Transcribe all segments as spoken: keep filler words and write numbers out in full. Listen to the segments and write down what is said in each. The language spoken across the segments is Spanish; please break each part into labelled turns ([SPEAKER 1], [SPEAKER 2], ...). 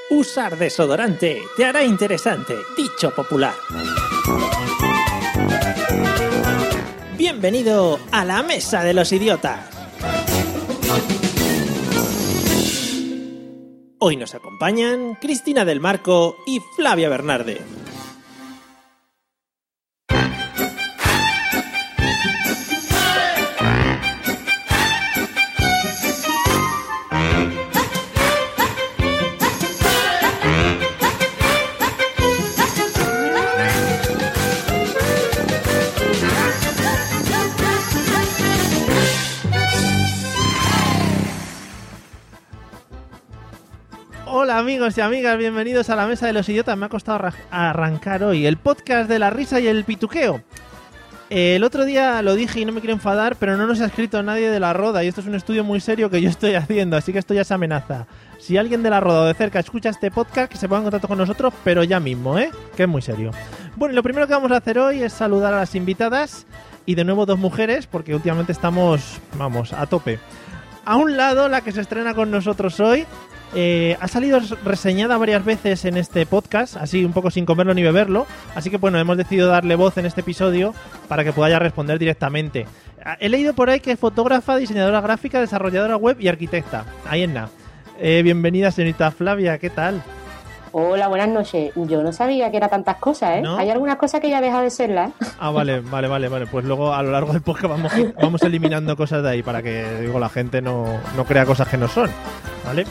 [SPEAKER 1] Usar desodorante te hará interesante, dicho popular. Bienvenido a la Mesa de los Idiotas. Hoy nos acompañan Cristina del Marco y Flavia Bernarde. Hola amigos y amigas, bienvenidos a la Mesa de los Idiotas. Me ha costado arra- arrancar hoy el podcast de la risa y el pituqueo. El otro día lo dije y no me quiero enfadar, pero no nos ha escrito nadie de la Roda y esto es un estudio muy serio que yo estoy haciendo, así que esto ya es amenaza. Si alguien de la Roda o de cerca escucha este podcast, que se ponga en contacto con nosotros, pero ya mismo, ¿eh? Que es muy serio. Bueno, lo primero que vamos a hacer hoy es saludar a las invitadas y de nuevo dos mujeres, porque últimamente estamos, vamos, a tope. A un lado, la que se estrena con nosotros hoy, Eh, ha salido reseñada varias veces en este podcast, así un poco sin comerlo ni beberlo, así que bueno, hemos decidido darle voz en este episodio para que pueda ya responder directamente. He leído por ahí que es fotógrafa, diseñadora gráfica, desarrolladora web y arquitecta. Ahí en nada. Eh, bienvenida, señorita Flavia, ¿qué tal?
[SPEAKER 2] Hola, buenas noches. Yo no sabía que era tantas cosas, ¿eh?
[SPEAKER 1] ¿No?
[SPEAKER 2] Hay algunas cosas que ya deja de serlas.
[SPEAKER 1] Ah, vale, vale, vale, vale. Pues luego a lo largo del podcast vamos, vamos eliminando cosas de ahí para que digo, la gente no, no crea cosas que no son, ¿vale?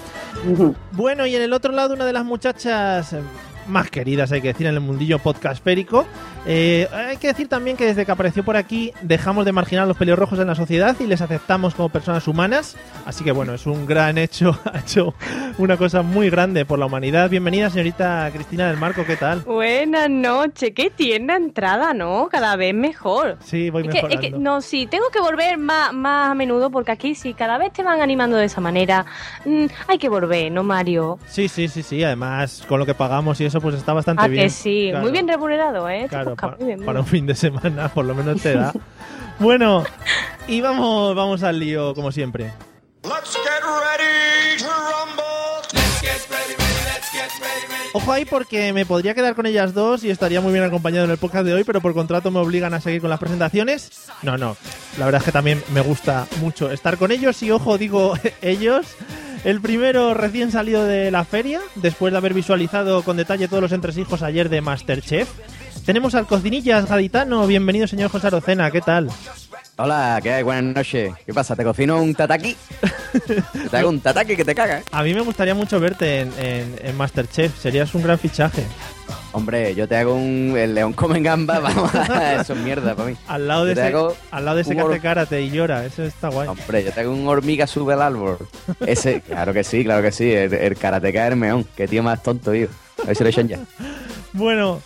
[SPEAKER 1] Bueno, y en el otro lado, una de las muchachas más queridas, hay que decir, en el mundillo podcastférico. Eh, hay que decir también que desde que apareció por aquí dejamos de marginar a los pelirrojos en la sociedad y les aceptamos como personas humanas. Así que bueno, es un gran hecho, ha hecho una cosa muy grande por la humanidad. Bienvenida, señorita Cristina del Marco, ¿qué tal?
[SPEAKER 3] Buenas noches, qué tierna entrada, ¿no? Cada vez mejor.
[SPEAKER 1] Sí, voy
[SPEAKER 3] Es que,
[SPEAKER 1] mejorando.
[SPEAKER 3] es que, no, sí, tengo que volver más, más a menudo porque aquí sí, cada vez te van animando de esa manera. Mm, hay que volver, ¿no, Mario?
[SPEAKER 1] Sí, sí, sí, sí. Además, con lo que pagamos y eso, pues está bastante
[SPEAKER 3] Ah,
[SPEAKER 1] bien.
[SPEAKER 3] que sí,
[SPEAKER 1] Claro.
[SPEAKER 3] muy bien remunerado, ¿eh? Este
[SPEAKER 1] Claro,
[SPEAKER 3] podcast,
[SPEAKER 1] pa-
[SPEAKER 3] muy bien, muy
[SPEAKER 1] para un
[SPEAKER 3] bien.
[SPEAKER 1] fin de semana, por lo menos te da. Bueno, y vamos, vamos al lío, como siempre.
[SPEAKER 4] Let's get ready to rumble. Let's get ready, ready, let's get ready, ready.
[SPEAKER 1] Ojo ahí porque me podría quedar con ellas dos y estaría muy bien acompañado en el podcast de hoy, pero por contrato me obligan a seguir con las presentaciones. No, no, la verdad es que también me gusta mucho estar con ellos y, ojo, digo ellos. El primero recién salido de la feria, después de haber visualizado con detalle todos los entresijos ayer de MasterChef. Tenemos al cocinillas gaditano. Bienvenido, señor José Arocena, ¿qué tal?
[SPEAKER 5] Hola, ¿qué hay? Buenas noches. ¿Qué pasa? ¿Te cocino un tataki? Te hago un tataki que te caga, ¿eh?
[SPEAKER 1] A mí me gustaría mucho verte en, en, en MasterChef, serías un gran fichaje.
[SPEAKER 5] Hombre, yo te hago un... El león come gamba, vamos, eso es mierda para mí.
[SPEAKER 1] Al lado de
[SPEAKER 5] Yo te
[SPEAKER 1] ese,
[SPEAKER 5] hago
[SPEAKER 1] al lado de ese
[SPEAKER 5] un
[SPEAKER 1] que hace
[SPEAKER 5] or-
[SPEAKER 1] karate y llora, eso está guay.
[SPEAKER 5] Hombre, yo te hago un hormiga sube al árbol. Ese, claro que sí, claro que sí. El, el karateca Hermeón. Qué tío más tonto, tío. A ver si lo echan ya.
[SPEAKER 1] Bueno,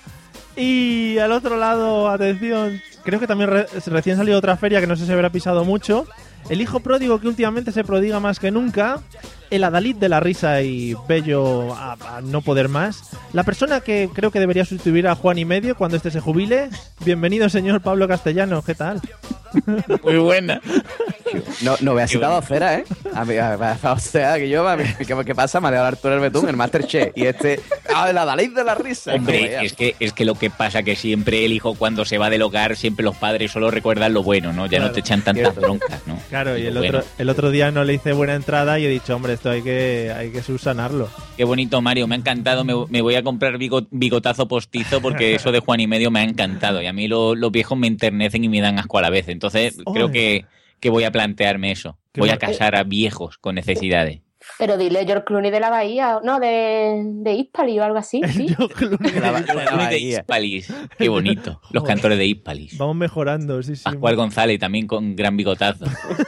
[SPEAKER 1] y al otro lado, atención, creo que también re- recién salió otra feria que no sé si habrá pisado mucho. El hijo pródigo que últimamente se prodiga más que nunca. El adalid de la risa y bello a, a no poder más. La persona que creo que debería sustituir a Juan y Medio cuando este se jubile. Bienvenido, señor Pablo Castellano, ¿qué tal?
[SPEAKER 6] Muy buena.
[SPEAKER 5] No, no veas citado a cera, ¿eh? A mí, a, a- o sea, que yo, a mí, ¿qué, qué pasa? Me ha dejado Arturo el Betún, el Masterchef. Y este... ¡Ah, el adalid de la risa! No
[SPEAKER 6] Hombre,
[SPEAKER 5] veas.
[SPEAKER 6] es que, es que lo que pasa que siempre el hijo cuando se va del hogar, siempre los padres solo recuerdan lo bueno, ¿no? Ya
[SPEAKER 1] Claro.
[SPEAKER 6] no te echan tantas
[SPEAKER 5] Cierto.
[SPEAKER 6] broncas, ¿no?
[SPEAKER 1] Claro, y el
[SPEAKER 6] Lo bueno.
[SPEAKER 1] otro, el otro día no le hice buena entrada y he dicho, hombre, esto hay que, hay que subsanarlo.
[SPEAKER 6] Qué bonito, Mario, me ha encantado. Me, me voy a comprar bigo- bigotazo postizo porque eso de Juan y Medio me ha encantado. Y a mí lo- los viejos me enternecen y me dan asco a la vez. Entonces creo
[SPEAKER 1] Oy.
[SPEAKER 6] que, que voy a plantearme eso.
[SPEAKER 1] Qué
[SPEAKER 6] Voy a
[SPEAKER 1] mar-
[SPEAKER 6] casar a viejos con necesidades.
[SPEAKER 2] Pero dile George Clooney de la Bahía, no, de, de Hispali o algo así, ¿sí?
[SPEAKER 1] Yo creo que-
[SPEAKER 5] La- la
[SPEAKER 6] de
[SPEAKER 5] Bahía.
[SPEAKER 6] Hispalis. Qué bonito. Los
[SPEAKER 1] Joder.
[SPEAKER 6] cantores de Hispalis.
[SPEAKER 1] Vamos mejorando, sí, sí.
[SPEAKER 6] Pascual González también con gran bigotazo.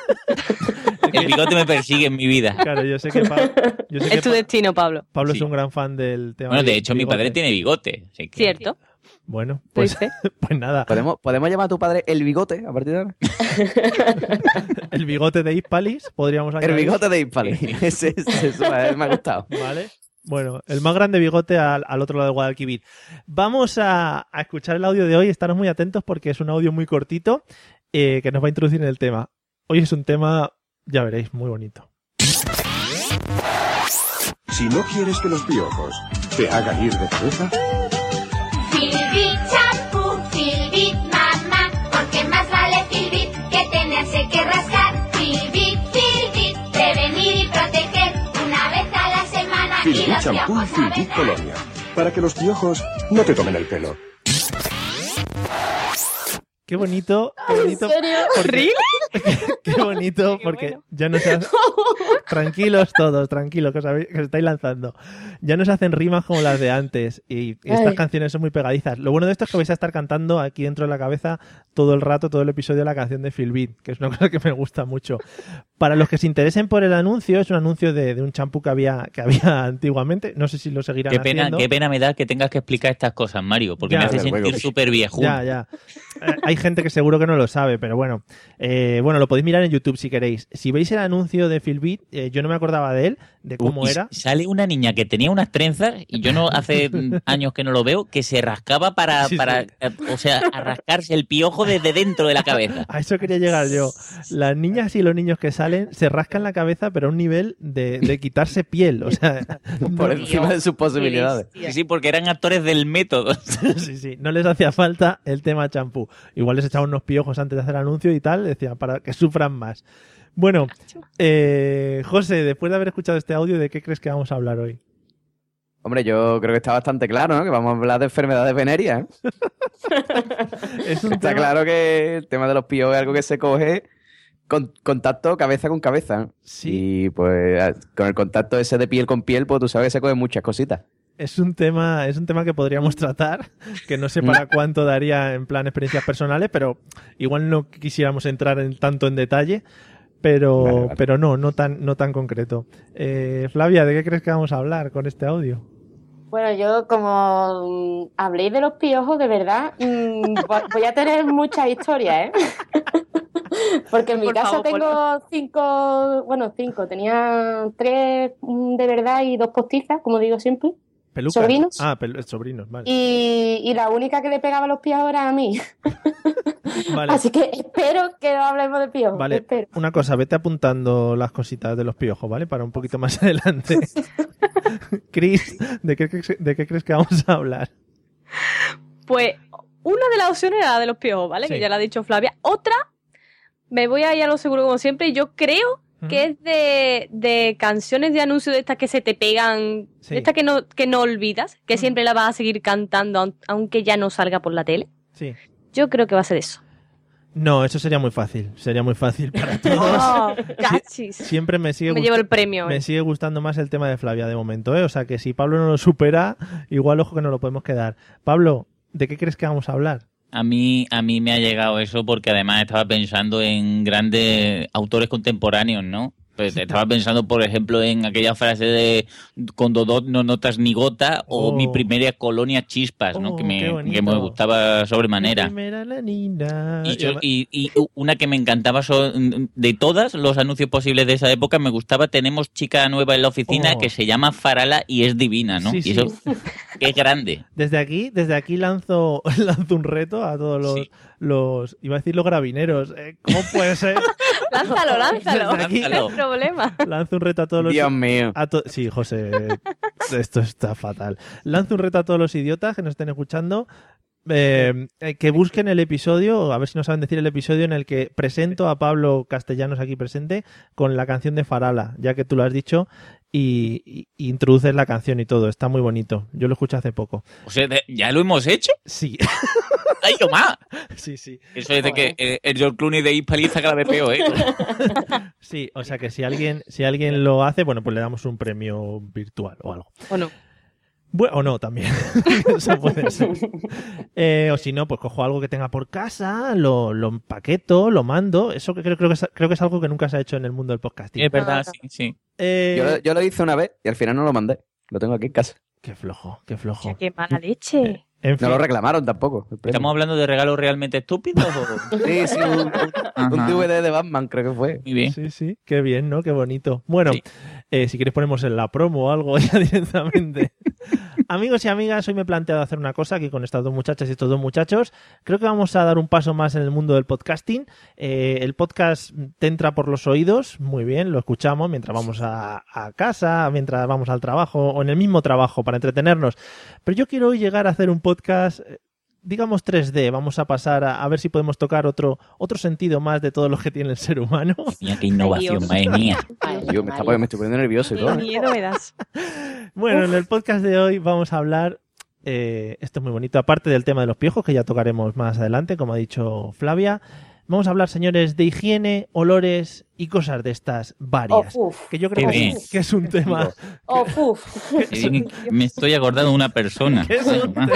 [SPEAKER 6] El bigote me persigue en mi vida.
[SPEAKER 1] Claro, yo sé que, Pa- yo sé que
[SPEAKER 3] Es tu
[SPEAKER 1] Pa-
[SPEAKER 3] destino, Pablo.
[SPEAKER 1] Pablo
[SPEAKER 6] Sí.
[SPEAKER 1] es un gran fan del tema.
[SPEAKER 6] Bueno, de
[SPEAKER 1] del
[SPEAKER 6] hecho, mi
[SPEAKER 1] bigote.
[SPEAKER 6] padre tiene bigote. así que-
[SPEAKER 3] ¿Cierto?
[SPEAKER 1] Bueno, pues,
[SPEAKER 3] ¿Viste?
[SPEAKER 1] pues nada,
[SPEAKER 5] ¿Podemos, ¿Podemos llamar a tu padre el bigote a partir de ahora?
[SPEAKER 1] el bigote de Hispalis podríamos
[SPEAKER 5] El
[SPEAKER 1] añadir.
[SPEAKER 5] bigote de Hispali. Ese, ese, ese me ha gustado.
[SPEAKER 1] Vale. Bueno, el más grande bigote al, al otro lado del Guadalquivir. Vamos a, a escuchar el audio de hoy. Estaros muy atentos porque es un audio muy cortito eh, que nos va a introducir en el tema. Hoy es un tema, ya veréis, muy bonito.
[SPEAKER 7] Si no quieres que los piojos te hagan ir de cabeza,
[SPEAKER 8] Filbit champú, Filbit mamá, porque más vale Filbit que tenerse que rascar. Filbit, Filbit, prevenir y proteger una vez a la semana. Y
[SPEAKER 7] Filbit
[SPEAKER 8] los
[SPEAKER 7] champú y
[SPEAKER 8] piojos saben
[SPEAKER 7] Filbit
[SPEAKER 8] dar.
[SPEAKER 7] colonia. Para que los piojos no te tomen el pelo.
[SPEAKER 1] Qué bonito, qué bonito.
[SPEAKER 2] ¿En serio?
[SPEAKER 1] porque- Qué bonito,
[SPEAKER 3] Qué
[SPEAKER 1] porque
[SPEAKER 3] bueno.
[SPEAKER 1] ya no se hace... Tranquilos todos, tranquilos, que os, habéis- que os estáis lanzando. Ya no se hacen rimas como las de antes y, y estas
[SPEAKER 2] Ay.
[SPEAKER 1] canciones son muy pegadizas. Lo bueno de esto es que vais a estar cantando aquí dentro de la cabeza todo el rato, todo el episodio, la canción de Filbit, que es una cosa que me gusta mucho. Para los que se interesen por el anuncio, es un anuncio de, de un champú que había, que había antiguamente. No sé si lo seguirán
[SPEAKER 6] Qué pena,
[SPEAKER 1] haciendo.
[SPEAKER 6] qué pena me da que tengas que explicar estas cosas, Mario, porque
[SPEAKER 1] Ya,
[SPEAKER 6] me hace
[SPEAKER 5] desde
[SPEAKER 6] sentir
[SPEAKER 5] luego.
[SPEAKER 6] súper viejuno.
[SPEAKER 1] Ya, ya. Eh, hay gente que seguro que no lo sabe, pero bueno. Eh, bueno, lo podéis mirar en YouTube si queréis. Si veis el anuncio de Filbit, eh, yo no me acordaba de él, de cómo
[SPEAKER 6] Y
[SPEAKER 1] era.
[SPEAKER 6] Sale una niña que tenía unas trenzas, y yo no hace mm, años que no lo veo, que se rascaba para,
[SPEAKER 1] Sí,
[SPEAKER 6] para
[SPEAKER 1] sí.
[SPEAKER 6] eh, o sea, a rascarse el piojo desde dentro de la cabeza.
[SPEAKER 1] A eso quería llegar yo. Las niñas y los niños que salen se rascan la cabeza, pero a un nivel de, de quitarse piel. O sea,
[SPEAKER 5] Por
[SPEAKER 1] no,
[SPEAKER 5] encima de sus posibilidades.
[SPEAKER 6] Sí, sí, porque eran actores del método.
[SPEAKER 1] sí, sí, no les hacía falta el tema champú. Igual les echaban unos piojos antes de hacer el anuncio y tal, decía, para que sufran más. Bueno, eh, José, después de haber escuchado este audio, ¿de qué crees que vamos a hablar hoy?
[SPEAKER 5] Hombre, yo creo que está bastante claro, ¿no? Que vamos a hablar de enfermedades venéreas, ¿eh?
[SPEAKER 1] Es un
[SPEAKER 5] Está
[SPEAKER 1] tema-
[SPEAKER 5] claro que el tema de los piojos es algo que se coge con contacto cabeza con cabeza, ¿no?
[SPEAKER 1] Sí.
[SPEAKER 5] Y pues a- con el contacto ese de piel con piel, pues tú sabes que se cogen muchas cositas.
[SPEAKER 1] Es un tema, es un tema que podríamos tratar, que no sé para cuánto daría en plan experiencias personales, pero igual no quisiéramos entrar en tanto en detalle, pero,
[SPEAKER 5] Vale, vale.
[SPEAKER 1] pero no, no tan, no tan concreto. Eh, Flavia, ¿de qué crees que vamos a hablar con este audio?
[SPEAKER 2] Bueno, yo como mm, habléis de los piojos, de verdad, mm, voy voy a tener muchas historias, ¿eh? Porque en mi
[SPEAKER 3] Por
[SPEAKER 2] casa
[SPEAKER 3] favor, por
[SPEAKER 2] tengo cinco, bueno, cinco, tenía tres mm, de verdad y dos postizas, como digo siempre.
[SPEAKER 1] ¿Pelucas?
[SPEAKER 2] ¿Sobrinos?
[SPEAKER 1] Ah, pel- sobrinos, vale.
[SPEAKER 2] Y, y la única que le pegaba los piojos era a mí.
[SPEAKER 1] Vale,
[SPEAKER 2] Así que espero que no hablemos de piojos.
[SPEAKER 1] vale.
[SPEAKER 2] Espero.
[SPEAKER 1] Una cosa, vete apuntando las cositas de los piojos, ¿vale? Para un poquito más adelante. Chris, ¿de qué, crees- ¿de qué crees que vamos a hablar?
[SPEAKER 3] Pues una de las opciones era la de los piojos, ¿vale?
[SPEAKER 1] Sí.
[SPEAKER 3] Que ya la ha dicho Flavia. Otra, me voy a ir a lo seguro como siempre, y yo creo que es de, de canciones de anuncios de estas que se te pegan,
[SPEAKER 1] Sí.
[SPEAKER 3] de estas que no, que no olvidas, que
[SPEAKER 1] Mm.
[SPEAKER 3] siempre la vas a seguir cantando aun- aunque ya no salga por la tele.
[SPEAKER 1] Sí.
[SPEAKER 3] Yo creo que va a ser eso.
[SPEAKER 1] No, eso sería muy fácil. Sería muy fácil para todos.
[SPEAKER 3] Oh, cachis.
[SPEAKER 1] Siempre me sigue
[SPEAKER 3] Me
[SPEAKER 1] gust-
[SPEAKER 3] llevo el premio.
[SPEAKER 1] Me
[SPEAKER 3] eh.
[SPEAKER 1] sigue gustando más el tema de Flavia de momento, ¿eh? O sea que si Pablo no lo supera, igual ojo que no lo podemos quedar. Pablo, ¿de qué crees que vamos a hablar?
[SPEAKER 6] A mí, a mí me ha llegado eso porque además estaba pensando en grandes autores contemporáneos, ¿no? Pues estaba pensando, por ejemplo, en aquella frase de con Dodot no notas ni gota o
[SPEAKER 1] Oh.
[SPEAKER 6] mi primera colonia chispas, ¿no?
[SPEAKER 1] Oh,
[SPEAKER 6] que,
[SPEAKER 1] qué
[SPEAKER 6] me,
[SPEAKER 1] bonito.
[SPEAKER 6] que me gustaba
[SPEAKER 1] Mi
[SPEAKER 6] sobremanera.
[SPEAKER 1] primera la nina.
[SPEAKER 6] Y, yo- y- y una que me encantaba, son- de todas los anuncios posibles de esa época, me gustaba Tenemos chica nueva en la oficina
[SPEAKER 1] Oh.
[SPEAKER 6] que se llama Farala y es divina, ¿no?
[SPEAKER 1] Sí,
[SPEAKER 6] y
[SPEAKER 1] sí.
[SPEAKER 6] eso, qué grande.
[SPEAKER 1] Desde aquí, desde aquí lanzo, lanzo un reto a todos los,
[SPEAKER 6] Sí.
[SPEAKER 1] los iba a decir los gravineros. ¿eh? ¿Cómo puede ser?
[SPEAKER 3] Lánzalo, lánzalo.
[SPEAKER 1] Desde aquí,
[SPEAKER 6] Lánzalo.
[SPEAKER 3] No hay problema.
[SPEAKER 1] lanzo un reto a todos los
[SPEAKER 5] Dios mío.
[SPEAKER 1] a to- sí, José, esto está fatal. Lanzo un reto a todos los idiotas que nos estén escuchando. eh, eh, que busquen el episodio, a ver si no saben decir el episodio en el que presento a Pablo Castellanos aquí presente con la canción de Farala, ya que tú lo has dicho, y, y- y introduces la canción y todo. Está muy bonito. Yo lo escuché hace poco.
[SPEAKER 6] O sea, de- ¿ya lo hemos hecho?
[SPEAKER 1] Sí,
[SPEAKER 6] ¡Ay, yo más!
[SPEAKER 1] sí, sí.
[SPEAKER 6] Eso es de que eh, el George Clooney de Hispaliza cada vez peor, ¿eh?
[SPEAKER 1] Sí, o sea que si alguien, si alguien lo hace, bueno, pues le damos un premio virtual o algo.
[SPEAKER 3] ¿O no?
[SPEAKER 1] Bueno, o no, también. Eso puede ser. Eh, o si no, pues cojo algo que tenga por casa, lo, lo empaqueto, lo mando. Eso que creo, creo, que es, creo que es algo que nunca se ha hecho en el mundo del podcasting.
[SPEAKER 6] Es verdad, sí, sí.
[SPEAKER 1] Eh,
[SPEAKER 5] Yo, lo- yo lo hice una vez y al final no lo mandé. Lo tengo aquí en casa.
[SPEAKER 1] Qué flojo, qué flojo.
[SPEAKER 3] Ya, qué mala leche.
[SPEAKER 1] En fin,
[SPEAKER 5] No lo reclamaron tampoco. el premio.
[SPEAKER 6] ¿Estamos hablando de regalos realmente estúpidos? o-
[SPEAKER 5] Sí, sí, un, un- un
[SPEAKER 6] Ajá.
[SPEAKER 5] D V D de Batman creo que fue.
[SPEAKER 6] Muy bien.
[SPEAKER 1] sí, sí, qué bien, ¿no? Qué bonito. Bueno,
[SPEAKER 6] Sí.
[SPEAKER 1] eh, si quieres ponemos en la promo o algo ya directamente. Amigos y amigas, hoy me he planteado hacer una cosa aquí con estas dos muchachas y estos dos muchachos. Creo que vamos a dar un paso más en el mundo del podcasting. Eh, el podcast te entra por los oídos, muy bien, lo escuchamos mientras vamos a, a casa, mientras vamos al trabajo o en el mismo trabajo para entretenernos. Pero yo quiero hoy llegar a hacer un podcast, digamos tres D. Vamos a pasar a, a ver si podemos tocar otro, otro sentido más de todo lo que tiene el ser humano.
[SPEAKER 6] Mira qué innovación,
[SPEAKER 3] Dios.
[SPEAKER 6] madre mía.
[SPEAKER 5] Yo me, está, me estoy poniendo nervioso y todo.
[SPEAKER 3] Qué miedo me das.
[SPEAKER 1] Bueno, en el podcast de hoy vamos a hablar, eh, esto es muy bonito, aparte del tema de los piojos, que ya tocaremos más adelante, como ha dicho Flavia, vamos a hablar, señores, de higiene, olores y cosas de estas varias.
[SPEAKER 2] Oh, uf.
[SPEAKER 1] Que yo creo
[SPEAKER 6] Qué
[SPEAKER 1] que,
[SPEAKER 6] bien.
[SPEAKER 1] que es un tema...
[SPEAKER 2] Oh, uf.
[SPEAKER 6] Qué bien, Me estoy acordando de una persona.
[SPEAKER 1] Que es un tema...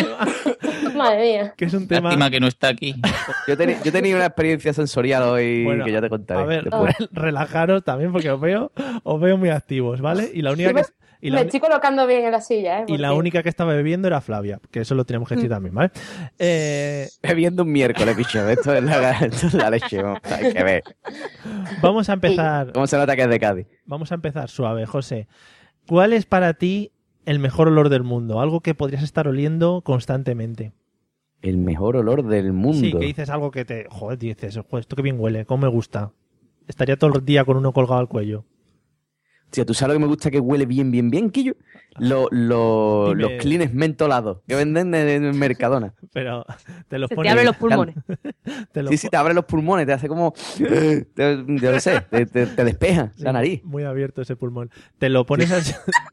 [SPEAKER 2] Madre mía.
[SPEAKER 1] Que es un tema...
[SPEAKER 6] Lástima que no está aquí.
[SPEAKER 5] Yo, teni- yo tenía una experiencia sensorial hoy
[SPEAKER 1] Bueno,
[SPEAKER 5] que ya te contaré.
[SPEAKER 1] A ver,
[SPEAKER 5] después.
[SPEAKER 1] relajaros también porque os veo, os veo muy activos, ¿vale? Y la única que... Y la,
[SPEAKER 2] Me
[SPEAKER 1] uni-
[SPEAKER 2] estoy colocando bien en la silla, ¿eh?
[SPEAKER 1] y la
[SPEAKER 2] porque-
[SPEAKER 1] única que estaba bebiendo era Flavia, que eso lo tenemos que decir también, ¿vale? Eh,
[SPEAKER 5] Bebiendo un miércoles, bicho. Esto es la, esto es la leche. vamos, Hay que ver.
[SPEAKER 1] vamos a empezar...
[SPEAKER 5] ¿Cómo se nota que es de Cádiz?
[SPEAKER 1] Vamos a empezar suave, José. ¿Cuál es para ti el mejor olor del mundo? Algo que podrías estar oliendo constantemente.
[SPEAKER 5] El mejor olor del mundo.
[SPEAKER 1] Sí, que dices algo que te... Joder, dices, joder, esto que bien huele, cómo me gusta. Estaría todo el día con uno colgado al cuello.
[SPEAKER 5] Tío, ¿tú sabes lo que me gusta que huele bien, bien, bien, Quillo? Lo, lo-
[SPEAKER 1] Dime.
[SPEAKER 5] los clines mentolados que venden en, en Mercadona.
[SPEAKER 1] Pero te los
[SPEAKER 3] Se te
[SPEAKER 1] pones...
[SPEAKER 3] abren los pulmones.
[SPEAKER 1] te los
[SPEAKER 5] Sí, sí, te abre los pulmones, te hace como... Te, yo no sé, te, te- te despeja
[SPEAKER 1] Sí,
[SPEAKER 5] la nariz.
[SPEAKER 1] Muy abierto ese pulmón. Te lo pones así-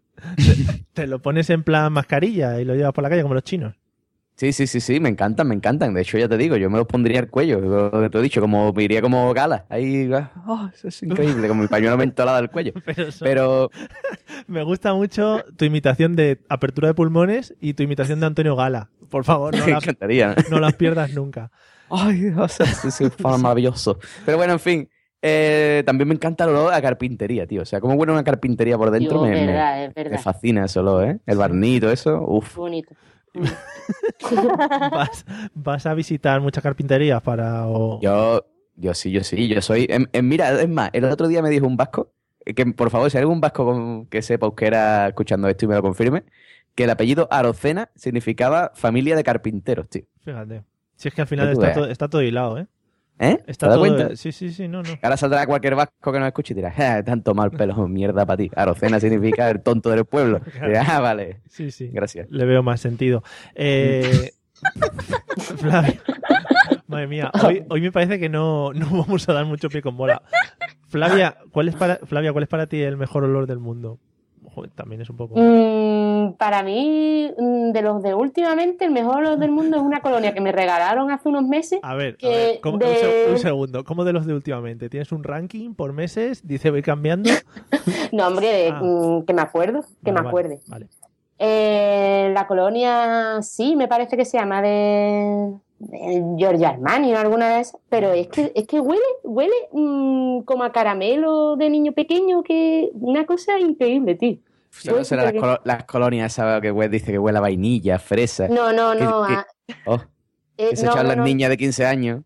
[SPEAKER 1] te, te lo pones en plan mascarilla y lo llevas por la calle como los chinos.
[SPEAKER 5] Sí, sí, sí, sí, me encantan, me encantan. De hecho, ya te digo, yo me los pondría al cuello, lo que te he dicho, como me iría como gala. Ahí, oh, eso es increíble, como el pañuelo mentolado al cuello.
[SPEAKER 1] Pero, eso-
[SPEAKER 5] Pero
[SPEAKER 1] me gusta mucho tu imitación de apertura de pulmones y tu imitación de Antonio Gala. Por favor, no,
[SPEAKER 5] me
[SPEAKER 1] la-
[SPEAKER 5] encantaría.
[SPEAKER 1] no las pierdas nunca.
[SPEAKER 5] Ay, Dios, es es maravilloso. Pero bueno, en fin, eh, también me encanta el olor a carpintería, tío. O sea, cómo huele una carpintería por dentro,
[SPEAKER 2] Dios,
[SPEAKER 5] me, me-
[SPEAKER 2] verdad, es
[SPEAKER 5] me
[SPEAKER 2] verdad.
[SPEAKER 5] fascina ese olor, ¿eh? El barnito, eso, uff.
[SPEAKER 2] Qué bonito.
[SPEAKER 1] ¿Vas, vas a visitar muchas carpinterías para... o-
[SPEAKER 5] Yo, yo sí, yo sí, yo soy... em- em, mira, es más, el otro día me dijo un vasco, eh, que por favor, si hay algún vasco con- que sepa euskera escuchando esto y me lo confirme, que el apellido Arocena significaba familia de carpinteros, tío.
[SPEAKER 1] Fíjate. Si es que al final
[SPEAKER 5] Que tú
[SPEAKER 1] está
[SPEAKER 5] veas.
[SPEAKER 1] todo, está todo hilado, ¿eh?
[SPEAKER 5] ¿Eh? ¿Te
[SPEAKER 1] Está
[SPEAKER 5] das
[SPEAKER 1] todo...
[SPEAKER 5] cuenta?
[SPEAKER 1] Sí, sí, sí, no, no.
[SPEAKER 5] Ahora saldrá cualquier vasco que nos escuche y dirá, "Ja, tanto mal pelo, mierda para ti. Arocena significa el tonto del pueblo. Y dirá, ah, vale,
[SPEAKER 1] Sí, sí.
[SPEAKER 5] gracias.
[SPEAKER 1] Le veo más sentido. Eh... Flavia. Madre mía, hoy, hoy me parece que no, no vamos a dar mucho pie con bola. Flavia, ¿cuál es para, Flavia, ¿cuál es para ti el mejor olor del mundo? Joder, también es un poco...
[SPEAKER 2] Mm, para mí, mm, de los de últimamente, el mejor olor del mundo es una colonia que me regalaron hace unos meses.
[SPEAKER 1] A ver, a
[SPEAKER 2] que
[SPEAKER 1] ver, ¿cómo-
[SPEAKER 2] de-
[SPEAKER 1] un, se- un segundo. ¿Cómo de los de últimamente? ¿Tienes un ranking por meses? Dice, voy cambiando.
[SPEAKER 2] No, hombre, de-
[SPEAKER 1] Ah.
[SPEAKER 2] mm, que me acuerdo, que
[SPEAKER 1] Vale,
[SPEAKER 2] me acuerde.
[SPEAKER 1] Vale.
[SPEAKER 2] Eh, la colonia, sí, me parece que se llama de, de Giorgio Armani o alguna de esas, pero es que, es que huele, huele mm, como a caramelo de niño pequeño, que una cosa increíble, tío.
[SPEAKER 5] Solo serán las, colo- las colonias esas que hue- dice que huele a vainilla, fresa.
[SPEAKER 2] No, no,
[SPEAKER 5] Que-
[SPEAKER 2] no.
[SPEAKER 5] que-
[SPEAKER 2] a-
[SPEAKER 5] Oh,
[SPEAKER 2] eh,
[SPEAKER 5] que se
[SPEAKER 2] no,
[SPEAKER 5] echan
[SPEAKER 2] no,
[SPEAKER 5] las
[SPEAKER 2] no.
[SPEAKER 5] niñas de quince años.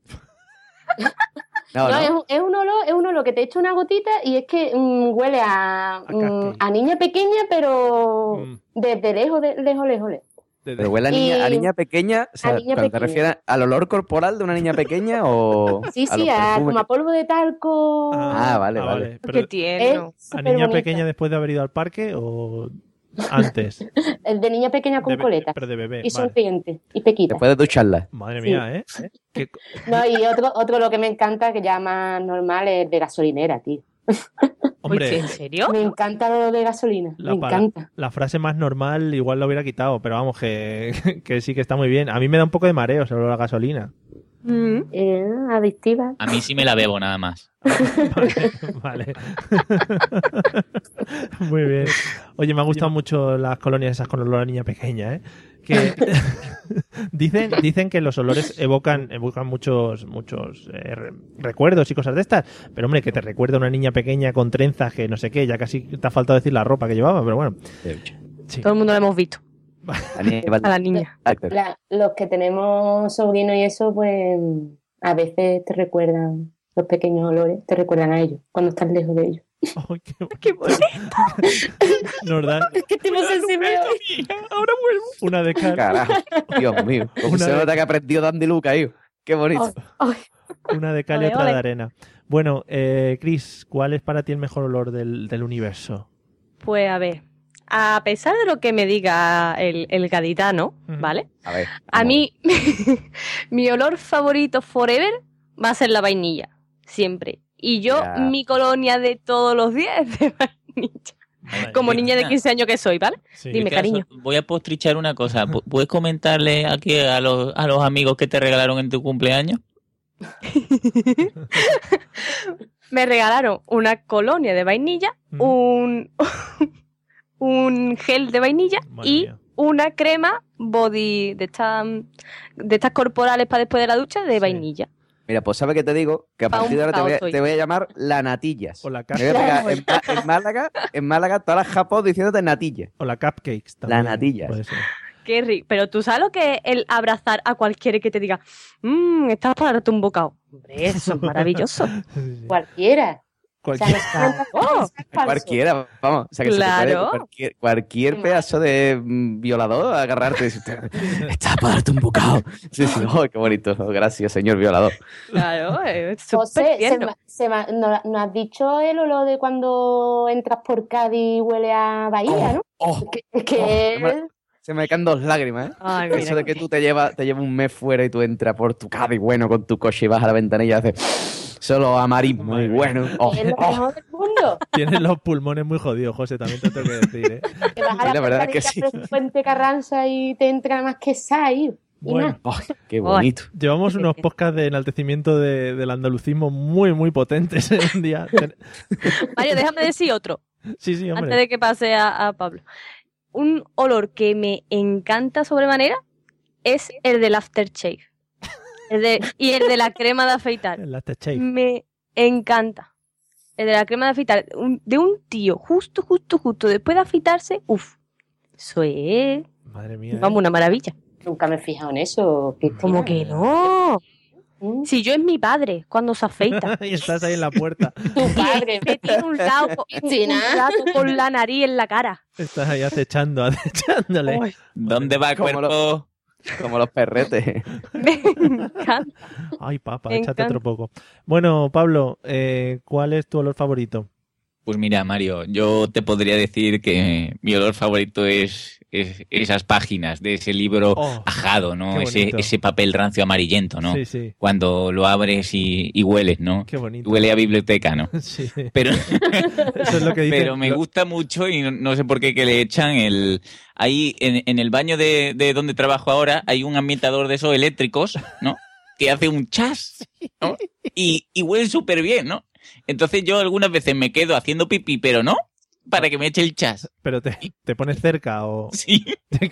[SPEAKER 5] No,
[SPEAKER 2] No,
[SPEAKER 5] no.
[SPEAKER 2] Es, un, es un olor, es un olor que te echa una gotita y es que mm, huele a, mm,
[SPEAKER 1] cupcake.
[SPEAKER 2] a niña pequeña, pero
[SPEAKER 1] Mm.
[SPEAKER 2] desde lejos, de, lejos, lejos, lejos.
[SPEAKER 5] Pero huele a niña, a
[SPEAKER 2] Y-
[SPEAKER 5] niña pequeña, o sea,
[SPEAKER 2] a niña
[SPEAKER 5] cuando te
[SPEAKER 2] pequeña.
[SPEAKER 5] refieres al olor corporal de una niña pequeña o
[SPEAKER 2] Sí,
[SPEAKER 5] a
[SPEAKER 2] sí,
[SPEAKER 5] los
[SPEAKER 2] a,
[SPEAKER 5] perfumes
[SPEAKER 2] como a
[SPEAKER 5] que-
[SPEAKER 2] polvo de talco.
[SPEAKER 5] Ah, vale, vale.
[SPEAKER 1] Pero,
[SPEAKER 3] Qué tierno.
[SPEAKER 2] Es
[SPEAKER 1] ¿a
[SPEAKER 2] súper
[SPEAKER 1] niña
[SPEAKER 2] bonita.
[SPEAKER 1] pequeña después de haber ido al parque o antes?
[SPEAKER 2] El de niña pequeña con
[SPEAKER 1] De be-
[SPEAKER 2] coletas.
[SPEAKER 1] Pero de bebé.
[SPEAKER 2] Y
[SPEAKER 1] vale.
[SPEAKER 2] sonriente. Y pequita.
[SPEAKER 5] Después de ducharla.
[SPEAKER 1] Madre
[SPEAKER 2] Sí.
[SPEAKER 1] mía, ¿eh? ¿Qué co-
[SPEAKER 2] No, y otro, otro lo que me encanta, que ya más normal, es de gasolinera, tío.
[SPEAKER 1] Hombre,
[SPEAKER 3] Uy, ¿en serio?
[SPEAKER 2] Me encanta lo de gasolina.
[SPEAKER 1] La,
[SPEAKER 2] me
[SPEAKER 1] para-
[SPEAKER 2] encanta.
[SPEAKER 1] la frase más normal igual lo hubiera quitado, pero vamos, que, que sí que está muy bien. A mí me da un poco de mareo sobre la gasolina.
[SPEAKER 3] Mm.
[SPEAKER 2] Eh, adictiva.
[SPEAKER 6] A mí sí me la bebo nada más.
[SPEAKER 1] Vale. vale. Muy bien. Oye, me han gustado mucho las colonias esas con olor a niña pequeña, ¿eh? Que dicen, dicen que los olores evocan, evocan muchos, muchos eh, re- recuerdos y cosas de estas. Pero hombre, que te recuerda a una niña pequeña con trenzas que no sé qué, ya casi te ha faltado decir la ropa que llevaba, pero bueno. Sí.
[SPEAKER 3] Todo el mundo lo hemos visto.
[SPEAKER 5] Aníbal
[SPEAKER 3] A la niña.
[SPEAKER 5] Lecter.
[SPEAKER 2] La- los que tenemos sobrinos y eso, pues a veces te recuerdan, los pequeños olores, te recuerdan a ellos, cuando estás lejos de ellos.
[SPEAKER 1] Ay, qué,
[SPEAKER 3] ¡Qué bonito!
[SPEAKER 1] nos dan
[SPEAKER 2] Es que estoy muy sensible hoy.
[SPEAKER 3] Ahora vuelvo.
[SPEAKER 1] una de cal,
[SPEAKER 5] Carajo, Dios mío. Como
[SPEAKER 1] Una
[SPEAKER 5] se
[SPEAKER 1] de-
[SPEAKER 5] nota que ha aprendido Dandy Luca, hijo. Qué bonito.
[SPEAKER 2] Ay,
[SPEAKER 1] una de cal y
[SPEAKER 3] Ole,
[SPEAKER 1] otra
[SPEAKER 3] ole.
[SPEAKER 1] de arena. Bueno, eh, Chris, ¿cuál es para ti el mejor olor del, del universo?
[SPEAKER 3] Pues a ver, a pesar de lo que me diga el, el gaditano,
[SPEAKER 1] Ujú.
[SPEAKER 3] ¿vale?
[SPEAKER 5] A ver.
[SPEAKER 3] A
[SPEAKER 5] vamos.
[SPEAKER 3] mí, mi olor favorito forever va a ser la vainilla, siempre. Y yo,
[SPEAKER 5] Ya.
[SPEAKER 3] mi colonia de todos los días es de vainilla. Como niña de quince años que soy, ¿vale?
[SPEAKER 1] Sí.
[SPEAKER 3] Dime,
[SPEAKER 6] Caso,
[SPEAKER 3] cariño.
[SPEAKER 6] Voy a postrichar una cosa. Pu- ¿Puedes comentarle aquí a los, a los amigos que te regalaron en tu cumpleaños?
[SPEAKER 3] Me regalaron una colonia de vainilla,
[SPEAKER 1] Ujú.
[SPEAKER 3] un, un gel de vainilla
[SPEAKER 1] Madre
[SPEAKER 3] y
[SPEAKER 1] mía.
[SPEAKER 3] una crema body de estas de estas corporales para después de la ducha de
[SPEAKER 1] Sí.
[SPEAKER 3] vainilla.
[SPEAKER 5] Mira, pues ¿sabes qué te digo? Que a
[SPEAKER 3] Pa'
[SPEAKER 5] partir
[SPEAKER 3] un
[SPEAKER 5] de ahora te voy, a,
[SPEAKER 3] cao soy.
[SPEAKER 5] te voy a llamar la Natillas.
[SPEAKER 1] O la,
[SPEAKER 5] Me
[SPEAKER 1] cap-
[SPEAKER 5] voy a pegar en, Ma- en Málaga, en Málaga, todas las japos diciéndote Natillas.
[SPEAKER 1] o la cupcakes también.
[SPEAKER 5] natillas.
[SPEAKER 1] puede ser.
[SPEAKER 3] Qué rico. Pero tú sabes lo que es el abrazar a cualquiera que te diga, mmm, estás para darte un bocado. Hombre, eso es maravilloso.
[SPEAKER 1] Sí, sí.
[SPEAKER 2] cualquiera. O sea,
[SPEAKER 1] Cualquier-
[SPEAKER 2] no
[SPEAKER 3] Oh,
[SPEAKER 2] es falso.
[SPEAKER 5] Cualquiera, vamos. O sea, que se te
[SPEAKER 3] Claro.
[SPEAKER 5] puede cualquier, cualquier pedazo de mm, violador agarrarte y decirte, estás para darte un bocado. Sí, sí, oh, qué bonito. Oh, gracias, señor violador.
[SPEAKER 3] Claro, es súper
[SPEAKER 2] José, se
[SPEAKER 3] tierno.
[SPEAKER 2] ma- se ma- ¿no, no has dicho el olor de cuando entras por Cádiz y huele a Bahía, no?
[SPEAKER 5] Oh,
[SPEAKER 2] Es que, es que-
[SPEAKER 5] Oh, me- se me caen dos lágrimas, ¿eh?
[SPEAKER 3] Ay, mira
[SPEAKER 5] Eso de que
[SPEAKER 3] qué-
[SPEAKER 5] tú te llevas te llevas un mes fuera y tú entras por tu Cádiz, bueno, con tu coche y vas a la ventanilla y haces solo amarismo
[SPEAKER 1] Madre
[SPEAKER 5] y
[SPEAKER 1] mía.
[SPEAKER 5] bueno. Oh,
[SPEAKER 2] es lo
[SPEAKER 5] oh.
[SPEAKER 2] mejor del mundo.
[SPEAKER 1] Tienes los pulmones muy jodidos, José, también te tengo que decir, ¿eh?
[SPEAKER 2] Que vas a
[SPEAKER 5] Sí, la verdad
[SPEAKER 2] puerta
[SPEAKER 5] que
[SPEAKER 2] de
[SPEAKER 5] sí.
[SPEAKER 2] Capri Fuente Carranza y te entra más que sair. Y
[SPEAKER 1] Bueno,
[SPEAKER 2] nada.
[SPEAKER 5] Oh, qué bonito.
[SPEAKER 1] llevamos unos podcasts de enaltecimiento de- del andalucismo muy, muy potentes en un día. Ten-
[SPEAKER 3] Mario, déjame decir otro,
[SPEAKER 1] Sí, sí,
[SPEAKER 3] antes
[SPEAKER 1] hombre.
[SPEAKER 3] de que pase a, a Pablo. Un olor que me encanta sobremanera es el del aftershave. El de, y el de la crema de afeitar.
[SPEAKER 1] El aftershave.
[SPEAKER 3] Me encanta. El de la crema de afeitar. Un- de un tío, justo, justo, justo, después de afeitarse, uff. Eso es,
[SPEAKER 1] Madre mía. ¿eh?
[SPEAKER 3] vamos, una maravilla.
[SPEAKER 2] Nunca me he fijado en eso. Cristina.
[SPEAKER 3] Como que no.
[SPEAKER 2] Mm.
[SPEAKER 3] Si yo es mi padre cuando se afeita.
[SPEAKER 1] Y estás ahí en la puerta.
[SPEAKER 2] Tu padre.
[SPEAKER 3] Me tiene un lado, un, un
[SPEAKER 2] Cristina.
[SPEAKER 3] rato con la nariz en la cara.
[SPEAKER 1] Estás ahí acechando, acechándole.
[SPEAKER 6] ¿Dónde va el
[SPEAKER 5] Como
[SPEAKER 6] cuerpo?
[SPEAKER 5] lo- Como los perretes.
[SPEAKER 3] Me encanta.
[SPEAKER 1] Ay, papa,
[SPEAKER 3] Me
[SPEAKER 1] échate
[SPEAKER 3] encanta.
[SPEAKER 1] otro poco. Bueno, Pablo, eh, ¿cuál es tu olor favorito?
[SPEAKER 6] Pues mira, Mario, yo te podría decir que mi olor favorito es, es esas páginas de ese libro
[SPEAKER 1] Oh,
[SPEAKER 6] ajado, ¿no?
[SPEAKER 1] qué
[SPEAKER 6] Ese,
[SPEAKER 1] bonito.
[SPEAKER 6] ese papel rancio amarillento, ¿no?
[SPEAKER 1] Sí, sí,
[SPEAKER 6] Cuando lo abres y, y hueles, ¿no?
[SPEAKER 1] qué bonito.
[SPEAKER 6] Huele a biblioteca, ¿no?
[SPEAKER 1] Sí,
[SPEAKER 6] Pero,
[SPEAKER 1] eso es lo que dicen.
[SPEAKER 6] pero me
[SPEAKER 1] lo-
[SPEAKER 6] gusta mucho y no, no sé por qué que le echan el... Ahí en, en el baño de, de donde trabajo ahora hay un ambientador de esos eléctricos, ¿no? Que hace un chas, ¿no? Y, y huele súper bien, ¿no? Entonces yo algunas veces me quedo haciendo pipí, pero no, para que me eche el chas.
[SPEAKER 1] Pero te, te pones cerca o...
[SPEAKER 6] Sí.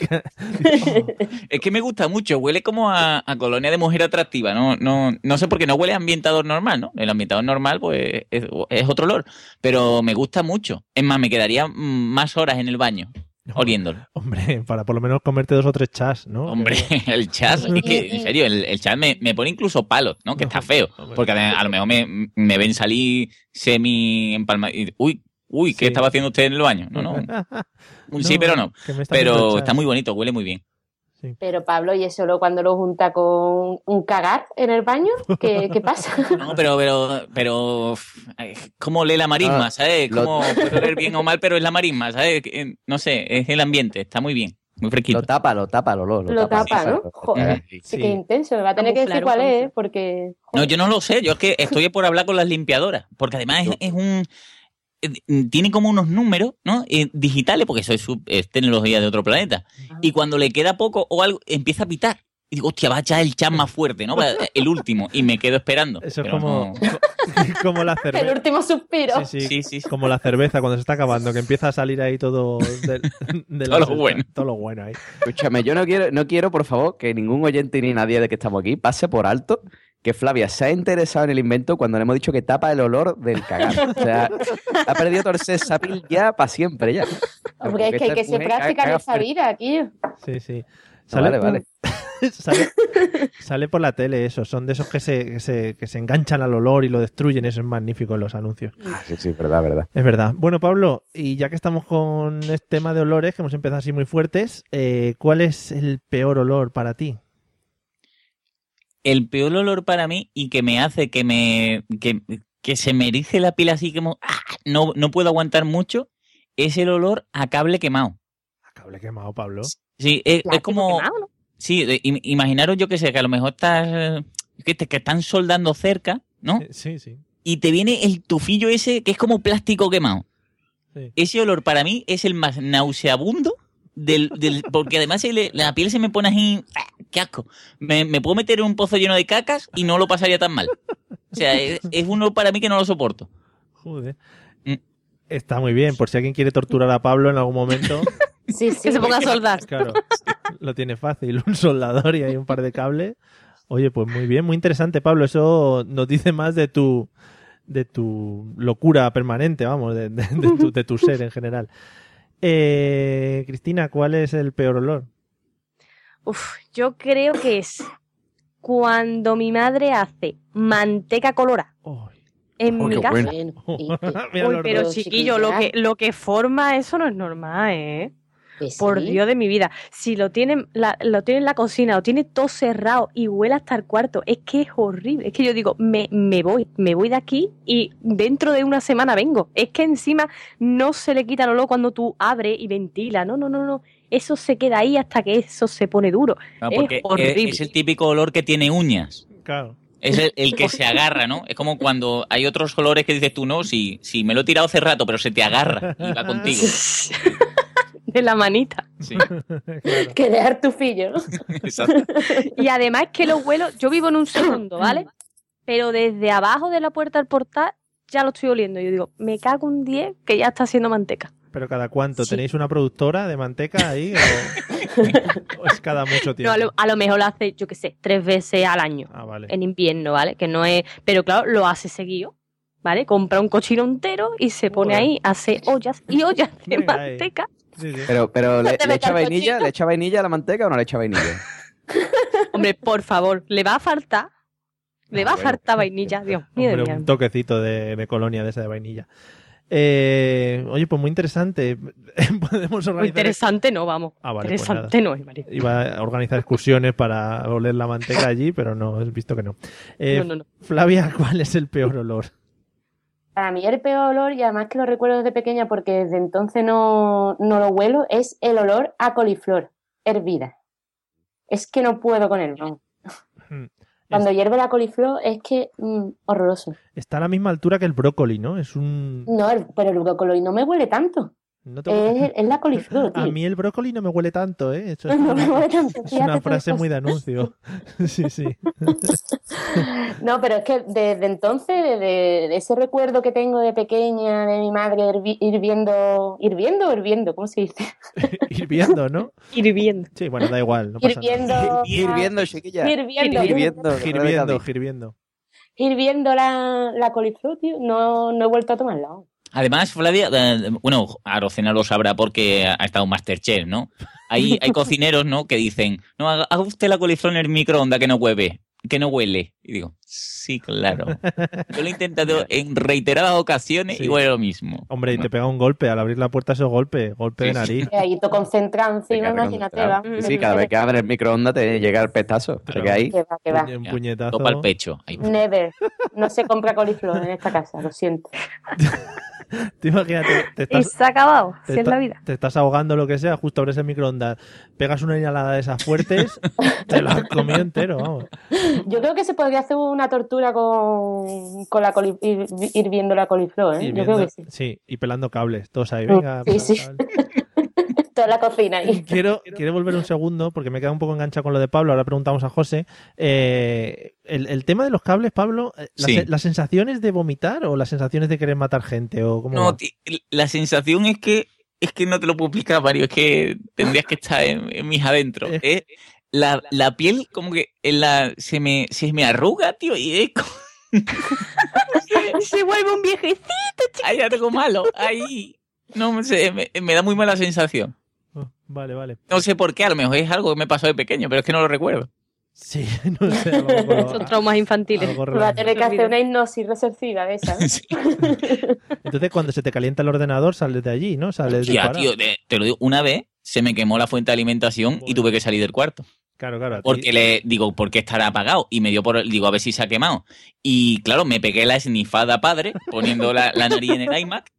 [SPEAKER 1] Oh,
[SPEAKER 6] Es que me gusta mucho, huele como a, a colonia de mujer atractiva, no, no, no sé por qué no huele a ambientador normal, ¿no? El ambientador normal, pues, es, es otro olor, pero me gusta mucho. Es más, me quedaría mm, más horas en el baño oliéndolo.
[SPEAKER 1] hombre, para por lo menos comerte dos o tres chas, ¿no?
[SPEAKER 6] Hombre, el chas, es que, en serio, el, el chas me, me pone incluso palos, ¿no? Que está feo, porque a, a lo mejor me, me ven salir semi empalmado y, uy, uy, ¿qué
[SPEAKER 1] Sí.
[SPEAKER 6] estaba haciendo usted en el baño? No, no, un sí, pero no.
[SPEAKER 1] que me está haciendo
[SPEAKER 6] Pero
[SPEAKER 1] chas.
[SPEAKER 6] está muy bonito, huele muy bien.
[SPEAKER 2] Pero Pablo, ¿y eso lo cuando lo junta con un cagar en el baño? ¿Qué, qué pasa?
[SPEAKER 6] No, pero, pero, pero, eh, ¿cómo lee la marisma,
[SPEAKER 5] Ah,
[SPEAKER 6] sabes?
[SPEAKER 5] lo-
[SPEAKER 6] ¿Cómo puede leer bien o mal, pero es la marisma, sabes? Que, No sé, es el ambiente, está muy bien, muy fresquito.
[SPEAKER 5] Lo tapa, lo tapa, lo, lo,
[SPEAKER 2] Lo tapa, ¿no?
[SPEAKER 5] sí,
[SPEAKER 2] Joder.
[SPEAKER 5] sí.
[SPEAKER 2] Sí, que intenso. Me va a tener que decir
[SPEAKER 3] Camuflar,
[SPEAKER 2] cuál
[SPEAKER 3] un
[SPEAKER 2] es, porque...
[SPEAKER 6] No, yo no lo sé, yo es que estoy por hablar con las limpiadoras, porque además es, es un... eh, Tiene como unos números, ¿no? Eh, digitales, porque eso es, su- es tecnología de otro planeta. Y cuando le queda poco o algo, empieza a pitar. Y digo, hostia, va a echar el chat más fuerte, ¿no? El último. Y me quedo esperando.
[SPEAKER 1] Eso es
[SPEAKER 6] Pero
[SPEAKER 1] como,
[SPEAKER 6] no.
[SPEAKER 1] como la
[SPEAKER 2] El
[SPEAKER 1] cerveza.
[SPEAKER 2] último suspiro.
[SPEAKER 1] Sí, sí,
[SPEAKER 6] Sí, sí, sí.
[SPEAKER 1] como la cerveza cuando se está acabando, que empieza a salir ahí todo de, de
[SPEAKER 6] Todo
[SPEAKER 1] la-
[SPEAKER 6] lo bueno.
[SPEAKER 1] Todo lo bueno ahí.
[SPEAKER 5] Escúchame, yo no quiero, no quiero, por favor, que ningún oyente ni nadie de que estamos aquí pase por alto que Flavia se ha interesado en el invento cuando le hemos dicho que tapa el olor del cagar. O sea, ha perdido todo el sex appeal ya para siempre, ya.
[SPEAKER 2] Hombre, es que hay que ser práctica en esta vida aquí.
[SPEAKER 1] Sí, sí.
[SPEAKER 5] No, vale, vale.
[SPEAKER 1] un- sale, sale por la tele eso. Son de esos que se, que, se, que se enganchan al olor y lo destruyen. Eso es magnífico en los anuncios.
[SPEAKER 5] Ah, sí, sí, verdad, verdad.
[SPEAKER 1] Es verdad. Bueno, Pablo, y ya que estamos con este tema de olores, que hemos empezado así muy fuertes, eh, ¿cuál es el peor olor para ti?
[SPEAKER 6] El peor olor para mí y que me hace que me que, que se me erice la piel así como ¡ah! no, no puedo aguantar mucho, es el olor a cable quemado.
[SPEAKER 1] A cable quemado, Pablo.
[SPEAKER 6] Sí, es, es como...
[SPEAKER 3] Quemado, ¿no?
[SPEAKER 6] Sí, de- im- imaginaros yo que sé, que a lo mejor estás... eh, Que, te- que están soldando cerca, ¿no?
[SPEAKER 1] Sí, sí.
[SPEAKER 6] Y te viene el tufillo ese que es como plástico quemado.
[SPEAKER 1] Sí.
[SPEAKER 6] Ese olor para mí es el más nauseabundo del, del porque además se le- la piel se me pone así, ¡ah! ¡Qué asco! Me, me puedo meter en un pozo lleno de cacas y no lo pasaría tan mal. O sea, es, es un olor para mí que no lo soporto.
[SPEAKER 1] Joder.
[SPEAKER 6] Mm.
[SPEAKER 1] Está muy bien, por si alguien quiere torturar a Pablo en algún momento.
[SPEAKER 2] Sí, sí.
[SPEAKER 3] Que se ponga a soldar.
[SPEAKER 1] Claro, lo tiene fácil. Un soldador y hay un par de cables. Oye, pues muy bien, muy interesante, Pablo. Eso nos dice más de tu de tu locura permanente, vamos, de, de- de tu, de tu ser en general. Eh, Cristina, ¿cuál es el peor olor?
[SPEAKER 3] Uf, yo creo que es cuando mi madre hace manteca colorada
[SPEAKER 1] Ay.
[SPEAKER 3] en
[SPEAKER 5] Oh,
[SPEAKER 3] mi
[SPEAKER 5] qué
[SPEAKER 3] casa.
[SPEAKER 5] bueno.
[SPEAKER 2] Bueno, y-
[SPEAKER 1] Mira
[SPEAKER 3] Uy,
[SPEAKER 1] los
[SPEAKER 3] pero
[SPEAKER 1] dos.
[SPEAKER 3] chiquillo, lo que, lo que forma eso no es normal, ¿eh?
[SPEAKER 2] que sí.
[SPEAKER 3] Por Dios de mi vida. Si lo tienen, la, lo tiene en la cocina, lo tiene todo cerrado y huele hasta el cuarto, es que es horrible. Es que yo digo, me, me voy, me voy de aquí y dentro de una semana vengo. Es que encima no se le quita el olor cuando tú abres y ventila. No, no, no, no. Eso se queda ahí hasta que eso se pone duro.
[SPEAKER 6] No,
[SPEAKER 3] Es
[SPEAKER 6] porque
[SPEAKER 3] horrible.
[SPEAKER 6] es, es el típico olor que tiene uñas.
[SPEAKER 1] Claro.
[SPEAKER 6] Es el, el que se agarra, ¿no? Es como cuando hay otros olores que dices tú, no, si, si me lo he tirado hace rato, pero se te agarra y va contigo.
[SPEAKER 3] De la manita.
[SPEAKER 6] Sí,
[SPEAKER 1] Claro.
[SPEAKER 2] Que dejar tu fillo, ¿no?
[SPEAKER 6] exacto.
[SPEAKER 3] Y además es que los vuelos, yo vivo en un segundo, ¿vale? Pero desde abajo de la puerta del portal ya lo estoy oliendo. Yo digo, me cago un diez que ya está haciendo manteca.
[SPEAKER 1] Pero ¿cada cuánto?
[SPEAKER 2] Sí.
[SPEAKER 1] ¿Tenéis una productora de manteca ahí? ¿O, o es cada mucho tiempo?
[SPEAKER 3] No, a, lo, a lo mejor lo hace, yo qué sé, tres veces al año.
[SPEAKER 1] Ah, vale.
[SPEAKER 3] En invierno, ¿vale? Que no es... Pero claro, lo hace seguido, ¿vale? Compra un cochino entero y se pone
[SPEAKER 1] Joder.
[SPEAKER 3] ahí, hace ollas y ollas de
[SPEAKER 1] Venga ahí.
[SPEAKER 3] manteca.
[SPEAKER 1] Sí, sí.
[SPEAKER 5] Pero, pero ¿le,
[SPEAKER 2] te
[SPEAKER 5] le
[SPEAKER 2] metas
[SPEAKER 5] echa
[SPEAKER 2] el
[SPEAKER 5] vainilla?
[SPEAKER 2] cochino.
[SPEAKER 5] ¿Le echa vainilla a la manteca o no le echa vainilla?
[SPEAKER 3] Hombre, por favor, le va a faltar... Le
[SPEAKER 5] Ah,
[SPEAKER 3] va a
[SPEAKER 5] bueno.
[SPEAKER 3] faltar vainilla, Dios mío de
[SPEAKER 1] Hombre,
[SPEAKER 3] mi
[SPEAKER 1] un
[SPEAKER 3] alma.
[SPEAKER 1] toquecito de, de colonia de esa de vainilla. Eh, oye, pues muy interesante. Podemos
[SPEAKER 3] Muy
[SPEAKER 1] organizar...
[SPEAKER 3] interesante no, vamos.
[SPEAKER 1] Ah, vale, pues
[SPEAKER 3] interesante no es, María.
[SPEAKER 1] Iba a organizar excursiones para oler la manteca allí, pero no, he visto que no. Eh,
[SPEAKER 3] No, no, no.
[SPEAKER 1] Flavia, ¿cuál es el peor olor?
[SPEAKER 2] Para mí el peor olor, y además que lo recuerdo desde pequeña porque desde entonces no, no lo huelo, es el olor a coliflor hervida. Es que no puedo con él, no. Cuando hierve la coliflor es que mm, horroroso.
[SPEAKER 1] Está a la misma altura que el brócoli, ¿no? Es un...
[SPEAKER 2] No, el- pero el brócoli no me huele tanto.
[SPEAKER 1] no te-
[SPEAKER 2] Es, es la coliflor, tío.
[SPEAKER 1] A mí el brócoli no me huele tanto, ¿eh? Eso es
[SPEAKER 2] No me
[SPEAKER 1] una,
[SPEAKER 2] huele tanto.
[SPEAKER 1] es
[SPEAKER 2] fíjate
[SPEAKER 1] una
[SPEAKER 2] tú
[SPEAKER 1] frase
[SPEAKER 2] estas-
[SPEAKER 1] muy de anuncio. Sí, sí.
[SPEAKER 2] No, pero es que desde entonces, desde ese recuerdo que tengo de pequeña, de mi madre hirvi- hirviendo, hirviendo o hirviendo, ¿cómo se dice?
[SPEAKER 1] Hirviendo, ¿no?
[SPEAKER 3] Hirviendo.
[SPEAKER 1] Sí, bueno, da igual. No pasa nada.
[SPEAKER 2] Hirviendo,
[SPEAKER 5] Hirviendo, chiquilla.
[SPEAKER 2] hirviendo,
[SPEAKER 5] Hirviendo.
[SPEAKER 1] Hirviendo, hirviendo.
[SPEAKER 2] hirviendo la, la coliflor, tío. No, no he vuelto a tomarla.
[SPEAKER 6] Además, Flavia, eh, bueno, Arocena lo sabrá porque ha estado en Masterchef, ¿no? Hay, hay cocineros, ¿no? Que dicen, no, haga haga usted la coliflor en el microondas que no huele, que no huele. Y digo, sí, claro. Yo lo he intentado en reiteradas ocasiones
[SPEAKER 1] Sí.
[SPEAKER 6] y huele lo mismo.
[SPEAKER 1] Hombre, y te pega un golpe. Al abrir la puerta, eso golpe. Golpe de
[SPEAKER 6] Sí, sí.
[SPEAKER 1] nariz.
[SPEAKER 2] Y ahí todo concentrado encima,
[SPEAKER 5] Venga,
[SPEAKER 2] imagínate, va.
[SPEAKER 5] claro. Sí, cada vez que abres el microondas te llega el pestazo.
[SPEAKER 1] Claro.
[SPEAKER 5] Que ahí.
[SPEAKER 2] Que va, que va.
[SPEAKER 1] Un
[SPEAKER 6] Ya,
[SPEAKER 1] puñetazo.
[SPEAKER 6] Topa el pecho. Ahí.
[SPEAKER 2] Never. No se compra coliflor en esta casa, lo siento.
[SPEAKER 1] Te imagínate, te
[SPEAKER 3] Y
[SPEAKER 1] estás,
[SPEAKER 3] se ha acabado,
[SPEAKER 1] te,
[SPEAKER 3] si es
[SPEAKER 1] está-
[SPEAKER 3] la vida.
[SPEAKER 1] te estás ahogando lo que sea, justo abres el microondas, pegas una inhalada de esas fuertes, te lo has comido entero, vamos.
[SPEAKER 2] Yo creo que se podría hacer una tortura con, con la coli- ir- hirviendo la coliflor, ¿eh?
[SPEAKER 1] Y
[SPEAKER 2] Yo
[SPEAKER 1] viendo-
[SPEAKER 2] creo que sí.
[SPEAKER 1] sí, y pelando cables, todos ahí, venga.
[SPEAKER 2] Sí,
[SPEAKER 1] pelando
[SPEAKER 2] sí.
[SPEAKER 1] cables.
[SPEAKER 2] Toda la cocina ahí.
[SPEAKER 1] Quiero, quiero volver un segundo, porque me queda un poco enganchado con lo de Pablo, ahora preguntamos a José. Eh, el, el tema de los cables, Pablo, eh, ¿las,
[SPEAKER 6] Sí.
[SPEAKER 1] ¿las sensaciones de vomitar o las sensaciones de querer matar gente? O cómo
[SPEAKER 6] No,
[SPEAKER 1] va?
[SPEAKER 6] ti- la sensación es que es que no te lo puedo explicar, Mario, es que tendrías que estar en, en mis adentros. Es la, la piel como que en la, se, me, se me arruga, tío, y es como...
[SPEAKER 3] Se vuelve un viejecito.
[SPEAKER 6] Hay algo malo ahí. No sé, me, me da muy mala sensación.
[SPEAKER 1] Vale, vale.
[SPEAKER 6] No sé por qué, a lo mejor es algo que me pasó de pequeño, pero es que no lo recuerdo.
[SPEAKER 1] Sí, no sé. a lo mejor-
[SPEAKER 3] Son traumas infantiles.
[SPEAKER 1] algo
[SPEAKER 2] Va a
[SPEAKER 1] relacionado.
[SPEAKER 2] tener que hacer una hipnosis receptiva de esa. ¿no?
[SPEAKER 6] Sí.
[SPEAKER 1] Entonces, cuando se te calienta el ordenador, sales de allí, ¿no? Sales
[SPEAKER 6] Hostia,
[SPEAKER 1] disparado.
[SPEAKER 6] tío, te, te lo digo, una vez se me quemó la fuente de alimentación y tuve que salir del cuarto.
[SPEAKER 1] Claro, claro. a ti-
[SPEAKER 6] Porque le digo, ¿por qué estará apagado? Y me dio por, digo, a ver si se ha quemado. Y claro, me pegué la esnifada padre, poniendo la, la nariz en el iMac,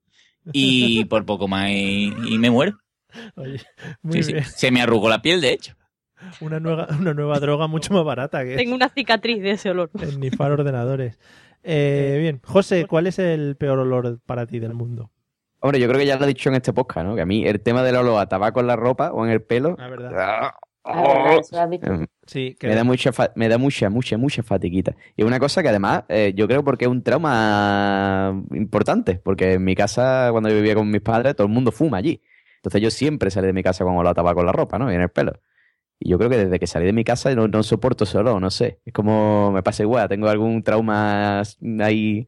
[SPEAKER 6] y por poco más y, y me muero.
[SPEAKER 1] Oye, muy
[SPEAKER 6] Sí, sí.
[SPEAKER 1] bien.
[SPEAKER 6] Se me arrugó la piel, de hecho.
[SPEAKER 1] Una nueva, una nueva droga mucho más barata que
[SPEAKER 3] Tengo una cicatriz de ese olor.
[SPEAKER 1] esnifar ordenadores. Eh, bien, José, ¿cuál es el peor olor para ti del mundo?
[SPEAKER 5] Hombre, yo creo que ya lo he dicho en este podcast, ¿no? Que a mí el tema del olor a tabaco en la ropa o en el pelo...
[SPEAKER 1] La verdad.
[SPEAKER 5] ¡ah!
[SPEAKER 2] Ah, verdad, eso lo has dicho.
[SPEAKER 5] Eh,
[SPEAKER 1] Sí, que
[SPEAKER 5] Me da mucha, fa- me da mucha, mucha, mucha fatiguita. Y una cosa que además eh, yo creo porque es un trauma importante, porque en mi casa, cuando yo vivía con mis padres, todo el mundo fuma allí. Entonces yo siempre salí de mi casa con olor a tabaco en la ropa, ¿no? Y en el pelo. Y yo creo que desde que salí de mi casa no, no soporto ese olor, no sé. Es como me pasa igual, tengo algún trauma ahí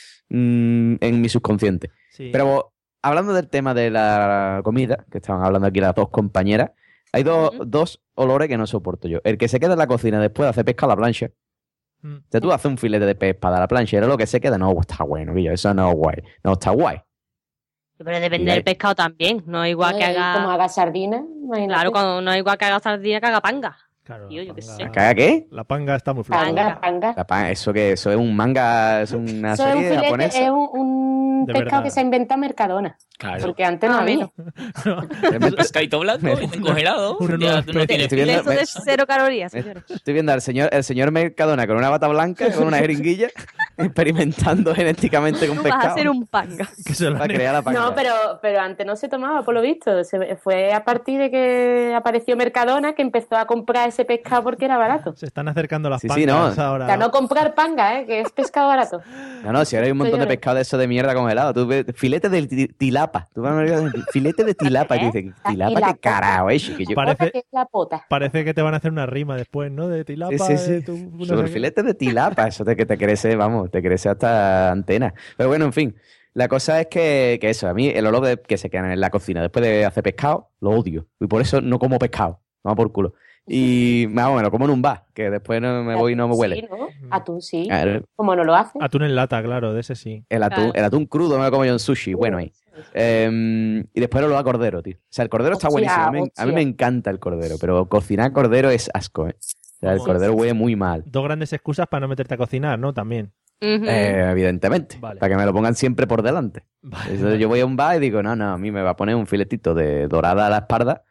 [SPEAKER 5] mm, en mi subconsciente.
[SPEAKER 1] sí.
[SPEAKER 5] Pero hablando del tema de la comida, que estaban hablando aquí las dos compañeras, hay dos,
[SPEAKER 3] Ujú.
[SPEAKER 5] dos olores que no soporto yo. El que se queda en la cocina después de hacer pesca a la plancha.
[SPEAKER 1] Mm.
[SPEAKER 5] O sea, tú haces un filete de pez para la plancha y ahora lo que se queda, no, está bueno, Guillo, eso no es guay. No, está guay.
[SPEAKER 3] Pero depende
[SPEAKER 5] Y
[SPEAKER 3] del
[SPEAKER 5] hay-
[SPEAKER 3] pescado también. No es igual que
[SPEAKER 2] Ay, Como
[SPEAKER 3] haga.
[SPEAKER 2] haga sardina, imagínate.
[SPEAKER 3] Claro, cuando no es igual que haga sardina que haga panga.
[SPEAKER 1] Claro,
[SPEAKER 3] Tío,
[SPEAKER 1] la
[SPEAKER 3] yo qué
[SPEAKER 1] panga-
[SPEAKER 3] sé.
[SPEAKER 5] ¿Caga qué?
[SPEAKER 1] La panga está muy floja.
[SPEAKER 2] Panga, panga.
[SPEAKER 5] La pan- eso que eso es un manga, es una
[SPEAKER 2] Eso es un
[SPEAKER 5] serie
[SPEAKER 2] filete,
[SPEAKER 5] japonesa.
[SPEAKER 2] es un, un
[SPEAKER 1] De
[SPEAKER 2] pescado
[SPEAKER 1] verdad.
[SPEAKER 2] que se ha inventado Mercadona.
[SPEAKER 6] Claro.
[SPEAKER 2] Porque antes no
[SPEAKER 3] Ah,
[SPEAKER 2] había.
[SPEAKER 3] menos.
[SPEAKER 6] Un pescadito blanco, congelado.
[SPEAKER 1] una
[SPEAKER 6] ya
[SPEAKER 1] nueva
[SPEAKER 6] no
[SPEAKER 1] especie.
[SPEAKER 6] tiene
[SPEAKER 5] Estoy viendo-
[SPEAKER 3] Eso de cero calorías,
[SPEAKER 5] Me-
[SPEAKER 3] señores.
[SPEAKER 5] Estoy viendo al señor, el señor Mercadona con una bata blanca, con una jeringuilla, experimentando genéticamente con
[SPEAKER 3] Tú vas a
[SPEAKER 5] pescado
[SPEAKER 3] hacer un panga.
[SPEAKER 1] Que se lo
[SPEAKER 5] para
[SPEAKER 1] han-
[SPEAKER 5] crear la panga.
[SPEAKER 2] No, pero, pero antes no se tomaba, por lo visto. Se, fue a partir de que apareció Mercadona que empezó a comprar ese pescado porque era barato.
[SPEAKER 1] Se están acercando las
[SPEAKER 5] Sí, sí,
[SPEAKER 1] pangas
[SPEAKER 5] no.
[SPEAKER 1] ahora.
[SPEAKER 2] O sea, no comprar panga, ¿eh? Que es pescado barato.
[SPEAKER 5] No, no, si ahora hay un montón de
[SPEAKER 2] Señores.
[SPEAKER 5] pescado de eso de mierda congelado. Tú ves, filete de ti- tilapa. Tú vas a ver, filete de tilapa. Y tú dices,
[SPEAKER 2] La
[SPEAKER 5] tilapa,
[SPEAKER 2] tilapa.
[SPEAKER 5] qué carajo, eh, chiquillo.
[SPEAKER 1] Parece-
[SPEAKER 2] Pota que es la pota.
[SPEAKER 1] Parece que te van a hacer una rima después, ¿no? De tilapa.
[SPEAKER 5] Sí, sí,
[SPEAKER 1] de
[SPEAKER 5] sí.
[SPEAKER 1] tu- no
[SPEAKER 5] Sobre
[SPEAKER 1] sé qué.
[SPEAKER 5] filete de tilapa, eso te, que te crece, vamos, te crece hasta antena. Pero bueno, en fin, la cosa es que, que eso, a mí el olor de, que se queda en la cocina después de hacer pescado, lo odio. Y por eso no como pescado, vamos por culo. Y vamos, me lo como en un bar, que después no me voy y no me huele.
[SPEAKER 2] Sí, ¿no? Atún sí.
[SPEAKER 5] Claro,
[SPEAKER 2] Como no lo hace.
[SPEAKER 1] Atún en lata, claro, de ese sí.
[SPEAKER 5] El atún,
[SPEAKER 3] Claro.
[SPEAKER 5] el atún crudo me lo como yo en sushi, bueno ahí. Eh, y después el olor a cordero, tío. O sea, el cordero está
[SPEAKER 2] Hostia,
[SPEAKER 5] buenísimo. A mí, a mí
[SPEAKER 2] hostia.
[SPEAKER 5] me encanta el cordero, pero cocinar cordero es asco, ¿eh? O sea, el
[SPEAKER 1] Sí,
[SPEAKER 5] cordero
[SPEAKER 2] sí,
[SPEAKER 5] huele muy mal.
[SPEAKER 1] Dos grandes excusas para no meterte a cocinar, ¿no? También.
[SPEAKER 3] Ujú.
[SPEAKER 5] Eh, evidentemente.
[SPEAKER 1] Vale.
[SPEAKER 5] Para que me lo pongan siempre por delante.
[SPEAKER 1] Vale,
[SPEAKER 5] Entonces, yo voy a un bar y digo, no, no, a mí me va a poner un filetito de dorada a la espalda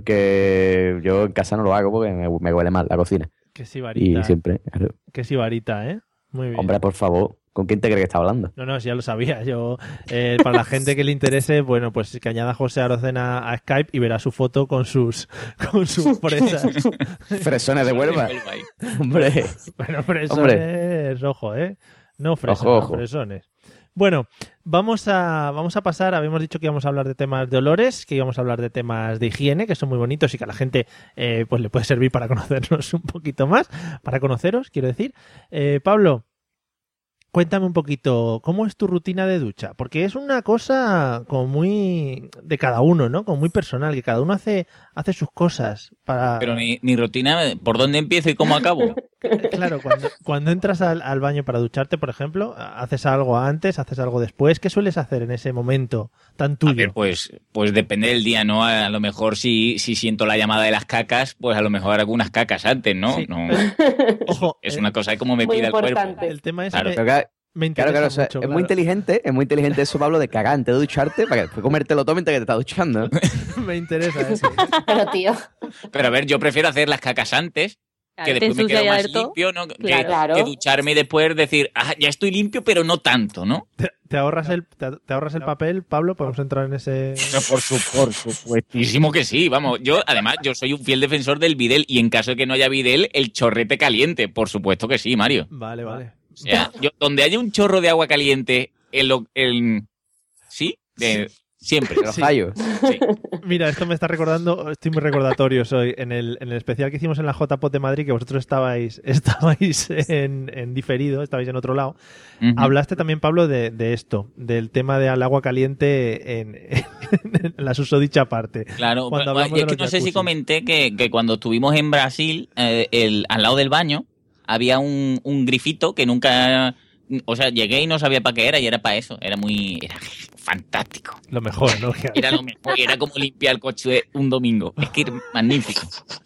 [SPEAKER 5] porque yo en casa no lo hago porque me, me huele mal la cocina.
[SPEAKER 1] Que
[SPEAKER 5] Y
[SPEAKER 1] sibarita.
[SPEAKER 5] siempre, claro,
[SPEAKER 1] Que sibarita, ¿eh? Muy bien.
[SPEAKER 5] hombre, por favor, ¿con quién te crees que está hablando?
[SPEAKER 1] No, no, sí, ya lo sabía. Yo, eh, para la gente que le interese, bueno, pues que añada a José Arocena a Skype y verá su foto con sus, con sus fresas.
[SPEAKER 5] Fresones de Huelva. Hombre,
[SPEAKER 1] Bueno, fresones
[SPEAKER 5] Hombre.
[SPEAKER 1] rojo, ¿eh? No fresones,
[SPEAKER 5] Ojo, ojo.
[SPEAKER 1] fresones. Bueno, vamos a, vamos a pasar. Habíamos dicho que íbamos a hablar de temas de olores, que íbamos a hablar de temas de higiene, que son muy bonitos y que a la gente eh, pues le puede servir para conocernos un poquito más, para conoceros, quiero decir. Eh, Pablo, cuéntame un poquito, ¿cómo es tu rutina de ducha? Porque es una cosa como muy de cada uno, ¿no? Como muy personal, que cada uno hace, hace sus cosas para...
[SPEAKER 6] Pero mi, mi rutina, ¿por dónde empiezo y cómo acabo?
[SPEAKER 1] Claro, cuando, cuando entras al, al baño para ducharte, por ejemplo, ¿haces algo antes, haces algo después? ¿Qué sueles hacer en ese momento tan
[SPEAKER 6] A
[SPEAKER 1] tuyo?
[SPEAKER 6] ver, pues, pues depende del día, ¿no? A, a lo mejor si, si siento la llamada de las cacas, pues a lo mejor algunas cacas antes, ¿no?
[SPEAKER 1] Sí.
[SPEAKER 6] no
[SPEAKER 1] Ojo,
[SPEAKER 6] es
[SPEAKER 1] eh,
[SPEAKER 6] una cosa de cómo me
[SPEAKER 2] Muy
[SPEAKER 6] pida el cuerpo.
[SPEAKER 2] importante.
[SPEAKER 1] el tema es
[SPEAKER 6] Claro.
[SPEAKER 1] me,
[SPEAKER 5] pero que-
[SPEAKER 1] me interesa
[SPEAKER 5] claro, claro, o sea,
[SPEAKER 1] mucho.
[SPEAKER 5] es
[SPEAKER 1] claro.
[SPEAKER 5] muy inteligente, es muy inteligente eso, Pablo, de cagar antes de ducharte para que después comértelo todo mientras que te estás duchando.
[SPEAKER 1] Me interesa eso.
[SPEAKER 2] Pero, tío,
[SPEAKER 6] Pero a ver, yo prefiero hacer las cacas antes,
[SPEAKER 3] Claro,
[SPEAKER 6] que
[SPEAKER 3] te
[SPEAKER 6] después me
[SPEAKER 3] ensucia
[SPEAKER 6] quedo
[SPEAKER 3] ya
[SPEAKER 6] más
[SPEAKER 3] del todo.
[SPEAKER 6] limpio, ¿no? Que,
[SPEAKER 2] Claro.
[SPEAKER 6] que ducharme y después decir, ah, ya estoy limpio, pero no tanto, ¿no?
[SPEAKER 1] ¿Te, te ahorras el, te, te ahorras el papel, Pablo? ¿Podemos entrar en ese...?
[SPEAKER 6] No, por, su, por supuestísimo que sí, vamos. Yo, además, yo soy un fiel defensor del bidel y en caso de que no haya bidel, el chorrete caliente. Por supuesto que sí, Mario.
[SPEAKER 1] Vale, vale.
[SPEAKER 6] O sea, yo, donde haya un chorro de agua caliente, en lo, en- ¿sí? De, siempre.
[SPEAKER 5] De los
[SPEAKER 1] Sí.
[SPEAKER 5] gallos.
[SPEAKER 6] Sí.
[SPEAKER 1] Mira, esto me está recordando, estoy muy recordatorio hoy, en el, en el especial que hicimos en la J-Pod de Madrid, que vosotros estabais, estabais en, en diferido, estabais en otro lado.
[SPEAKER 6] Ujú.
[SPEAKER 1] Hablaste también, Pablo, de, de esto, del tema del agua caliente en, la susodicha parte.
[SPEAKER 6] Claro,
[SPEAKER 1] Cuando
[SPEAKER 6] pues,
[SPEAKER 1] hablamos
[SPEAKER 6] es
[SPEAKER 1] de
[SPEAKER 6] que
[SPEAKER 1] los
[SPEAKER 6] no sé si
[SPEAKER 1] jacuzzis.
[SPEAKER 6] comenté que, que cuando estuvimos en Brasil, eh, el, al lado del baño, había un, un grifito que nunca... O sea, llegué y no sabía para qué era y era para eso. Era muy... Era fantástico.
[SPEAKER 1] Lo mejor, ¿no?
[SPEAKER 6] Era lo mejor. Era como limpiar el coche un domingo. Es que era magnífico.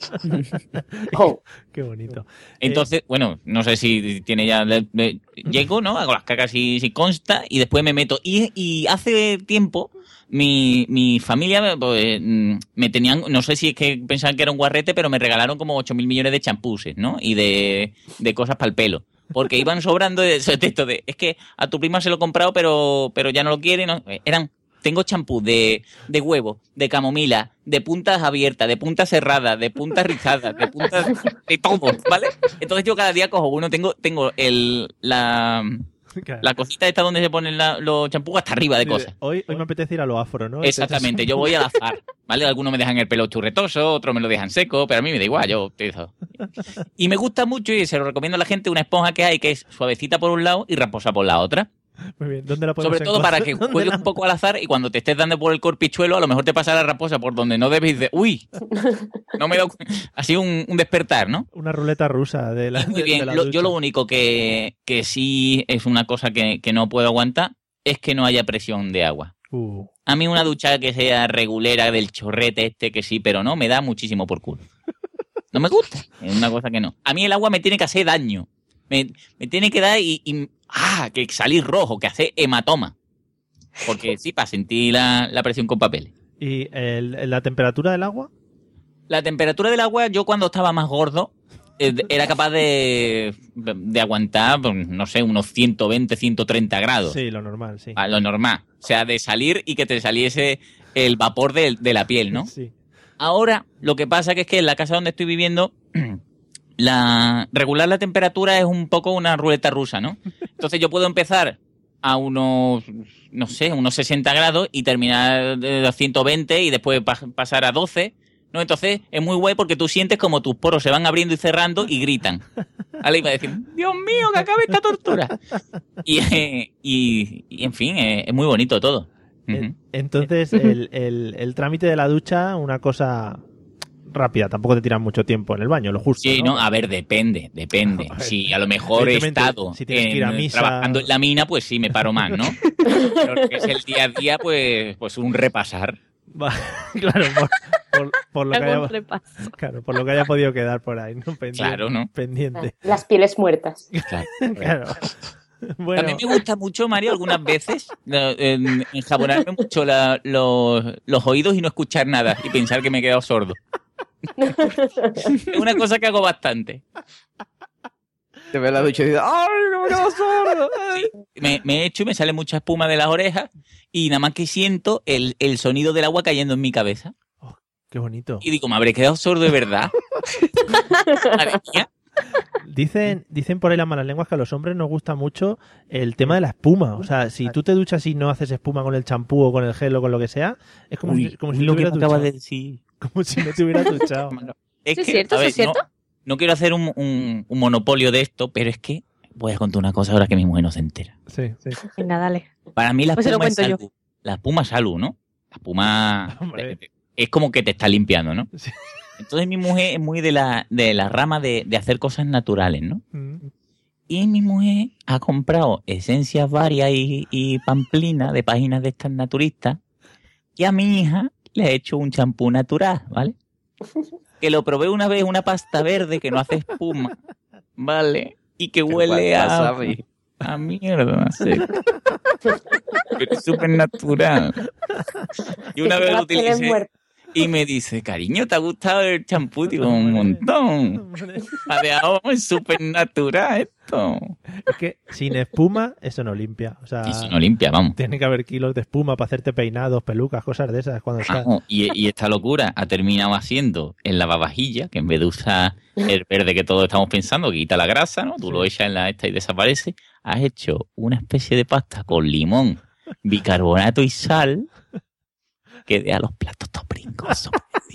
[SPEAKER 2] Oh,
[SPEAKER 1] Qué bonito.
[SPEAKER 6] Entonces, bueno, no sé si tiene ya... le- le- llego, ¿no? Hago las cacas si, si consta y después me meto. Y, y hace tiempo mi, mi familia pues, mm, me tenían... No sé si es que pensaban que era un guarrete, pero me regalaron como ocho mil millones de champuses, ¿no? Y de, de cosas para el pelo. Porque iban sobrando de ese texto de... Es que a tu prima se lo he comprado, pero, pero ya no lo quiere. ¿No? Eran... Tengo champú de, de huevo, de camomila, de puntas abiertas, de puntas cerradas, de puntas rizadas, de puntas... de todo, ¿vale? Entonces yo cada día cojo uno, tengo, tengo el, la,
[SPEAKER 1] Claro.
[SPEAKER 6] la cosita esta donde se ponen la- los champús hasta arriba de
[SPEAKER 1] Dice,
[SPEAKER 6] cosas.
[SPEAKER 1] Hoy, hoy me apetece ir a lo afro, ¿no?
[SPEAKER 6] Exactamente, yo voy al azar, ¿vale? Algunos me dejan el pelo churretoso, otros me lo dejan seco, pero a mí me da igual, yo utilizo. Y me gusta mucho y se lo recomiendo a la gente una esponja que hay que es suavecita por un lado y rasposa por la otra.
[SPEAKER 1] Muy bien. ¿Dónde la podemos
[SPEAKER 6] Sobre todo para que
[SPEAKER 1] encontrar? ¿Dónde
[SPEAKER 6] juegues
[SPEAKER 1] la-
[SPEAKER 6] un poco al azar y cuando te estés dando por el corpichuelo, a lo mejor te pasa la raposa por donde no debes y dices, uy, no me he dado cu-". Así un, un despertar, ¿no?
[SPEAKER 1] Una ruleta rusa de la.
[SPEAKER 6] Muy
[SPEAKER 1] de-
[SPEAKER 6] bien,
[SPEAKER 1] de la
[SPEAKER 6] lo-
[SPEAKER 1] ducha.
[SPEAKER 6] yo lo único que, que sí es una cosa que, que no puedo aguantar es que no haya presión de agua.
[SPEAKER 1] Uh,
[SPEAKER 6] A mí una ducha que sea regulera del chorrete este que sí, pero no, me da muchísimo por culo. No me gusta, es una cosa que no. A mí el agua me tiene que hacer daño. Me, me tiene que dar y, y- ah, que salir rojo, que hace hematoma. Porque sí, para sentir la, la presión con papeles.
[SPEAKER 1] ¿Y el- la temperatura del agua?
[SPEAKER 6] La temperatura del agua, yo cuando estaba más gordo, eh, era capaz de, de aguantar, pues, no sé, unos ciento veinte, ciento treinta grados.
[SPEAKER 1] Sí, lo normal, sí.
[SPEAKER 6] A lo normal. O sea, de salir y que te saliese el vapor de, de la piel, ¿no?
[SPEAKER 1] Sí.
[SPEAKER 6] Ahora, lo que pasa que es que en la casa donde estoy viviendo, la regular la temperatura es un poco una ruleta rusa, ¿no? Entonces yo puedo empezar a unos, no sé, unos sesenta grados y terminar de a ciento veinte y después pa- pasar a doce, ¿no? Entonces es muy guay porque tú sientes como tus poros se van abriendo y cerrando y gritan. ¿Vale? Y va a decir, Dios mío, que acabe esta tortura. Y, eh, y, y, en fin, eh, es muy bonito todo.
[SPEAKER 1] Eh,
[SPEAKER 6] Ujú.
[SPEAKER 1] Entonces, el, el, el trámite de la ducha, una cosa rápida, tampoco te tiran mucho tiempo en el baño, lo justo.
[SPEAKER 6] Sí,
[SPEAKER 1] ¿no?
[SPEAKER 6] no, a ver, depende, depende.
[SPEAKER 1] A ver,
[SPEAKER 6] Si a lo mejor he
[SPEAKER 1] evidentemente,
[SPEAKER 6] estado
[SPEAKER 1] si tienes que ir a
[SPEAKER 6] en-
[SPEAKER 1] misa-
[SPEAKER 6] trabajando en la mina, pues sí, me paro más, ¿no? Pero lo que es el día a día, pues, pues un repasar.
[SPEAKER 1] Va, claro, por, por- por lo que
[SPEAKER 3] Hago un
[SPEAKER 1] haya,
[SPEAKER 3] repaso.
[SPEAKER 1] claro, por lo que haya podido quedar por ahí, ¿no? Pendiente,
[SPEAKER 6] Claro, ¿no?
[SPEAKER 1] pendiente.
[SPEAKER 2] las pieles muertas.
[SPEAKER 6] Claro.
[SPEAKER 1] Claro. Bueno,
[SPEAKER 6] También me gusta mucho, Mario, algunas veces la- en- enjabonarme mucho la- los, los oídos y no escuchar nada y pensar que me he quedado sordo. Es una cosa que hago bastante.
[SPEAKER 5] Te ves la ducha y dices, ¡ay, no me quedo sordo!
[SPEAKER 6] Sí, me, me echo y me sale mucha espuma de las orejas y nada más que siento el, el sonido del agua cayendo en mi cabeza.
[SPEAKER 1] qué bonito.
[SPEAKER 6] Y digo, ¿me habré quedado sordo de verdad? Madre mía.
[SPEAKER 1] Dicen, dicen por ahí las malas lenguas que a los hombres nos gusta mucho el tema de la espuma. O sea, si tú te duchas y no haces espuma con el champú o con el gel o con lo que sea, es como
[SPEAKER 6] Uy,
[SPEAKER 1] si, como
[SPEAKER 6] uy,
[SPEAKER 1] si
[SPEAKER 6] lo
[SPEAKER 1] no
[SPEAKER 6] que
[SPEAKER 1] te
[SPEAKER 6] me
[SPEAKER 1] hubieras
[SPEAKER 6] acabas
[SPEAKER 1] duchado.
[SPEAKER 6] de decir.
[SPEAKER 1] Como si no te hubieras duchado.
[SPEAKER 6] Es
[SPEAKER 3] ¿Eso es
[SPEAKER 6] que,
[SPEAKER 3] cierto?
[SPEAKER 6] a ver,
[SPEAKER 3] ¿Eso es
[SPEAKER 6] no,
[SPEAKER 3] cierto?
[SPEAKER 6] no quiero hacer un, un- un monopolio de esto, pero es que voy a contar una cosa ahora que mi mujer no se entera.
[SPEAKER 1] Sí, sí.
[SPEAKER 3] Venga, dale.
[SPEAKER 6] Para mí la
[SPEAKER 3] Pues se lo
[SPEAKER 6] espuma es
[SPEAKER 3] cuento yo.
[SPEAKER 6] salud. La espuma es salud, ¿no? La espuma
[SPEAKER 1] Hombre.
[SPEAKER 6] es como que te está limpiando, ¿no?
[SPEAKER 1] Sí.
[SPEAKER 6] Entonces mi mujer es muy de la, de la rama de, de hacer cosas naturales, ¿no?
[SPEAKER 1] Mm.
[SPEAKER 6] Y mi mujer ha comprado esencias varias y, y pamplinas de páginas de estas naturistas. Y a mi hija le he hecho un champú natural, ¿vale? Que lo probé una vez, una pasta verde que no hace espuma, ¿vale? Y que huele a,
[SPEAKER 5] wasabi.
[SPEAKER 6] a mierda, sí. Pero es súper natural. Y una
[SPEAKER 2] Que
[SPEAKER 6] vez
[SPEAKER 2] te
[SPEAKER 6] lo
[SPEAKER 2] las pieles
[SPEAKER 6] utilicé
[SPEAKER 2] muertas.
[SPEAKER 6] y me dice, cariño, ¿te ha gustado el champú? Digo, un montón.
[SPEAKER 1] Hombre.
[SPEAKER 6] Adeado, es súper natural esto.
[SPEAKER 1] Es que sin espuma, eso no limpia. O sea,
[SPEAKER 6] Y si no limpia, vamos.
[SPEAKER 1] tiene que haber kilos de espuma para hacerte peinados, pelucas, cosas de esas cuando estás.
[SPEAKER 6] Vamos, y, y esta locura ha terminado haciendo en lavavajilla, que en vez de usar el verde que todos estamos pensando, que quita la grasa, ¿no? Tú
[SPEAKER 1] Sí.
[SPEAKER 6] lo echas en la esta y desaparece. Has hecho una especie de pasta con limón, bicarbonato y sal que deja los platos todos pringosos.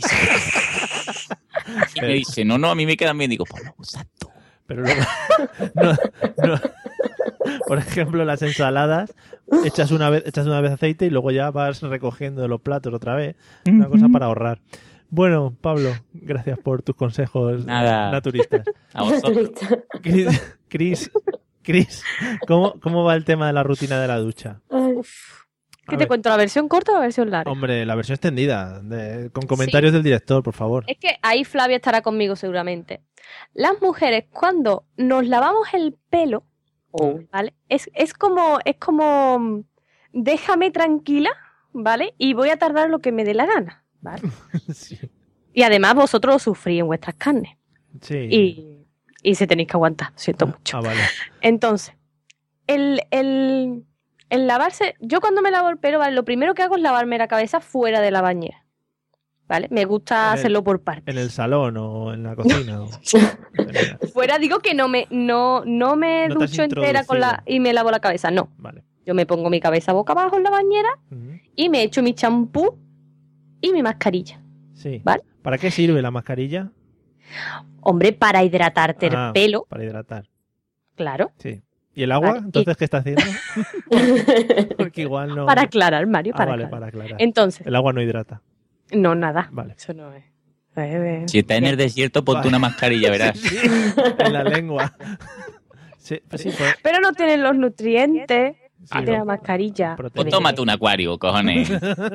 [SPEAKER 6] Y me dice, no, no, a mí me quedan bien. Digo, pues lo usas tú.
[SPEAKER 1] Pero luego, no, no, Por ejemplo, las ensaladas, echas una vez, echas una vez aceite y luego ya vas recogiendo los platos otra vez. Una cosa para ahorrar. Bueno, Pablo, gracias por tus consejos
[SPEAKER 6] Nada.
[SPEAKER 1] naturistas.
[SPEAKER 6] A vosotros.
[SPEAKER 1] Cris, Cris, Cris, ¿cómo, ¿cómo va el tema de la rutina de la ducha?
[SPEAKER 3] ¿Qué
[SPEAKER 1] A
[SPEAKER 3] te
[SPEAKER 1] ver.
[SPEAKER 3] cuento? ¿La versión corta o la versión larga?
[SPEAKER 1] Hombre, la versión extendida, de- con comentarios del director, por favor.
[SPEAKER 3] Es que ahí Flavia estará conmigo seguramente. Las mujeres, cuando nos lavamos el pelo, ¿vale? Es, es como, es como, mm, déjame tranquila, ¿vale? Y voy a tardar lo que me dé la gana, ¿vale?
[SPEAKER 1] Sí.
[SPEAKER 3] Y además vosotros lo sufrís en vuestras carnes.
[SPEAKER 1] Sí.
[SPEAKER 3] Y, y se tenéis que aguantar, siento mucho.
[SPEAKER 1] Ah, vale.
[SPEAKER 3] Entonces, el, el, el lavarse... Yo cuando me lavo el pelo, ¿vale? Lo primero que hago es lavarme la cabeza fuera de la bañera. ¿Vale? Me gusta
[SPEAKER 1] En el-
[SPEAKER 3] hacerlo por partes.
[SPEAKER 1] ¿En el salón o en la cocina? o-
[SPEAKER 3] Fuera digo que no me, no, no me
[SPEAKER 1] No te has
[SPEAKER 3] ducho entera con la,
[SPEAKER 1] introducido.
[SPEAKER 3] y me lavo la cabeza, no.
[SPEAKER 1] Vale.
[SPEAKER 3] Yo me pongo mi cabeza boca abajo en la bañera
[SPEAKER 1] Ujú.
[SPEAKER 3] y me echo mi champú y mi mascarilla.
[SPEAKER 1] Sí.
[SPEAKER 3] ¿Vale?
[SPEAKER 1] ¿Para qué sirve la mascarilla?
[SPEAKER 3] Hombre, para hidratarte
[SPEAKER 1] Ah,
[SPEAKER 3] el pelo,
[SPEAKER 1] Para hidratar.
[SPEAKER 3] claro.
[SPEAKER 1] Sí. ¿Y el agua?
[SPEAKER 3] Vale, y-
[SPEAKER 1] Entonces, ¿qué está haciendo? Porque igual no...
[SPEAKER 3] Para aclarar, Mario,
[SPEAKER 1] Ah,
[SPEAKER 3] para
[SPEAKER 1] vale,
[SPEAKER 3] aclarar.
[SPEAKER 1] para aclarar.
[SPEAKER 3] Entonces,
[SPEAKER 1] El agua no hidrata.
[SPEAKER 3] no, nada.
[SPEAKER 1] Vale.
[SPEAKER 3] Eso no es. Eh,
[SPEAKER 6] Si estás en el desierto, ponte
[SPEAKER 1] Vale.
[SPEAKER 6] una mascarilla, verás.
[SPEAKER 1] Sí, en la lengua. Sí, pues sí, pues-
[SPEAKER 3] Pero no tienen los nutrientes
[SPEAKER 1] sí,
[SPEAKER 3] de la
[SPEAKER 1] no.
[SPEAKER 3] mascarilla.
[SPEAKER 1] Protege.
[SPEAKER 6] Pues tómate un acuario, cojones.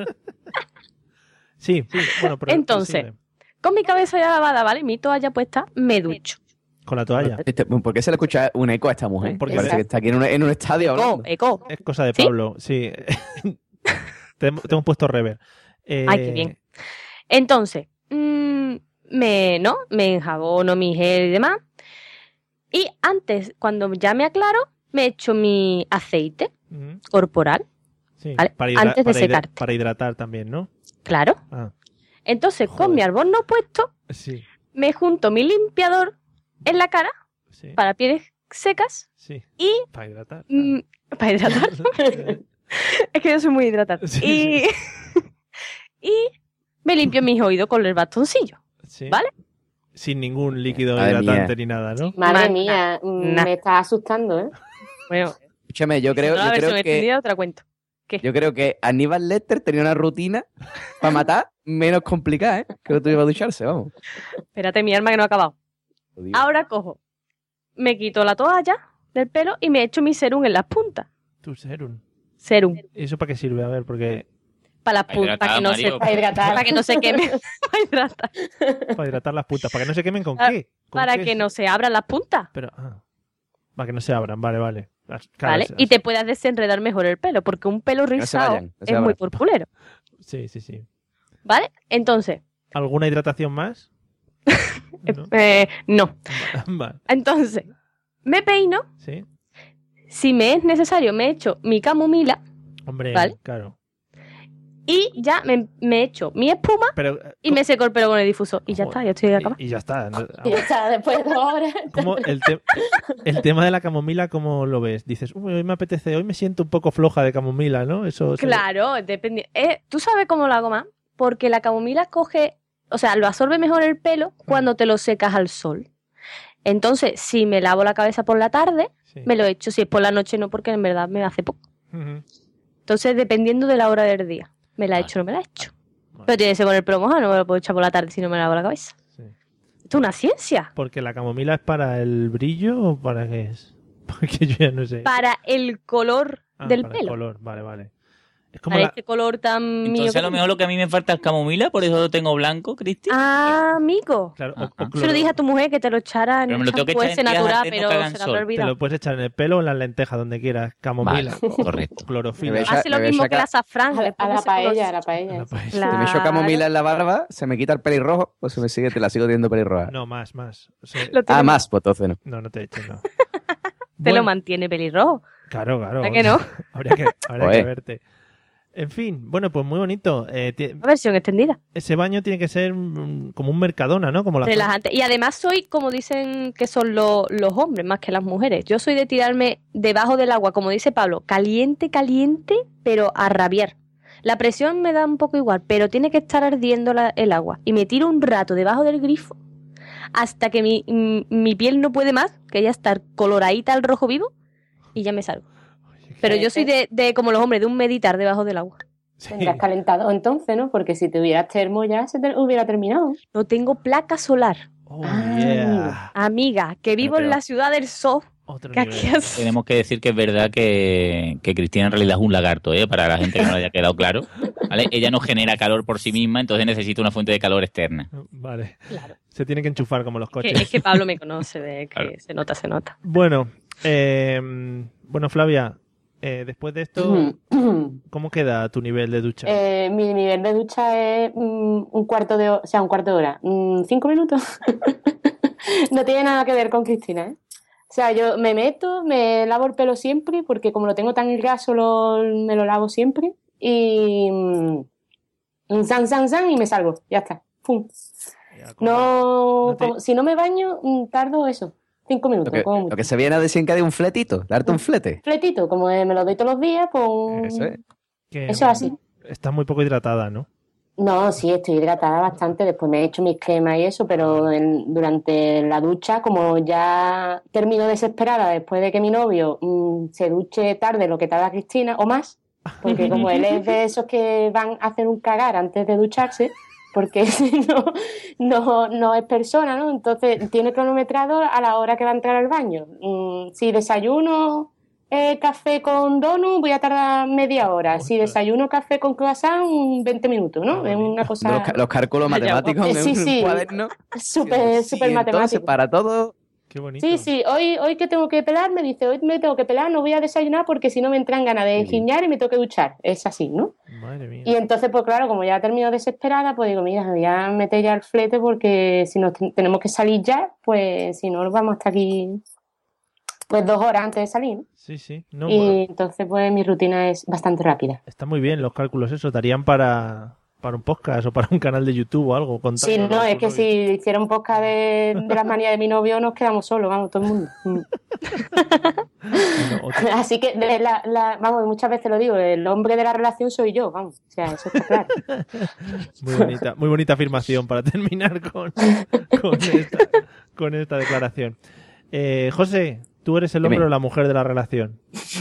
[SPEAKER 1] Sí, sí, bueno, pero
[SPEAKER 3] Entonces,
[SPEAKER 1] sirve.
[SPEAKER 3] Con mi cabeza ya lavada, ¿vale? Mi toalla puesta, me ducho.
[SPEAKER 1] Con la toalla.
[SPEAKER 5] Este- ¿Por qué se le escucha un eco a esta mujer?
[SPEAKER 1] Porque
[SPEAKER 5] Parece
[SPEAKER 1] parece-
[SPEAKER 5] que está aquí en un, en un estadio
[SPEAKER 3] Eco,
[SPEAKER 5] hablando.
[SPEAKER 3] eco.
[SPEAKER 1] Es cosa de
[SPEAKER 3] ¿Sí?
[SPEAKER 1] Pablo, sí. te, hemos- te hemos puesto rever. Eh,
[SPEAKER 3] Ay, qué bien. Entonces, mm, me, ¿no? Me enjabono mi gel y demás. Y antes, cuando ya me aclaro, me echo mi aceite
[SPEAKER 1] ujú,
[SPEAKER 3] corporal,
[SPEAKER 1] sí,
[SPEAKER 3] Vale,
[SPEAKER 1] para hidra-
[SPEAKER 3] antes de
[SPEAKER 1] para hidra-
[SPEAKER 3] secarte.
[SPEAKER 1] Para hidratar también, ¿no?
[SPEAKER 3] claro.
[SPEAKER 1] Ah,
[SPEAKER 3] Entonces,
[SPEAKER 1] Joder.
[SPEAKER 3] con mi albornoz puesto,
[SPEAKER 1] sí,
[SPEAKER 3] me junto mi limpiador en la cara
[SPEAKER 1] sí,
[SPEAKER 3] para pieles secas
[SPEAKER 1] sí.
[SPEAKER 3] y
[SPEAKER 1] Para hidratar.
[SPEAKER 3] mm, para hidratar. Es que yo soy muy hidratada.
[SPEAKER 1] Sí,
[SPEAKER 3] y, y me limpio mis oídos con el bastoncillo.
[SPEAKER 1] Sí.
[SPEAKER 3] ¿Vale?
[SPEAKER 1] Sin ningún líquido
[SPEAKER 5] Madre
[SPEAKER 1] hidratante
[SPEAKER 5] mía.
[SPEAKER 1] ni nada, ¿no?
[SPEAKER 2] Madre
[SPEAKER 3] Mana,
[SPEAKER 2] mía, mm,
[SPEAKER 3] na.
[SPEAKER 2] me estás asustando, ¿eh?
[SPEAKER 3] Bueno,
[SPEAKER 5] Escúchame, yo creo,
[SPEAKER 3] no la
[SPEAKER 5] yo
[SPEAKER 3] versión
[SPEAKER 5] creo que
[SPEAKER 3] extendida, otra cuento.
[SPEAKER 5] yo creo que Aníbal Lecter tenía una rutina para matar menos complicada, ¿eh? Que lo tuviera a ducharse, vamos.
[SPEAKER 3] Espérate, mi alma que no ha acabado.
[SPEAKER 5] Jodido.
[SPEAKER 3] Ahora cojo, me quito la toalla del pelo y me echo mi serum en las puntas.
[SPEAKER 1] Tu serum.
[SPEAKER 3] Serum.
[SPEAKER 1] ¿Y eso para qué sirve? A ver, porque
[SPEAKER 3] Para las
[SPEAKER 6] Para
[SPEAKER 3] puntas, para que no
[SPEAKER 6] hidratar,
[SPEAKER 3] se,
[SPEAKER 2] Para hidratar.
[SPEAKER 3] para que no se queme. Para hidratar.
[SPEAKER 1] para hidratar las puntas. ¿Para que no se quemen con
[SPEAKER 3] Ah,
[SPEAKER 1] qué? ¿Con
[SPEAKER 3] Para
[SPEAKER 1] qué
[SPEAKER 3] que
[SPEAKER 1] es?
[SPEAKER 3] no se abran las puntas.
[SPEAKER 1] Pero, ah, para que no se abran, vale, vale. Las- claro,
[SPEAKER 3] ¿Vale?
[SPEAKER 1] es-
[SPEAKER 3] Y te puedas desenredar mejor el pelo, porque un pelo
[SPEAKER 5] se
[SPEAKER 3] rizado
[SPEAKER 5] vayan, no se
[SPEAKER 3] es muy
[SPEAKER 5] abran.
[SPEAKER 3] purpurero.
[SPEAKER 1] Sí, sí, sí.
[SPEAKER 3] ¿Vale? Entonces,
[SPEAKER 1] ¿Alguna hidratación más? ¿No?
[SPEAKER 3] eh, no.
[SPEAKER 1] Vale,
[SPEAKER 3] Entonces, me peino.
[SPEAKER 1] sí.
[SPEAKER 3] Si me es necesario, me echo mi camomila
[SPEAKER 1] Hombre,
[SPEAKER 3] Vale.
[SPEAKER 1] claro.
[SPEAKER 3] y ya me, me echo mi espuma
[SPEAKER 1] Pero, eh,
[SPEAKER 3] y me seco el pelo con el difusor. Y ya
[SPEAKER 1] Joder.
[SPEAKER 3] está, ya estoy acabada.
[SPEAKER 1] Y, y ya está. ¿no?
[SPEAKER 2] Y ya está, después de dos horas.
[SPEAKER 1] ¿Cómo el, te- el tema de la camomila, ¿cómo lo ves? Dices, uy, hoy me apetece, hoy me siento un poco floja de camomila, ¿no? Eso se-
[SPEAKER 3] Claro, depende. Eh, ¿Tú sabes cómo lo hago más? Porque la camomila coge, o sea, lo absorbe mejor el pelo cuando te lo secas al sol. Entonces, si me lavo la cabeza por la tarde,
[SPEAKER 1] sí.
[SPEAKER 3] me lo echo. Si es por la noche, no, porque en verdad me hace poco.
[SPEAKER 1] Ujú.
[SPEAKER 3] Entonces, dependiendo de la hora del día, me la
[SPEAKER 6] Vale.
[SPEAKER 3] echo o no me la echo.
[SPEAKER 1] Vale.
[SPEAKER 3] Pero tiene que ser con el pelo mojado, no me lo puedo echar por la tarde si no me lavo la cabeza.
[SPEAKER 1] Sí.
[SPEAKER 3] Esto es una ciencia.
[SPEAKER 1] Porque la camomila es para el brillo o para qué es? Porque yo ya no sé.
[SPEAKER 3] Para el color
[SPEAKER 1] Ah,
[SPEAKER 3] del
[SPEAKER 1] para el
[SPEAKER 3] pelo.
[SPEAKER 1] color, vale, vale. Es como
[SPEAKER 3] Para
[SPEAKER 1] la...
[SPEAKER 3] este color tan mío.
[SPEAKER 6] Entonces
[SPEAKER 3] que
[SPEAKER 6] a lo
[SPEAKER 3] tengo.
[SPEAKER 6] mejor lo que a mí me falta es camomila, por eso lo tengo blanco, Cristi.
[SPEAKER 3] Ah, amigo.
[SPEAKER 1] Claro, o-
[SPEAKER 6] Ajá.
[SPEAKER 1] o
[SPEAKER 3] Yo
[SPEAKER 1] cloro-
[SPEAKER 3] le dije a tu mujer que te lo echara en
[SPEAKER 6] Pero me
[SPEAKER 3] el
[SPEAKER 6] lo tengo que
[SPEAKER 3] champú
[SPEAKER 6] echar
[SPEAKER 3] ese
[SPEAKER 6] en días
[SPEAKER 3] natural,
[SPEAKER 6] antes, no
[SPEAKER 3] pero
[SPEAKER 6] que hagan
[SPEAKER 3] se la
[SPEAKER 6] sol.
[SPEAKER 3] habrá
[SPEAKER 1] Te
[SPEAKER 3] olvidado.
[SPEAKER 1] lo puedes echar en el pelo o en las lentejas, donde quieras. Camomila.
[SPEAKER 6] Vale, correcto.
[SPEAKER 1] Clorofila.
[SPEAKER 5] Me
[SPEAKER 3] Hace lo
[SPEAKER 5] me voy a
[SPEAKER 3] mismo que
[SPEAKER 5] sacar-
[SPEAKER 3] la azafrán.
[SPEAKER 2] A
[SPEAKER 3] le
[SPEAKER 2] la, a
[SPEAKER 3] pongo
[SPEAKER 2] la
[SPEAKER 3] ese color.
[SPEAKER 2] paella, a la paella.
[SPEAKER 1] La paella.
[SPEAKER 3] Claro.
[SPEAKER 5] Si me echo camomila en la barba, ¿se me quita el pelirrojo o se me sigue, te la sigo teniendo pelirroja?
[SPEAKER 1] No, más, más. O sea,
[SPEAKER 3] Lo tiene-
[SPEAKER 5] Ah, más, pues entonces no.
[SPEAKER 1] no, no te eches, no.
[SPEAKER 3] Te
[SPEAKER 1] Bueno,
[SPEAKER 3] lo mantiene pelirrojo.
[SPEAKER 1] Claro, claro.
[SPEAKER 3] ¿Verdad que no?
[SPEAKER 1] Habría que, habría
[SPEAKER 5] Joder.
[SPEAKER 1] que verte. En fin, bueno, pues muy bonito. Eh, ti-
[SPEAKER 3] Una versión extendida.
[SPEAKER 1] ese baño tiene que ser mm, como un Mercadona, ¿no? Como la
[SPEAKER 3] Relajante. Y además soy, como dicen que son lo- los hombres más que las mujeres. Yo soy de tirarme debajo del agua, como dice Pablo, caliente, caliente, pero a rabiar. La presión me da un poco igual, pero tiene que estar ardiendo la- el agua. Y me tiro un rato debajo del grifo hasta que mi, mi- mi piel no puede más, que ya está coloradita al rojo vivo. y ya me salgo. Pero yo soy de, de como los hombres, de un meditar debajo del agua.
[SPEAKER 1] Sí.
[SPEAKER 2] Tendrás calentado entonces, ¿no? Porque si tuvieras termo ya se te hubiera terminado.
[SPEAKER 3] No tengo placa solar.
[SPEAKER 1] Oh,
[SPEAKER 2] Ah,
[SPEAKER 1] yeah.
[SPEAKER 3] Amiga, que vivo
[SPEAKER 6] Pero-
[SPEAKER 3] en la ciudad del sol.
[SPEAKER 1] Otro
[SPEAKER 3] Que aquí
[SPEAKER 1] nivel.
[SPEAKER 3] hace-
[SPEAKER 6] Tenemos que decir que es verdad que, que Cristina en realidad es un lagarto, ¿eh? Para la gente que no le haya quedado claro. ¿Vale? Ella no genera calor por sí misma, entonces necesita una fuente de calor externa.
[SPEAKER 1] Vale.
[SPEAKER 3] Claro.
[SPEAKER 1] Se tiene que enchufar como los
[SPEAKER 3] Que-
[SPEAKER 1] coches.
[SPEAKER 3] es que Pablo me conoce, de que
[SPEAKER 6] Claro.
[SPEAKER 3] se nota, se nota.
[SPEAKER 1] Bueno, eh, bueno, Flavia, eh, después de esto, ¿cómo queda tu nivel de ducha?
[SPEAKER 2] Eh, mi nivel de ducha es mm, un cuarto de hora, o sea, un cuarto de hora, mm, cinco minutos. No tiene nada que ver con Cristina, ¿eh? O sea, yo me meto, me lavo el pelo siempre, porque como lo tengo tan graso, lo, me lo lavo siempre. Y mm, san, san, san, y me salgo, ya está. Pum.
[SPEAKER 1] Ya, como-
[SPEAKER 2] No,
[SPEAKER 1] no te-
[SPEAKER 2] como- si no me baño, mm, tardo eso, cinco
[SPEAKER 5] Lo
[SPEAKER 2] minutos,
[SPEAKER 5] que,
[SPEAKER 2] como
[SPEAKER 5] lo
[SPEAKER 2] mucho.
[SPEAKER 5] que se viene a desencadenar un fletito, darte un flete.
[SPEAKER 2] Fletito, como eh, me lo doy todos los días, pues
[SPEAKER 5] Eso es.
[SPEAKER 1] que,
[SPEAKER 2] eso es así.
[SPEAKER 1] Estás muy poco hidratada, ¿no?
[SPEAKER 2] No, sí, estoy hidratada bastante. Después me he hecho mis cremas y eso, pero en- durante la ducha, como ya termino desesperada después de que mi novio mm, se duche tarde lo que tarda Cristina o más, porque como él es de esos que van a hacer un cagar antes de ducharse, porque si no, no, no es persona, ¿no? Entonces tiene cronometrado a la hora que va a entrar al baño. Mm, si desayuno eh, café con donut, voy a tardar media hora. Si
[SPEAKER 1] Ostras.
[SPEAKER 2] desayuno café con croissant, un veinte minutos, ¿no?
[SPEAKER 1] Ah,
[SPEAKER 2] Es
[SPEAKER 1] bonito.
[SPEAKER 2] una cosa
[SPEAKER 5] Los, ca- los cálculos
[SPEAKER 3] Ya,
[SPEAKER 5] matemáticos en
[SPEAKER 2] sí,
[SPEAKER 5] un
[SPEAKER 2] sí.
[SPEAKER 5] cuaderno.
[SPEAKER 2] súper,
[SPEAKER 5] Sí,
[SPEAKER 2] súper
[SPEAKER 5] entonces,
[SPEAKER 2] matemático.
[SPEAKER 5] para todo,
[SPEAKER 1] Qué bonito.
[SPEAKER 2] Sí, sí, hoy, hoy que tengo que pelar, me dice, hoy me tengo que pelar, no voy a desayunar porque si no me entran ganas de
[SPEAKER 5] Qué bien.
[SPEAKER 2] giñar y me tengo que duchar. Es así, ¿no?
[SPEAKER 1] Madre mía.
[SPEAKER 2] Y entonces, pues claro, como ya termino desesperada, pues digo, mira, voy a meter ya el flete porque si nos ten- tenemos que salir ya, pues si no, vamos a estar aquí pues dos horas antes de salir, ¿no?
[SPEAKER 1] Sí, sí. No,
[SPEAKER 2] Y
[SPEAKER 1] bueno,
[SPEAKER 2] entonces, pues mi rutina es bastante rápida.
[SPEAKER 1] está muy bien los cálculos, eso. Darían para, para un podcast o para un canal de YouTube o algo.
[SPEAKER 2] Sí,
[SPEAKER 1] contándolo
[SPEAKER 2] no,
[SPEAKER 1] a
[SPEAKER 2] es
[SPEAKER 1] tu
[SPEAKER 2] que
[SPEAKER 1] novio.
[SPEAKER 2] si hiciera un podcast de, de las manías de mi novio, nos quedamos solos, vamos, todo el mundo. Mm.
[SPEAKER 1] Bueno, otro-
[SPEAKER 2] Así que, de la, la- vamos, muchas veces lo digo, el hombre de la relación soy yo, vamos, o sea, eso está claro.
[SPEAKER 1] Muy bonita, muy bonita afirmación para terminar con, con, esta, con esta declaración. Eh, José, ¿tú eres el hombre
[SPEAKER 5] Dime.
[SPEAKER 1] o la mujer de la relación?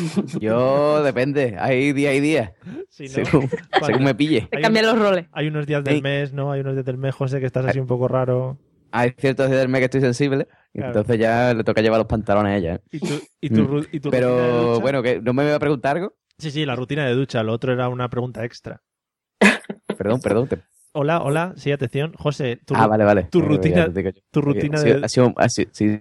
[SPEAKER 5] yo depende. Hay día y día.
[SPEAKER 1] Sí, ¿no?
[SPEAKER 5] Según,
[SPEAKER 1] Cuando-
[SPEAKER 5] según me pille.
[SPEAKER 3] Se
[SPEAKER 1] Hay
[SPEAKER 3] cambian los roles.
[SPEAKER 1] Hay unos días del
[SPEAKER 5] Sí.
[SPEAKER 1] mes, ¿no? Hay unos días del mes, José, que estás así un poco raro.
[SPEAKER 5] Hay ciertos días del mes que estoy sensible. y
[SPEAKER 1] Claro.
[SPEAKER 5] Entonces ya le toca llevar los pantalones a ella. ¿eh?
[SPEAKER 1] ¿Y tu, y tu,
[SPEAKER 5] Mm.
[SPEAKER 1] ru- y tu rutina de
[SPEAKER 5] Pero
[SPEAKER 1] ducha?
[SPEAKER 5] bueno, que no me voy a preguntar algo.
[SPEAKER 1] Sí, sí, la rutina de ducha. Lo otro era una pregunta extra.
[SPEAKER 5] Perdón, perdón. te-
[SPEAKER 1] Hola, hola, sí, atención. José, tu,
[SPEAKER 5] Ah,
[SPEAKER 1] ru-
[SPEAKER 5] vale, vale.
[SPEAKER 1] tu
[SPEAKER 5] Eh,
[SPEAKER 1] rutina-
[SPEAKER 5] ya te digo yo.
[SPEAKER 1] tu
[SPEAKER 5] Eh,
[SPEAKER 1] rutina
[SPEAKER 5] ha sido-
[SPEAKER 1] de-
[SPEAKER 5] ha sido- ha sido- sí.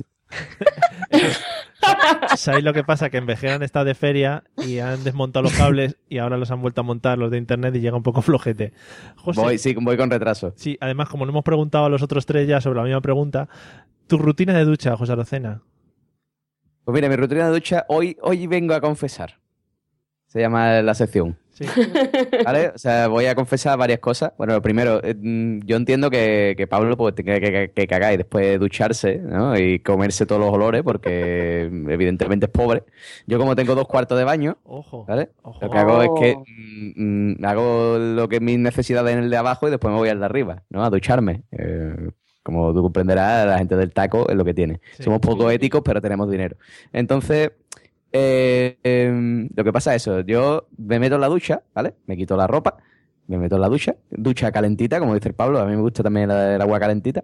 [SPEAKER 1] ¿sabéis lo que pasa? Que en Vejera han estado de feria y han desmontado los cables y ahora los han vuelto a montar los de internet y llega un poco flojete. José,
[SPEAKER 5] Voy, sí, voy con retraso.
[SPEAKER 1] sí, además, como no hemos preguntado a los otros tres ya sobre la misma pregunta, tu rutina de ducha, José Arocena.
[SPEAKER 5] Pues mira, mi rutina de ducha, hoy, hoy vengo a confesar. Se llama la sección.
[SPEAKER 1] Sí.
[SPEAKER 5] ¿Vale? O sea, voy a confesar varias cosas. Bueno, lo primero, eh, mm, yo entiendo que, que Pablo pues, tenga que, que, que cagar y después ducharse, ¿no? Y comerse todos los olores porque evidentemente es pobre. Yo como tengo dos cuartos de baño,
[SPEAKER 1] Ojo.
[SPEAKER 5] ¿vale?
[SPEAKER 1] Ojo.
[SPEAKER 5] Lo que hago es que
[SPEAKER 2] Oh.
[SPEAKER 5] mm, mm, hago lo que es mis necesidades en el de abajo y después me voy al de arriba, ¿no? A ducharme. Eh, como tú comprenderás, la gente del taco es lo que tiene.
[SPEAKER 1] Sí.
[SPEAKER 5] Somos poco éticos, pero tenemos dinero. Entonces, eh, em, lo que pasa es eso. Yo me meto en la ducha, ¿vale? Me quito la ropa, me meto en la ducha. Ducha calentita, como dice el Pablo. A mí me gusta también la- el agua calentita.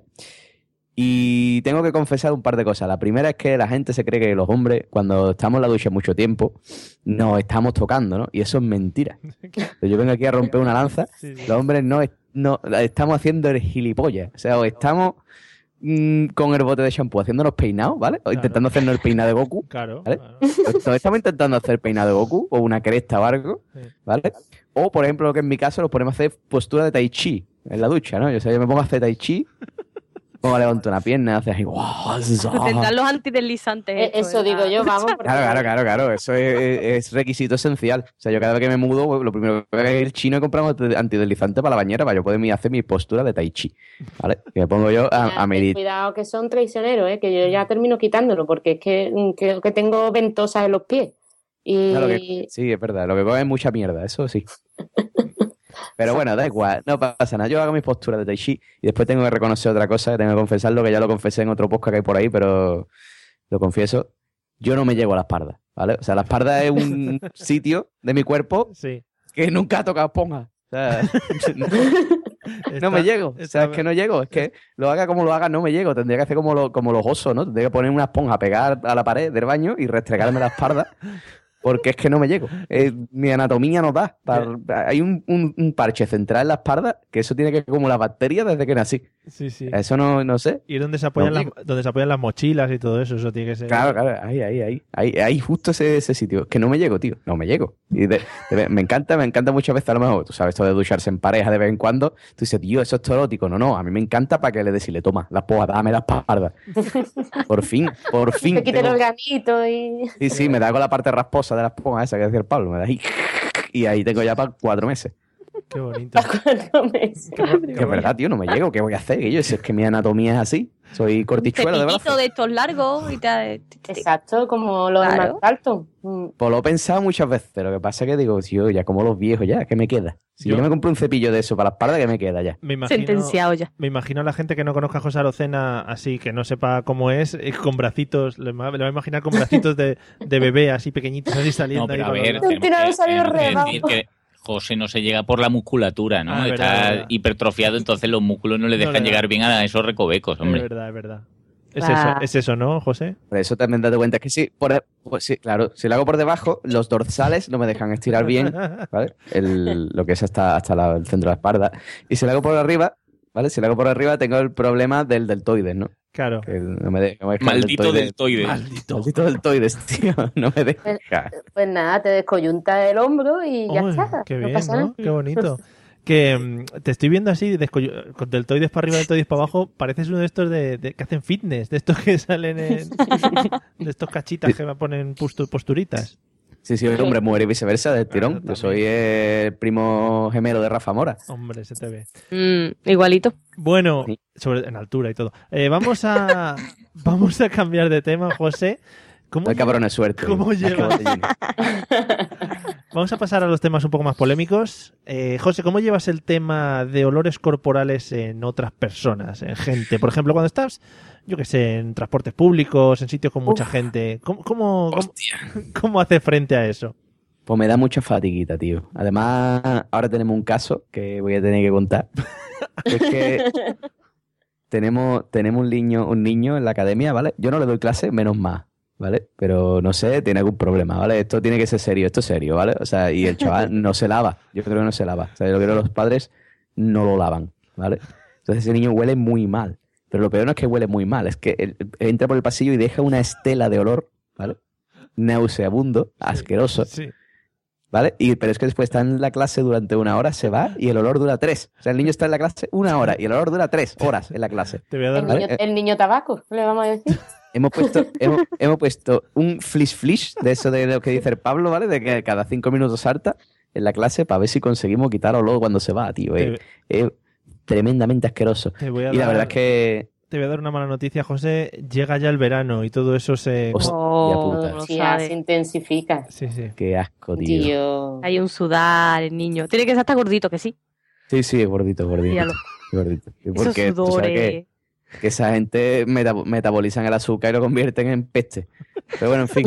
[SPEAKER 5] Y tengo que confesar un par de cosas. La primera es que la gente se cree que los hombres, cuando estamos en la ducha mucho tiempo, nos estamos tocando, ¿no? Y eso es mentira. Yo vengo aquí a romper una lanza.
[SPEAKER 1] Sí, sí.
[SPEAKER 5] Los hombres no, es- no estamos haciendo el gilipollas. O sea, o estamos mm, con el bote de shampoo haciéndonos peinados, ¿vale? O
[SPEAKER 1] Claro.
[SPEAKER 5] intentando hacernos el peinado de Goku.
[SPEAKER 1] Claro.
[SPEAKER 5] ¿Vale?
[SPEAKER 1] claro.
[SPEAKER 5] Nos estamos intentando hacer peinado de Goku o una cresta o algo,
[SPEAKER 1] Sí.
[SPEAKER 5] ¿vale? O, por ejemplo, lo que en mi caso, nos ponemos a hacer postura de tai chi en la ducha, ¿no? Yo, o sea, yo me pongo a hacer tai chi, pongo a levantar una pierna, haces ahí...
[SPEAKER 3] Tendrán los antideslizantes.
[SPEAKER 2] Eh,
[SPEAKER 3] estos
[SPEAKER 2] Eso
[SPEAKER 3] en la-
[SPEAKER 2] digo yo, vamos. porque-
[SPEAKER 5] Claro, claro, claro, claro. Eso es, es requisito esencial. O sea, yo cada vez que me mudo, pues, lo primero que voy a ir al chino y compramos antideslizante para la bañera para yo poder hacer mi postura de tai chi, ¿vale? Que me pongo yo a,
[SPEAKER 2] Ya,
[SPEAKER 5] a meditar.
[SPEAKER 2] Cuidado que son traicioneros, ¿eh? Que yo ya termino quitándolo porque es que mm, creo que tengo ventosas en los pies. Y
[SPEAKER 5] Claro que- sí, es verdad. Lo que coge es mucha mierda, eso sí. Pero bueno, da igual, no pasa nada. Yo hago mis posturas de Tai Chi y después tengo que reconocer otra cosa, que tengo que confesarlo, que ya lo confesé en otro podcast que hay por ahí, pero lo confieso. Yo no me llego a la espalda. ¿vale? O sea, la espalda es un sitio de mi cuerpo
[SPEAKER 1] Sí.
[SPEAKER 5] que nunca ha tocado esponja. O sea, no,
[SPEAKER 1] Está-
[SPEAKER 5] no me llego. O sea,
[SPEAKER 1] está-
[SPEAKER 5] es que no llego. Es que lo haga como lo haga, no me llego. Tendría que hacer como, lo- como los osos, ¿no? Tendría que poner una esponja, pegar a la pared del baño y restregarme la espalda. Porque es que no me llego. Eh, mi anatomía no da. Par- hay un, un- un parche central en la espalda que eso tiene que acumular bacterias desde que nací.
[SPEAKER 1] Sí, sí.
[SPEAKER 5] Eso no, no sé.
[SPEAKER 1] Y donde se apoyan
[SPEAKER 5] No
[SPEAKER 1] las, donde se apoyan las mochilas y todo eso, eso tiene que ser.
[SPEAKER 5] Claro, claro, ahí, ahí, ahí, ahí, ahí justo ese, ese sitio. Es que no me llego, tío, no me llego. Y de- de- me encanta, me encanta muchas veces, a lo mejor, tú sabes, esto de ducharse en pareja de vez en cuando, tú dices, tío, eso es todo erótico. No, no, a mí me encanta para que le decirle, toma, la esponja, dame la espalda. Por fin, por fin.
[SPEAKER 2] Te quiten
[SPEAKER 5] tengo-
[SPEAKER 2] el ganito y...
[SPEAKER 5] Sí, sí, me da con la parte rasposa de la esponja esa que decía el Pablo, me da ahí. Y ahí tengo ya para cuatro meses.
[SPEAKER 1] Qué bonito.
[SPEAKER 2] Cuatro meses.
[SPEAKER 1] Qué bo- qué
[SPEAKER 5] Que es
[SPEAKER 1] bonito.
[SPEAKER 5] verdad, tío, no me llego, ¿qué voy a hacer? Que yo, si es que mi anatomía es así, soy cortichuelo de
[SPEAKER 3] Cepillito
[SPEAKER 5] brazo.
[SPEAKER 3] de estos largos y tal.
[SPEAKER 2] Exacto, como los
[SPEAKER 3] Claro.
[SPEAKER 2] más altos. Mm.
[SPEAKER 5] Pues lo he pensado muchas veces, lo que pasa es que digo, tío, ya como los viejos ya, ¿qué me queda? Si
[SPEAKER 1] Yo-
[SPEAKER 5] yo, me compro un cepillo de eso para la espalda, ¿qué me queda ya?
[SPEAKER 1] Me imagino,
[SPEAKER 3] Sentenciado ya.
[SPEAKER 1] me imagino a la gente que no conozca a José Arocena así, que no sepa cómo es, eh, con bracitos, le va, le va a imaginar con bracitos de, de bebé así pequeñitos, así saliendo
[SPEAKER 6] No,
[SPEAKER 1] ahí
[SPEAKER 6] pero a
[SPEAKER 1] con los
[SPEAKER 6] ver,
[SPEAKER 1] brazos.
[SPEAKER 2] Tiene
[SPEAKER 6] tenemos
[SPEAKER 2] que
[SPEAKER 6] que,
[SPEAKER 2] salir
[SPEAKER 6] tenemos que
[SPEAKER 2] rebado.
[SPEAKER 6] decir que José no se llega por la musculatura, ¿no?
[SPEAKER 1] Ah, es
[SPEAKER 6] Está
[SPEAKER 1] verdad, es verdad.
[SPEAKER 6] hipertrofiado, entonces los músculos no le
[SPEAKER 1] No
[SPEAKER 6] dejan
[SPEAKER 1] le da.
[SPEAKER 6] llegar bien a esos recovecos,
[SPEAKER 1] Es
[SPEAKER 6] hombre.
[SPEAKER 1] verdad, es verdad. Es
[SPEAKER 3] Ah.
[SPEAKER 1] eso, es eso, ¿no, José?
[SPEAKER 5] Por eso también date cuenta que sí, por, e- pues sí, claro, si lo hago por debajo, los dorsales no me dejan estirar bien, ¿vale? El- lo que es hasta, hasta la- el centro de la espalda. Y si lo hago por arriba, ¿vale? Si lo hago por arriba, tengo el problema del deltoides, ¿no?
[SPEAKER 1] Claro.
[SPEAKER 5] Que no me de- no me deja el
[SPEAKER 6] Maldito deltoide.
[SPEAKER 1] Maldito.
[SPEAKER 5] Maldito deltoides, tío, no me deja.
[SPEAKER 2] Pues nada, te descoyunta el hombro y ya
[SPEAKER 1] Uy,
[SPEAKER 2] está.
[SPEAKER 1] qué
[SPEAKER 2] no
[SPEAKER 1] bien,
[SPEAKER 2] pasa
[SPEAKER 1] ¿no?
[SPEAKER 2] nada.
[SPEAKER 1] Qué bonito. Que mm, te estoy viendo así, descoyu- con deltoides para arriba, deltoides para abajo. Pareces uno de estos de, de- que hacen fitness, de estos que salen en. de estos cachitas que me ponen postu- posturitas.
[SPEAKER 5] Sí, sí, hombre, muere y viceversa del tirón.
[SPEAKER 1] Claro,
[SPEAKER 5] Yo soy el primo gemelo de Rafa Mora.
[SPEAKER 1] Hombre, se te ve.
[SPEAKER 3] Mm, igualito.
[SPEAKER 1] Bueno,
[SPEAKER 5] Sí.
[SPEAKER 1] sobre, en altura y todo. Eh, vamos a vamos a cambiar de tema, José. ¿Cómo,
[SPEAKER 5] No hay cabrones suerte.
[SPEAKER 1] ¿Cómo
[SPEAKER 5] Más que
[SPEAKER 1] llevas?
[SPEAKER 5] botellines.
[SPEAKER 1] Vamos a pasar a los temas un poco más polémicos. Eh, José, ¿cómo llevas el tema de olores corporales en otras personas, en gente? Por ejemplo, cuando estás, yo qué sé, en transportes públicos, en sitios con mucha gente. ¿Cómo, cómo, cómo, cómo haces frente a eso?
[SPEAKER 5] Pues me da mucha fatiguita, tío. Además, ahora tenemos un caso que voy a tener que contar. Es que tenemos, tenemos un niño, un niño en la academia, ¿vale? Yo no le doy clase, menos más, ¿vale? Pero no sé, tiene algún problema, ¿vale? Esto tiene que ser serio, esto es serio, ¿vale? O sea, y el chaval no se lava. Yo creo que no se lava. O sea, yo creo que los padres no lo lavan, ¿vale? Entonces ese niño huele muy mal. Pero lo peor no es que huele muy mal, es que él- él entra por el pasillo y deja una estela de olor, ¿vale? Nauseabundo, asqueroso.
[SPEAKER 1] Sí.
[SPEAKER 5] ¿Vale? Y, pero es que después está en la clase durante una hora, se va y el olor dura tres. O sea, el niño está en la clase una hora y el olor dura tres horas en la clase.
[SPEAKER 1] Te voy a
[SPEAKER 2] El
[SPEAKER 1] dar
[SPEAKER 5] ¿Vale?
[SPEAKER 2] niño, el niño tabaco, le vamos a decir.
[SPEAKER 5] Hemos puesto, hemos, hemos puesto un flish flish de eso de lo que dice el Pablo, ¿vale? De que cada cinco minutos salta en la clase para ver si conseguimos quitar olor cuando se va, tío. Es, es tremendamente asqueroso.
[SPEAKER 1] Te voy a
[SPEAKER 5] Y la
[SPEAKER 1] dar-
[SPEAKER 5] verdad es que...
[SPEAKER 1] Te voy a dar una mala noticia, José. Llega ya el verano y todo eso se...
[SPEAKER 5] Hostia
[SPEAKER 3] Oh,
[SPEAKER 5] puta.
[SPEAKER 3] lo
[SPEAKER 2] Sí,
[SPEAKER 3] sabe.
[SPEAKER 2] se intensifica.
[SPEAKER 1] Sí, sí.
[SPEAKER 5] Qué asco, tío.
[SPEAKER 2] Tío.
[SPEAKER 3] Hay un sudar, el niño. Tiene que ser hasta gordito, que sí.
[SPEAKER 5] Sí, sí, es gordito, gordito.
[SPEAKER 3] Míralo.
[SPEAKER 5] Gordito. Y
[SPEAKER 3] Esos
[SPEAKER 5] porque tú sabes que-
[SPEAKER 3] sudores.
[SPEAKER 5] que esa gente meta- metabolizan el azúcar y lo convierten en peste. Pero bueno, en fin,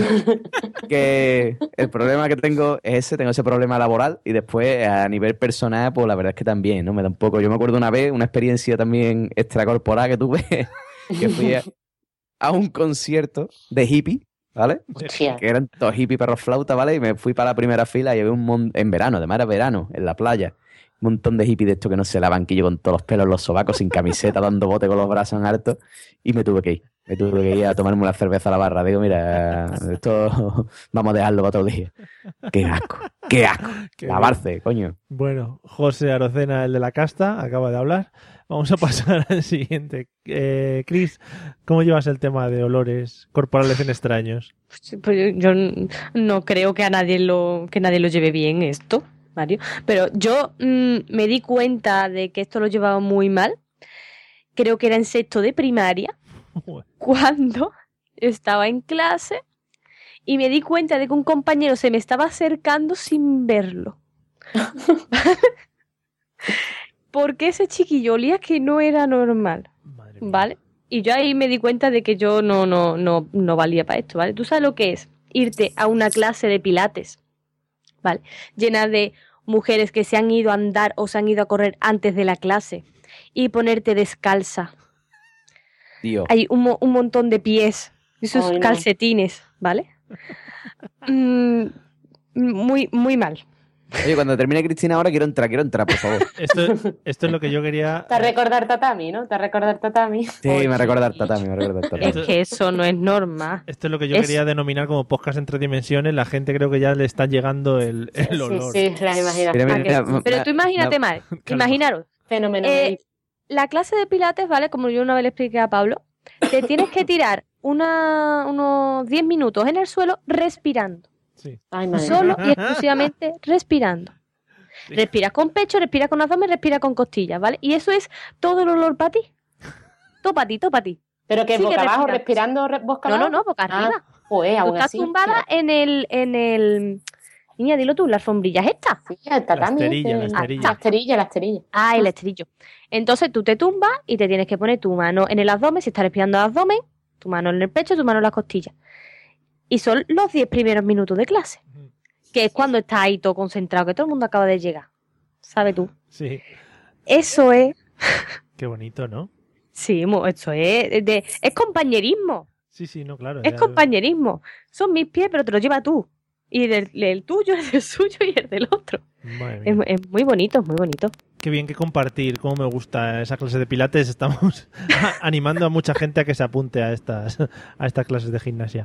[SPEAKER 5] que el problema que tengo es ese, tengo ese problema laboral y después a nivel personal, pues la verdad es que también, ¿no? Me da un poco, yo me acuerdo una vez, una experiencia también extracorporal que tuve, que fui a, a un concierto de hippie, ¿vale?
[SPEAKER 2] Hostia.
[SPEAKER 5] Que eran todos hippies perros flauta, ¿vale? Y me fui para la primera fila y había un mon- en verano, además era verano, en la playa. Un montón de hippies de estos que no se lavan, que yo con todos los pelos en los sobacos, sin camiseta, dando bote con los brazos en alto. Y me tuve que ir. Me tuve que ir a tomarme una cerveza a la barra. Digo, mira, esto vamos a dejarlo para otro día. Qué asco, qué asco.
[SPEAKER 1] Qué
[SPEAKER 5] Lavarse, coño.
[SPEAKER 1] Bueno, José Arocena, el de la casta, acaba de hablar. Vamos a pasar al siguiente. Eh, Chris, ¿cómo llevas el tema de olores corporales en extraños?
[SPEAKER 3] Pues yo, yo no creo que a nadie lo que nadie lo lleve bien esto, Mario. Pero yo mm, me di cuenta de que esto lo llevaba muy mal. Creo que era en sexto de primaria, cuando estaba en clase y me di cuenta de que un compañero se me estaba acercando sin verlo. Porque ese chiquillo olía que no era normal,
[SPEAKER 1] Madre mía.
[SPEAKER 3] ¿vale? Y yo ahí me di cuenta de que yo no, no, no, no valía para esto, ¿vale? ¿Tú sabes lo que es? irte a una clase de pilates, ¿vale? Llena de mujeres que se han ido a andar o se han ido a correr antes de la clase y ponerte descalza.
[SPEAKER 5] Tío.
[SPEAKER 3] Hay un, mo- un montón de pies, esos
[SPEAKER 2] Ay, no.
[SPEAKER 3] calcetines, ¿vale? Mm, muy, muy mal.
[SPEAKER 5] Oye, cuando termine Cristina ahora quiero entrar, quiero entrar, por favor.
[SPEAKER 1] Esto, esto es lo que yo quería.
[SPEAKER 2] Te recordar tatami, ¿no? Te recordar tatami.
[SPEAKER 5] Sí, me recuerda al tatami, me recuerda al tatami.
[SPEAKER 3] Es que eso no es norma.
[SPEAKER 1] Esto es lo que yo
[SPEAKER 3] Es-
[SPEAKER 1] quería denominar como podcast en tres dimensiones. La gente creo que ya le está llegando el, el olor.
[SPEAKER 2] Sí, sí, la imaginación.
[SPEAKER 5] Mira, mira,
[SPEAKER 2] Ah, que
[SPEAKER 5] mira,
[SPEAKER 2] sí.
[SPEAKER 5] ma-
[SPEAKER 3] Pero
[SPEAKER 5] ma-
[SPEAKER 3] tú imagínate
[SPEAKER 5] ma-
[SPEAKER 3] mal,
[SPEAKER 1] Calma.
[SPEAKER 3] imaginaros,
[SPEAKER 2] Fenómeno.
[SPEAKER 3] eh, la clase de pilates, ¿vale? Como yo una vez le expliqué a Pablo, te tienes que tirar una, unos diez minutos en el suelo respirando.
[SPEAKER 1] Sí.
[SPEAKER 2] Ay, madre.
[SPEAKER 3] Solo y exclusivamente respirando.
[SPEAKER 1] Sí.
[SPEAKER 3] Respiras con pecho, respiras con abdomen, respiras con costillas, ¿vale? Y eso es todo el olor para ti. Todo para ti, todo para ti.
[SPEAKER 2] Pero que
[SPEAKER 3] Sigue
[SPEAKER 2] boca abajo,
[SPEAKER 3] respirando.
[SPEAKER 2] respirando re- boca
[SPEAKER 3] No,
[SPEAKER 2] abajo.
[SPEAKER 3] no, no, boca
[SPEAKER 2] Ah,
[SPEAKER 3] arriba.
[SPEAKER 2] pues
[SPEAKER 3] Tú
[SPEAKER 2] aún
[SPEAKER 3] estás
[SPEAKER 2] así.
[SPEAKER 3] tumbada en el, en el... Niña, dilo tú, las sombrillas estas.
[SPEAKER 2] Sí, el tatami.
[SPEAKER 1] La esterilla,
[SPEAKER 2] este,
[SPEAKER 1] la esterilla.
[SPEAKER 2] La esterilla, la esterilla.
[SPEAKER 3] Ah, el esterillo. Entonces tú te tumbas y te tienes que poner tu mano en el abdomen, si estás respirando el abdomen, tu mano en el pecho, tu mano en las costillas. Y son los diez primeros minutos de clase, que es cuando estás ahí todo concentrado, que todo el mundo acaba de llegar. ¿Sabes tú?
[SPEAKER 1] Sí.
[SPEAKER 3] Eso es...
[SPEAKER 1] Qué bonito, ¿no?
[SPEAKER 3] Sí, mo- eso es... De, es compañerismo.
[SPEAKER 1] Sí, sí, no, claro.
[SPEAKER 3] Es
[SPEAKER 1] ya-
[SPEAKER 3] compañerismo. Son mis pies, pero te los lleva tú. Y del, el tuyo, el del suyo y el del otro.
[SPEAKER 1] Madre
[SPEAKER 3] Es,
[SPEAKER 1] mía.
[SPEAKER 3] es muy bonito, es muy bonito.
[SPEAKER 1] Qué bien que compartir, cómo me gusta esa clase de pilates. Estamos animando a mucha gente a que se apunte a estas, a estas clases de gimnasia.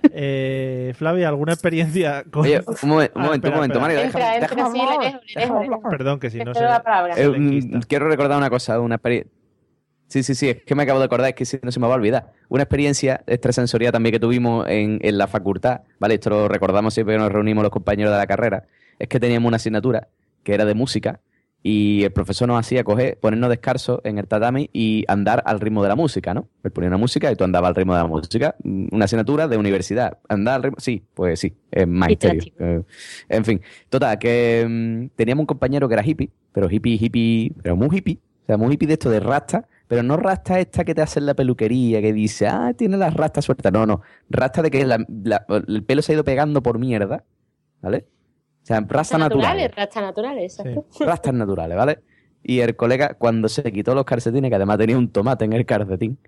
[SPEAKER 1] Eh, Flavia, ¿alguna experiencia con...
[SPEAKER 5] Oye, un momento, un
[SPEAKER 1] Ah,
[SPEAKER 5] momento,
[SPEAKER 1] espera,
[SPEAKER 5] un momento,
[SPEAKER 1] espera.
[SPEAKER 5] Mario,
[SPEAKER 2] Entra,
[SPEAKER 5] déjame,
[SPEAKER 2] entra,
[SPEAKER 5] déjame
[SPEAKER 2] sí, le
[SPEAKER 5] hablar.
[SPEAKER 2] dejo, le dejo, le dejo.
[SPEAKER 1] Perdón, que si no
[SPEAKER 2] Te
[SPEAKER 1] sé...
[SPEAKER 2] cedo la palabra.
[SPEAKER 5] Eh,
[SPEAKER 1] soy
[SPEAKER 5] mm,
[SPEAKER 1] lequista.
[SPEAKER 5] quiero recordar una cosa, una experiencia. Sí, sí, sí, es que me acabo de acordar, es que si no se me va a olvidar. Una experiencia extrasensorial también que tuvimos en, en la facultad, ¿vale? Esto lo recordamos siempre que nos reunimos los compañeros de la carrera. Es que teníamos una asignatura que era de música y el profesor nos hacía coger, ponernos descalzos en el tatami y andar al ritmo de la música, ¿no? Él ponía una música y tú andabas al ritmo de la música. Una asignatura de universidad. ¿Andar al ritmo? Sí, pues sí, es magisterio. Eh, en fin, total, que mm, teníamos un compañero que era hippie, pero hippie, hippie, pero muy hippie. O sea, muy hippie de esto de rasta, pero no rasta esta que te hace en la peluquería, que dice, ah, tiene las rastas sueltas. No, no, rasta de que la- la- el pelo se ha ido pegando por mierda, ¿vale? O sea, rastas
[SPEAKER 2] Rastas
[SPEAKER 5] naturales.
[SPEAKER 2] naturales, rastas naturales, exacto.
[SPEAKER 5] Rastas naturales, ¿vale? Y el colega, cuando se quitó los calcetines, que además tenía un tomate en el calcetín,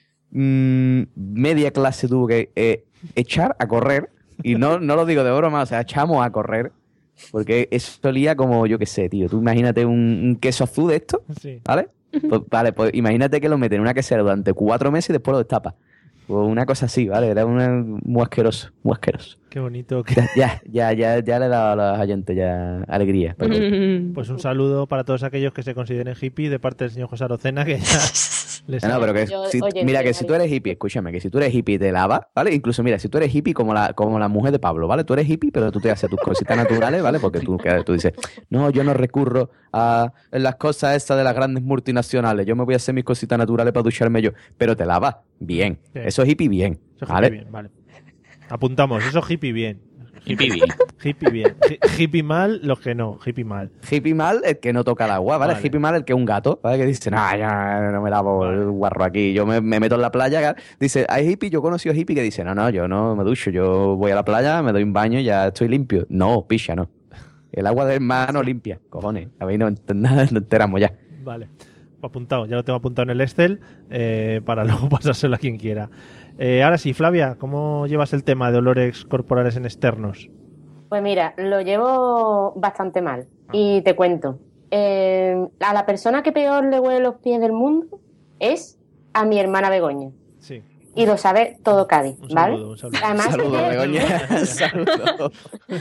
[SPEAKER 5] mmm, media clase tuvo que eh, echar a correr, y no, no lo digo de broma, o sea, echamos a correr, porque eso olía como, yo qué sé, tío, tú imagínate un, un queso azul de esto,
[SPEAKER 1] Sí.
[SPEAKER 5] ¿vale? Pues, vale, pues imagínate que lo meten en una quesera durante cuatro meses y después lo destapas. O una cosa así, ¿vale? Era una, muy asqueroso, muy asqueroso.
[SPEAKER 1] Qué bonito. que-
[SPEAKER 5] Ya, ya, ya, ya le he dado a los oyentes ya alegría. pero bueno.
[SPEAKER 1] Pues un saludo para todos aquellos que se consideren hippies de parte del señor José Arocena, que ya les
[SPEAKER 5] No, no, pero que
[SPEAKER 2] Yo-
[SPEAKER 5] si-
[SPEAKER 2] oye,
[SPEAKER 5] mira,
[SPEAKER 2] sí,
[SPEAKER 5] que si tú
[SPEAKER 2] Mario.
[SPEAKER 5] eres hippie, escúchame, que si tú eres hippie y te lavas, ¿vale? Incluso, mira, si tú eres hippie como la, como la mujer de Pablo, ¿vale? Tú eres hippie, pero tú te haces tus cositas naturales, ¿vale? Porque tú, que tú dices, no, yo no recurro a las cosas esas de las grandes multinacionales, yo me voy a hacer mis cositas naturales para ducharme yo, pero te lavas, bien.
[SPEAKER 1] Sí.
[SPEAKER 5] Eso es hippie bien,
[SPEAKER 1] Eso es
[SPEAKER 5] ¿vale?
[SPEAKER 1] hippie bien, vale. Apuntamos, eso hippie bien.
[SPEAKER 6] Hippie bien.
[SPEAKER 1] Hippie bien. Hi- Hippie mal, los que no, hippie mal.
[SPEAKER 5] Hippie mal el que no toca el agua, ¿vale?
[SPEAKER 1] Vale.
[SPEAKER 5] Hippie mal el que es un gato, ¿vale? Que dice, no, ya no me lavo el guarro aquí, yo me, me meto en la playa. Dice, hay hippie, yo he conocido hippie que dice, no, no, yo no me ducho, yo voy a la playa, me doy un baño y ya estoy limpio. No, picha, no. El agua del mar no limpia, cojones. A mí no, ent- nada, no enteramos ya.
[SPEAKER 1] Vale. Apuntado, ya lo tengo apuntado en el Excel eh, para luego pasárselo a quien quiera. Eh, ahora sí, Flavia, ¿cómo llevas el tema de olores corporales en externos?
[SPEAKER 2] Pues mira, lo llevo bastante mal. Y te cuento. Eh, a la persona que peor le huele los pies del mundo es a mi hermana Begoña.
[SPEAKER 1] Sí.
[SPEAKER 2] Y lo sabe todo Cádiz,
[SPEAKER 1] Un
[SPEAKER 2] ¿vale?
[SPEAKER 1] saludo, un saludo.
[SPEAKER 2] Además,
[SPEAKER 5] Saludos,
[SPEAKER 2] es-
[SPEAKER 5] Begoña. Saludos.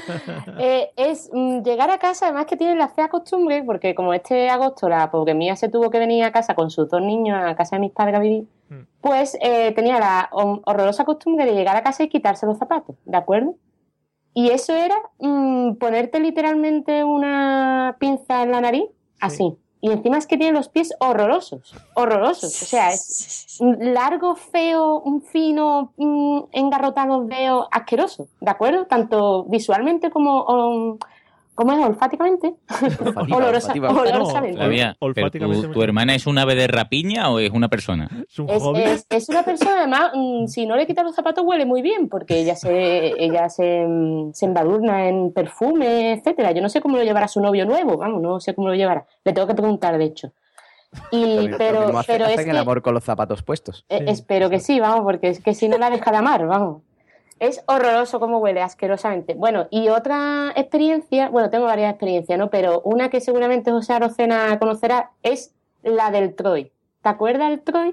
[SPEAKER 2] Eh, es mm, llegar a casa, además que tiene la fea costumbre, porque como este agosto la porque mía se tuvo que venir a casa con sus dos niños a casa de mis padres a vivir,
[SPEAKER 1] Mm.
[SPEAKER 2] pues eh, tenía la hon- horrorosa costumbre de llegar a casa y quitarse los zapatos, ¿de acuerdo? Y eso era mm, ponerte literalmente una pinza en la nariz, así. Y encima es que tiene los pies horrorosos, horrorosos. O sea, es largo, feo, un fino, mm, engarrotado, veo, asqueroso, ¿de acuerdo? Tanto visualmente como, um, ¿Cómo es? ¿Olfáticamente?
[SPEAKER 5] Olfativa,
[SPEAKER 2] Olorosa-
[SPEAKER 5] olfativa.
[SPEAKER 2] olorosamente.
[SPEAKER 6] Flavia, ¿pero
[SPEAKER 1] olfáticamente
[SPEAKER 6] tu,
[SPEAKER 1] muy
[SPEAKER 6] tu
[SPEAKER 1] bien.
[SPEAKER 6] hermana es un ave de rapiña o es una persona?
[SPEAKER 1] Es un
[SPEAKER 2] Es,
[SPEAKER 1] hobby.
[SPEAKER 2] es- es una persona, además, mm, si no le quitas los zapatos huele muy bien, porque ella se ella se, mm, se embadurna en perfume, etcétera. Yo no sé cómo lo llevará su novio nuevo, vamos, no sé cómo lo llevará. Le tengo que preguntar, de hecho. Y,
[SPEAKER 5] Lo mismo- lo
[SPEAKER 2] pero
[SPEAKER 5] mismo hace-
[SPEAKER 2] pero es
[SPEAKER 5] hacen
[SPEAKER 2] que,
[SPEAKER 5] el amor con los zapatos puestos.
[SPEAKER 2] eh,
[SPEAKER 1] Sí.
[SPEAKER 2] espero que sí, vamos, porque es que si no la deja de amar, vamos. Es horroroso cómo huele, asquerosamente. Bueno, y otra experiencia, bueno, tengo varias experiencias, ¿no? Pero una que seguramente José Arocena conocerá es la del Troy. ¿Te acuerdas del Troy?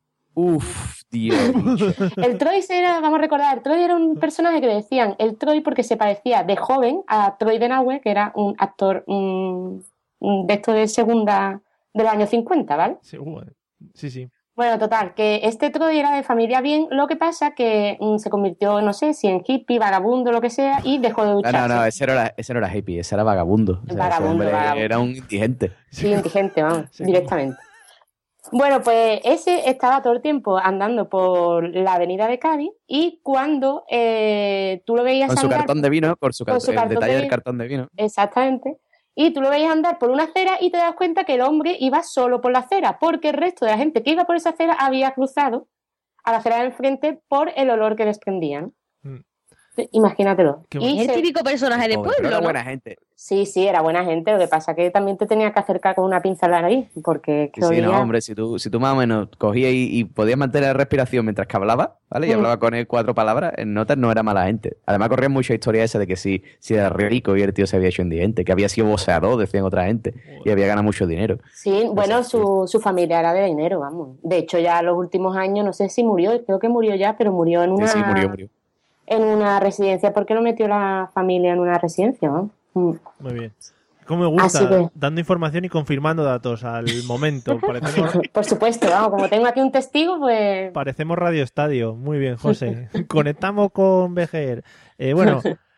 [SPEAKER 5] Uf, Dios. bicho.
[SPEAKER 2] El Troy era, vamos a recordar, el Troy era un personaje que le decían el Troy porque se parecía de joven a Troy Denahue, que era un actor mm, mm, de esto de segunda de los años cincuenta, ¿vale?
[SPEAKER 1] Sí, uh, sí, sí.
[SPEAKER 2] Bueno, total, que este Troy era de familia bien, lo que pasa que mm, se convirtió, no sé, si en hippie, vagabundo, lo que sea, y dejó de
[SPEAKER 5] No,
[SPEAKER 2] ducharse.
[SPEAKER 5] no, no, ese no era, ese no era hippie, ese era vagabundo. O sea, ese
[SPEAKER 2] Vagabundo,
[SPEAKER 5] hombre
[SPEAKER 2] vagabundo.
[SPEAKER 5] era un indigente.
[SPEAKER 2] Sí, indigente, vamos,
[SPEAKER 1] Sí,
[SPEAKER 2] directamente. Bueno, pues ese estaba todo el tiempo andando por la avenida de Cádiz y cuando eh, tú lo veías
[SPEAKER 5] Con su
[SPEAKER 2] andar...
[SPEAKER 5] cartón de vino, por su
[SPEAKER 2] con
[SPEAKER 5] cartón,
[SPEAKER 2] su
[SPEAKER 5] el
[SPEAKER 2] cartón
[SPEAKER 5] detalle
[SPEAKER 2] de
[SPEAKER 5] del
[SPEAKER 2] vino.
[SPEAKER 5] cartón de vino.
[SPEAKER 2] Exactamente. Y tú lo veías andar por una acera y te das cuenta que el hombre iba solo por la acera, porque el resto de la gente que iba por esa acera había cruzado a la acera del frente por el olor que desprendía, ¿no?
[SPEAKER 1] Mm.
[SPEAKER 2] Sí, imagínatelo.
[SPEAKER 1] Qué
[SPEAKER 2] Y
[SPEAKER 1] bueno.
[SPEAKER 3] Es el
[SPEAKER 2] se-
[SPEAKER 3] típico personaje de
[SPEAKER 5] Joder,
[SPEAKER 3] pueblo,
[SPEAKER 5] pero era
[SPEAKER 3] ¿no?
[SPEAKER 5] buena gente.
[SPEAKER 2] Sí, sí, era buena gente. Lo que pasa es que también te tenía que acercar con una pinza en la nariz, porque es que
[SPEAKER 5] Sí, sí, no,
[SPEAKER 2] olía-
[SPEAKER 5] hombre, si tú, si tú más o menos cogías y, y podías mantener la respiración mientras que hablaba, ¿vale? Y
[SPEAKER 2] Mm.
[SPEAKER 5] hablaba con él cuatro palabras, en notas no era mala gente. Además corría mucha historia esa de que sí, sí era rico y el tío se había hecho indigente, que había sido boxeador, decían otra gente, y había ganado mucho dinero.
[SPEAKER 2] Sí, bueno,
[SPEAKER 5] sí.
[SPEAKER 2] su, su familia era de dinero, vamos. De hecho, ya en los últimos años, no sé si murió, creo que murió ya, pero murió en
[SPEAKER 5] Sí,
[SPEAKER 2] una,
[SPEAKER 5] sí, murió, murió.
[SPEAKER 2] en una residencia. ¿Por qué no metió la familia en una residencia? ¿No? Mm.
[SPEAKER 1] Muy bien. Como me gusta,
[SPEAKER 2] Así que-
[SPEAKER 1] dando información y confirmando datos al momento. Parecemos,
[SPEAKER 2] Por supuesto, vamos, como tengo aquí un testigo, pues...
[SPEAKER 1] parecemos Radio Estadio. Muy bien, José. Conectamos con B G R. Eh, bueno,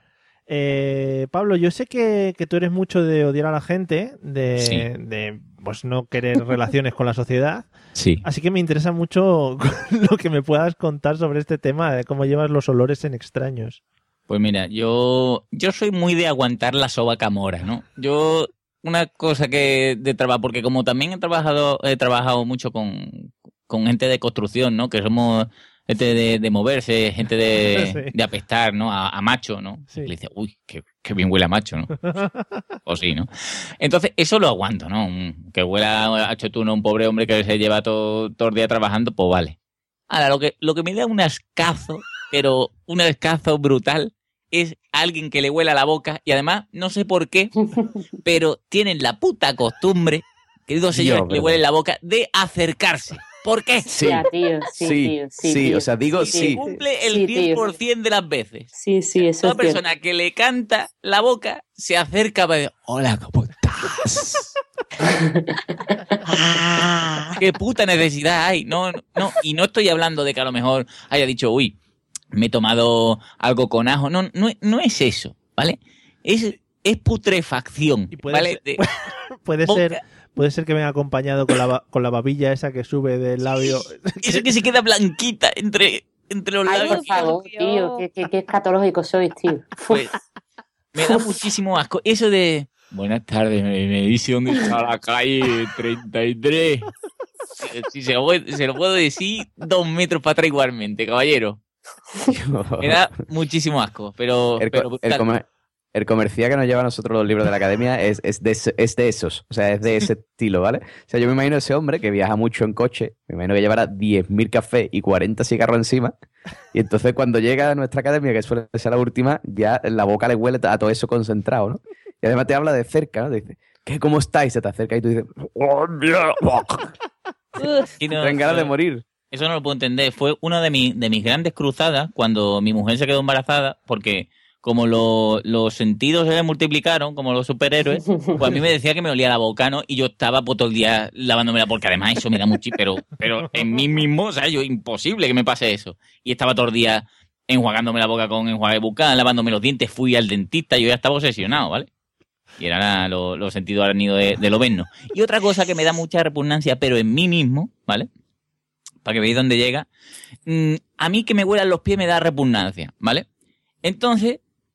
[SPEAKER 1] eh, Pablo, yo sé que, que tú eres mucho de odiar a la gente, de,
[SPEAKER 6] Sí.
[SPEAKER 1] de pues no querer relaciones con la sociedad.
[SPEAKER 6] Sí.
[SPEAKER 1] Así que me interesa mucho lo que me puedas contar sobre este tema, de cómo llevas los olores en extraños.
[SPEAKER 6] Pues mira, yo, yo soy muy de aguantar la sobaca mora, ¿no? Yo, una cosa que de trabajo, porque como también he trabajado, he trabajado mucho con, con gente de construcción, ¿no? Que somos gente de, de moverse, gente de,
[SPEAKER 1] Sí.
[SPEAKER 6] de apestar, ¿no? A, a macho, ¿no?
[SPEAKER 1] Sí.
[SPEAKER 6] Le dice, uy, qué, qué bien huele a macho, ¿no? O sí, ¿no? Entonces, eso lo aguanto, ¿no? Un- Que huela a chotuno un pobre hombre que se lleva todo, todo el día trabajando, pues vale. Ahora, lo que, lo que me da un ascazo, pero un ascazo brutal, es alguien que le huela la boca y además, no sé por qué, pero tienen la puta costumbre, queridos señores,
[SPEAKER 5] Dios,
[SPEAKER 6] que le
[SPEAKER 5] verdad.
[SPEAKER 6] huelen la boca, de acercarse. ¿Por qué?
[SPEAKER 5] Sí,
[SPEAKER 2] Ya, tío, sí,
[SPEAKER 5] sí,
[SPEAKER 2] tío, sí,
[SPEAKER 5] sí,
[SPEAKER 2] tío.
[SPEAKER 5] o sea, digo
[SPEAKER 2] Sí,
[SPEAKER 5] sí.
[SPEAKER 2] tío.
[SPEAKER 6] Cumple el
[SPEAKER 2] Sí, tío.
[SPEAKER 6] diez por ciento de las veces.
[SPEAKER 2] Sí, sí, eso
[SPEAKER 6] Toda
[SPEAKER 2] es cierto.
[SPEAKER 6] persona que le canta la boca se acerca para decir, hola, ¿cómo estás? Ah, ¿qué puta necesidad hay? No, no, no, y no estoy hablando de que a lo mejor haya dicho, uy, me he tomado algo con ajo. No, no, no es eso, ¿vale? Es, es putrefacción,
[SPEAKER 1] Y puede
[SPEAKER 6] ¿vale?
[SPEAKER 1] ser-
[SPEAKER 6] De-
[SPEAKER 1] Puede
[SPEAKER 6] boca.
[SPEAKER 1] ser, puede ser que venga acompañado con la, ba- con la babilla esa que sube del labio.
[SPEAKER 6] Eso que se queda blanquita entre, entre los
[SPEAKER 2] Ay,
[SPEAKER 6] labios.
[SPEAKER 2] por favor,
[SPEAKER 3] Dios.
[SPEAKER 2] tío, qué, qué, qué escatológico sois, tío.
[SPEAKER 6] Pues me da muchísimo asco. Eso de. Buenas tardes, me, me dice dónde está la calle treinta y tres. Si se, lo, puedo- se lo puedo decir dos metros para atrás igualmente, caballero. Me da muchísimo asco, pero.
[SPEAKER 5] El,
[SPEAKER 6] pero
[SPEAKER 5] co- el
[SPEAKER 6] brutal.
[SPEAKER 5] comer- el comercial que nos lleva a nosotros los libros de la academia es, es, de, ese- es de esos, o sea, es de ese estilo, ¿vale? O sea, yo me imagino ese hombre que viaja mucho en coche, me imagino que llevará diez mil cafés y cuarenta cigarros encima, y entonces cuando llega a nuestra academia, que suele ser la última, ya en la boca le huele a todo eso concentrado, ¿no? Y además te habla de cerca, ¿no? Te dice, ¿qué, cómo estáis? Se te acerca y tú dices, ¡oh, mierda!
[SPEAKER 3] Uf,
[SPEAKER 6] Y no-
[SPEAKER 5] Te dan ganas de
[SPEAKER 6] no-
[SPEAKER 5] morir.
[SPEAKER 6] Eso no lo puedo entender. Fue una de, mis de mis grandes cruzadas cuando mi mujer se quedó embarazada, porque como lo- los sentidos se multiplicaron, como los superhéroes, pues a mí me decía que me olía la boca, ¿no? Y yo estaba pues, todo el día lavándomela, porque además eso me da mucho, pero, pero en mí mismo, o sea, yo imposible que me pase eso. Y estaba todo el día enjuagándome la boca con enjuague bucal, lavándome los dientes, fui al dentista, yo ya estaba obsesionado, ¿vale? Y era la- lo- los sentidos arácnidos de, de lo verno. Y otra cosa que me da mucha repugnancia, pero en mí mismo, ¿vale? Para que veáis dónde llega. mm, a mí que me huelan los pies me da repugnancia, ¿vale? Entonces,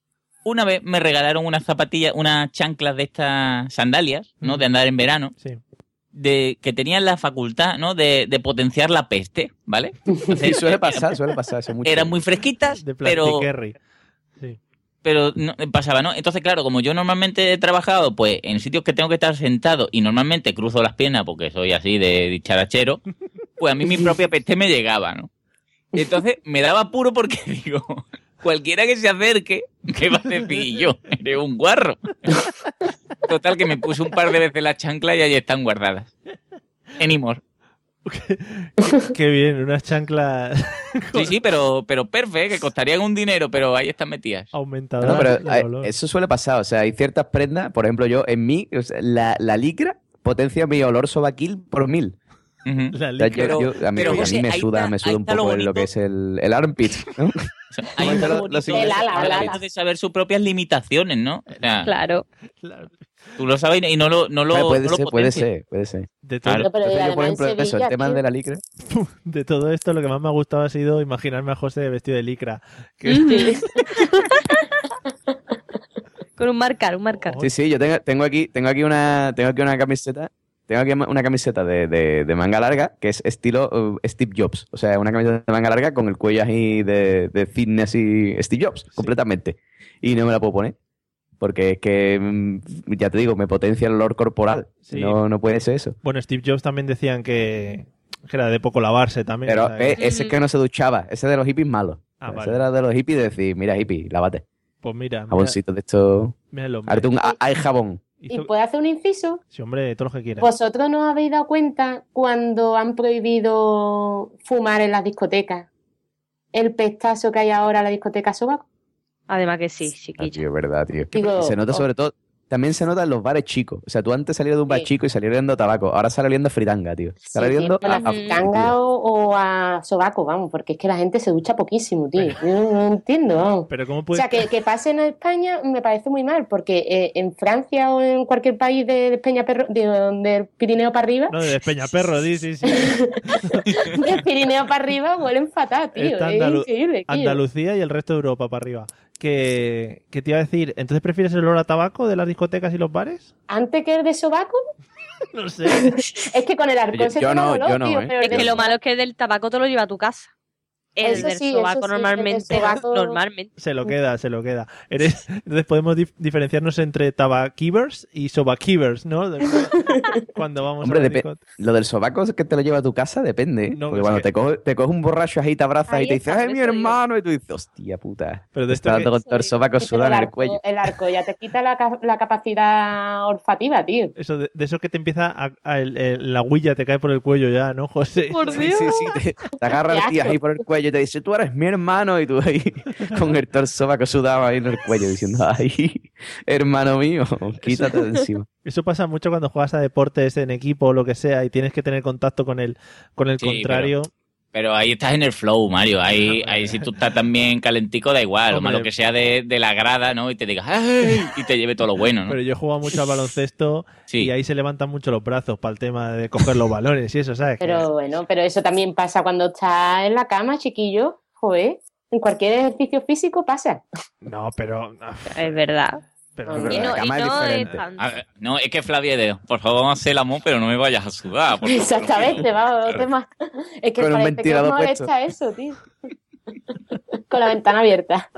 [SPEAKER 6] una vez me regalaron unas zapatillas, unas chanclas de estas sandalias, ¿no? De andar en verano.
[SPEAKER 1] Sí.
[SPEAKER 6] De, que tenían la facultad, ¿no? De, de potenciar la peste, ¿vale?
[SPEAKER 5] Sí, suele pasar, suele pasar eso mucho.
[SPEAKER 6] Eran muy fresquitas,
[SPEAKER 1] De
[SPEAKER 6] pero,
[SPEAKER 1] plastiquerry. Sí.
[SPEAKER 6] pero no, pasaba, ¿no? Entonces, claro, como yo normalmente he trabajado pues en sitios que tengo que estar sentado y normalmente cruzo las piernas porque soy así de dicharachero, pues a mí mi propia peste me llegaba, ¿no? Y entonces me daba apuro porque digo, cualquiera que se acerque, ¿qué va a decir yo? Eres un guarro. Total, que me puse un par de veces la chancla y ahí están guardadas. Anymore.
[SPEAKER 1] qué, qué bien, unas chanclas
[SPEAKER 6] Sí, sí, pero, pero perfecto, que costarían un dinero, pero ahí están metidas.
[SPEAKER 1] aumentadoras
[SPEAKER 5] No, pero
[SPEAKER 1] de
[SPEAKER 5] eh,
[SPEAKER 1] olor.
[SPEAKER 5] eso suele pasar. O sea, hay ciertas prendas, por ejemplo, yo, en mí, o sea, la, la licra potencia mi olor sobaquil por mil.
[SPEAKER 6] Ujú.
[SPEAKER 1] La
[SPEAKER 5] O sea,
[SPEAKER 1] licra.
[SPEAKER 5] yo-
[SPEAKER 6] Pero-
[SPEAKER 5] yo- a mí,
[SPEAKER 6] pero,
[SPEAKER 5] a mí
[SPEAKER 6] José,
[SPEAKER 5] me
[SPEAKER 6] ahí
[SPEAKER 5] suda,
[SPEAKER 6] está-
[SPEAKER 5] me suda
[SPEAKER 6] ahí
[SPEAKER 5] un
[SPEAKER 6] está lo
[SPEAKER 5] poco en lo
[SPEAKER 6] bonito.
[SPEAKER 5] que es el, el armpit, ¿no?
[SPEAKER 6] O sea, hay
[SPEAKER 5] ¿Cómo
[SPEAKER 6] un
[SPEAKER 5] es lo-
[SPEAKER 6] bonito
[SPEAKER 5] lo siguiente?
[SPEAKER 2] El ala,
[SPEAKER 6] el
[SPEAKER 2] el
[SPEAKER 6] hábito
[SPEAKER 2] ala.
[SPEAKER 6] de saber sus propias limitaciones, ¿no? O sea,
[SPEAKER 3] Claro.
[SPEAKER 1] Claro.
[SPEAKER 6] tú lo sabes y no lo, no lo,
[SPEAKER 5] Vale, puede
[SPEAKER 6] no lo
[SPEAKER 5] ser, puede
[SPEAKER 6] potencias.
[SPEAKER 5] ser, puede ser.
[SPEAKER 1] De todo,
[SPEAKER 6] Claro.
[SPEAKER 2] Pero
[SPEAKER 5] Entonces yo,
[SPEAKER 2] además
[SPEAKER 5] por
[SPEAKER 2] en
[SPEAKER 5] ejemplo, eso,
[SPEAKER 2] Sevilla,
[SPEAKER 5] el tema
[SPEAKER 2] tío,
[SPEAKER 5] de la licra.
[SPEAKER 1] de todo esto, lo que más me ha gustado ha sido imaginarme a José vestido de licra. Que-
[SPEAKER 3] Sí. Con un marcar, un marcar.
[SPEAKER 5] Sí, sí, yo tengo, tengo aquí, tengo aquí una, tengo aquí una camiseta, tengo aquí una camiseta de, de, de manga larga que es estilo uh, Steve Jobs. O sea, una camiseta de manga larga con el cuello así de, de fitness y Steve Jobs, completamente. Y no me la puedo poner. Porque es que, mm, ya te digo, me potencia el olor corporal.
[SPEAKER 1] Sí.
[SPEAKER 5] No, no puede ser eso.
[SPEAKER 1] Bueno, Steve Jobs también decían que, que era de poco lavarse también.
[SPEAKER 5] Pero
[SPEAKER 1] o sea, que-
[SPEAKER 5] eh, ese es que no se duchaba. Ese de los hippies malo.
[SPEAKER 1] Ah,
[SPEAKER 5] ese
[SPEAKER 1] vale.
[SPEAKER 5] era de los hippies de decir, mira hippie, lávate.
[SPEAKER 1] Pues mira, mira,
[SPEAKER 5] Jaboncito de esto.
[SPEAKER 1] mira el hombre.
[SPEAKER 5] Harte un a- hay jabón.
[SPEAKER 2] ¿Y
[SPEAKER 1] Hizo-
[SPEAKER 2] puede hacer un inciso?
[SPEAKER 1] Sí, hombre, todo lo que quiera.
[SPEAKER 2] ¿Vosotros no os habéis dado cuenta cuando han prohibido fumar en las discotecas? El pestazo que hay ahora en la discoteca Sobaco.
[SPEAKER 3] Además que sí,
[SPEAKER 5] Ah,
[SPEAKER 3] chiquillo.
[SPEAKER 5] tío, es verdad, tío.
[SPEAKER 2] Digo,
[SPEAKER 5] Y se nota
[SPEAKER 2] oh.
[SPEAKER 5] sobre todo, también se nota en los bares chicos. O sea, tú antes salías de un bar
[SPEAKER 2] Sí.
[SPEAKER 5] chico y salías oliendo a tabaco. Ahora sale oliendo a fritanga, tío. Sale
[SPEAKER 2] Sí,
[SPEAKER 5] oliendo
[SPEAKER 2] tío, a
[SPEAKER 5] a,
[SPEAKER 2] la
[SPEAKER 5] a-
[SPEAKER 2] fritanga o, o a sobaco, vamos, porque es que la gente se ducha poquísimo, tío. Yo no, no entiendo, vamos.
[SPEAKER 1] Pero ¿cómo
[SPEAKER 2] O
[SPEAKER 1] puede
[SPEAKER 2] sea, que, que pase en España me parece muy mal, porque eh, en Francia o en cualquier país de, de Peñaperro, de, del Pirineo para arriba,
[SPEAKER 1] No, de Despeñaperro, sí, sí, sí.
[SPEAKER 2] del Pirineo para arriba huelen fatal, tío.
[SPEAKER 1] Está
[SPEAKER 2] Es
[SPEAKER 1] Andalu-
[SPEAKER 2] increíble, tío.
[SPEAKER 1] Andalucía y el resto de Europa para arriba. Que, que te iba a decir, ¿entonces prefieres el olor a tabaco de las discotecas y los bares?
[SPEAKER 2] Antes que el de sobaco,
[SPEAKER 1] No sé.
[SPEAKER 2] es que con el alcohol
[SPEAKER 5] Yo-
[SPEAKER 2] se
[SPEAKER 5] yo
[SPEAKER 2] toma
[SPEAKER 5] no,
[SPEAKER 2] dolor,
[SPEAKER 5] yo no,
[SPEAKER 2] tío,
[SPEAKER 5] ¿eh?
[SPEAKER 2] pero el
[SPEAKER 3] Es
[SPEAKER 2] de
[SPEAKER 3] que lo
[SPEAKER 2] sobaco-
[SPEAKER 3] malo es que del tabaco te lo lleva a tu casa. El
[SPEAKER 2] Eso
[SPEAKER 3] del
[SPEAKER 2] sí, eso
[SPEAKER 3] sobaco
[SPEAKER 2] sí, el del
[SPEAKER 3] normalmente,
[SPEAKER 2] sobaco-
[SPEAKER 3] normalmente.
[SPEAKER 1] Se lo queda, se lo queda. Eres, entonces podemos dif- diferenciarnos entre tabaquivers y sobaquivers, ¿no? De- Cuando vamos
[SPEAKER 5] Hombre,
[SPEAKER 1] a la
[SPEAKER 5] depe-
[SPEAKER 1] discoteca.
[SPEAKER 5] lo del sobaco que te lo lleva a tu casa depende. ¿eh?
[SPEAKER 1] No,
[SPEAKER 5] Porque
[SPEAKER 1] es
[SPEAKER 5] cuando
[SPEAKER 1] que-
[SPEAKER 5] te coge, te coge un borracho ahí, te abrazas
[SPEAKER 2] Ahí
[SPEAKER 5] y te dice,
[SPEAKER 2] está,
[SPEAKER 5] ¡ay,
[SPEAKER 2] por
[SPEAKER 5] mi
[SPEAKER 2] eso digo.
[SPEAKER 5] hermano! Y tú dices, hostia puta.
[SPEAKER 1] Pero de
[SPEAKER 5] Te
[SPEAKER 1] esto
[SPEAKER 5] está
[SPEAKER 1] que-
[SPEAKER 5] dando con todo el sobaco
[SPEAKER 2] Sí, pero
[SPEAKER 5] sudado en el
[SPEAKER 2] arco-
[SPEAKER 5] cuello.
[SPEAKER 2] El arco ya te quita la, ca- la capacidad olfativa, tío.
[SPEAKER 1] Eso de, de eso que te empieza a, a- el- el- la huilla te cae por el cuello ya, ¿no, José?
[SPEAKER 3] Por
[SPEAKER 5] Sí,
[SPEAKER 3] Dios.
[SPEAKER 5] sí, sí, te, te agarra el
[SPEAKER 2] Qué
[SPEAKER 5] tío
[SPEAKER 2] asco.
[SPEAKER 5] ahí por el cuello y te dice, tú eres mi hermano, y tú ahí con el torsobaco sudado ahí en el cuello diciendo, ay, hermano mío, quítate de encima.
[SPEAKER 1] Eso pasa mucho cuando juegas a deportes en equipo o lo que sea y tienes que tener contacto con el, con el
[SPEAKER 6] Sí,
[SPEAKER 1] contrario.
[SPEAKER 6] Pero ahí estás en el flow, Mario. Ahí, ahí si tú estás también calentico, da igual. Lo
[SPEAKER 1] Hombre.
[SPEAKER 6] malo que sea de, de la grada, ¿no? Y te digas, ¡ay! Y te lleve todo lo bueno, ¿no?
[SPEAKER 1] Pero yo he jugado mucho al baloncesto
[SPEAKER 6] Sí.
[SPEAKER 1] y ahí se levantan mucho los brazos para el tema de coger los balones y eso, ¿sabes?
[SPEAKER 2] Pero bueno, pero eso también pasa cuando estás en la cama, chiquillo. Joder, en cualquier ejercicio físico pasa.
[SPEAKER 1] No, pero...
[SPEAKER 3] Es verdad.
[SPEAKER 1] pero
[SPEAKER 2] Y
[SPEAKER 3] Y
[SPEAKER 5] la
[SPEAKER 3] no, y
[SPEAKER 5] cama es
[SPEAKER 3] no es
[SPEAKER 5] diferente.
[SPEAKER 3] tanto.
[SPEAKER 6] A ver, no, es que Flavia de, por favor, vamos a hacer el amor, pero no me vayas a sudar. por favor.
[SPEAKER 2] Exactamente, vamos, te ma- es que
[SPEAKER 5] Con un
[SPEAKER 2] parece que os
[SPEAKER 5] ventilador
[SPEAKER 2] molesta eso, tío. Con la ventana abierta.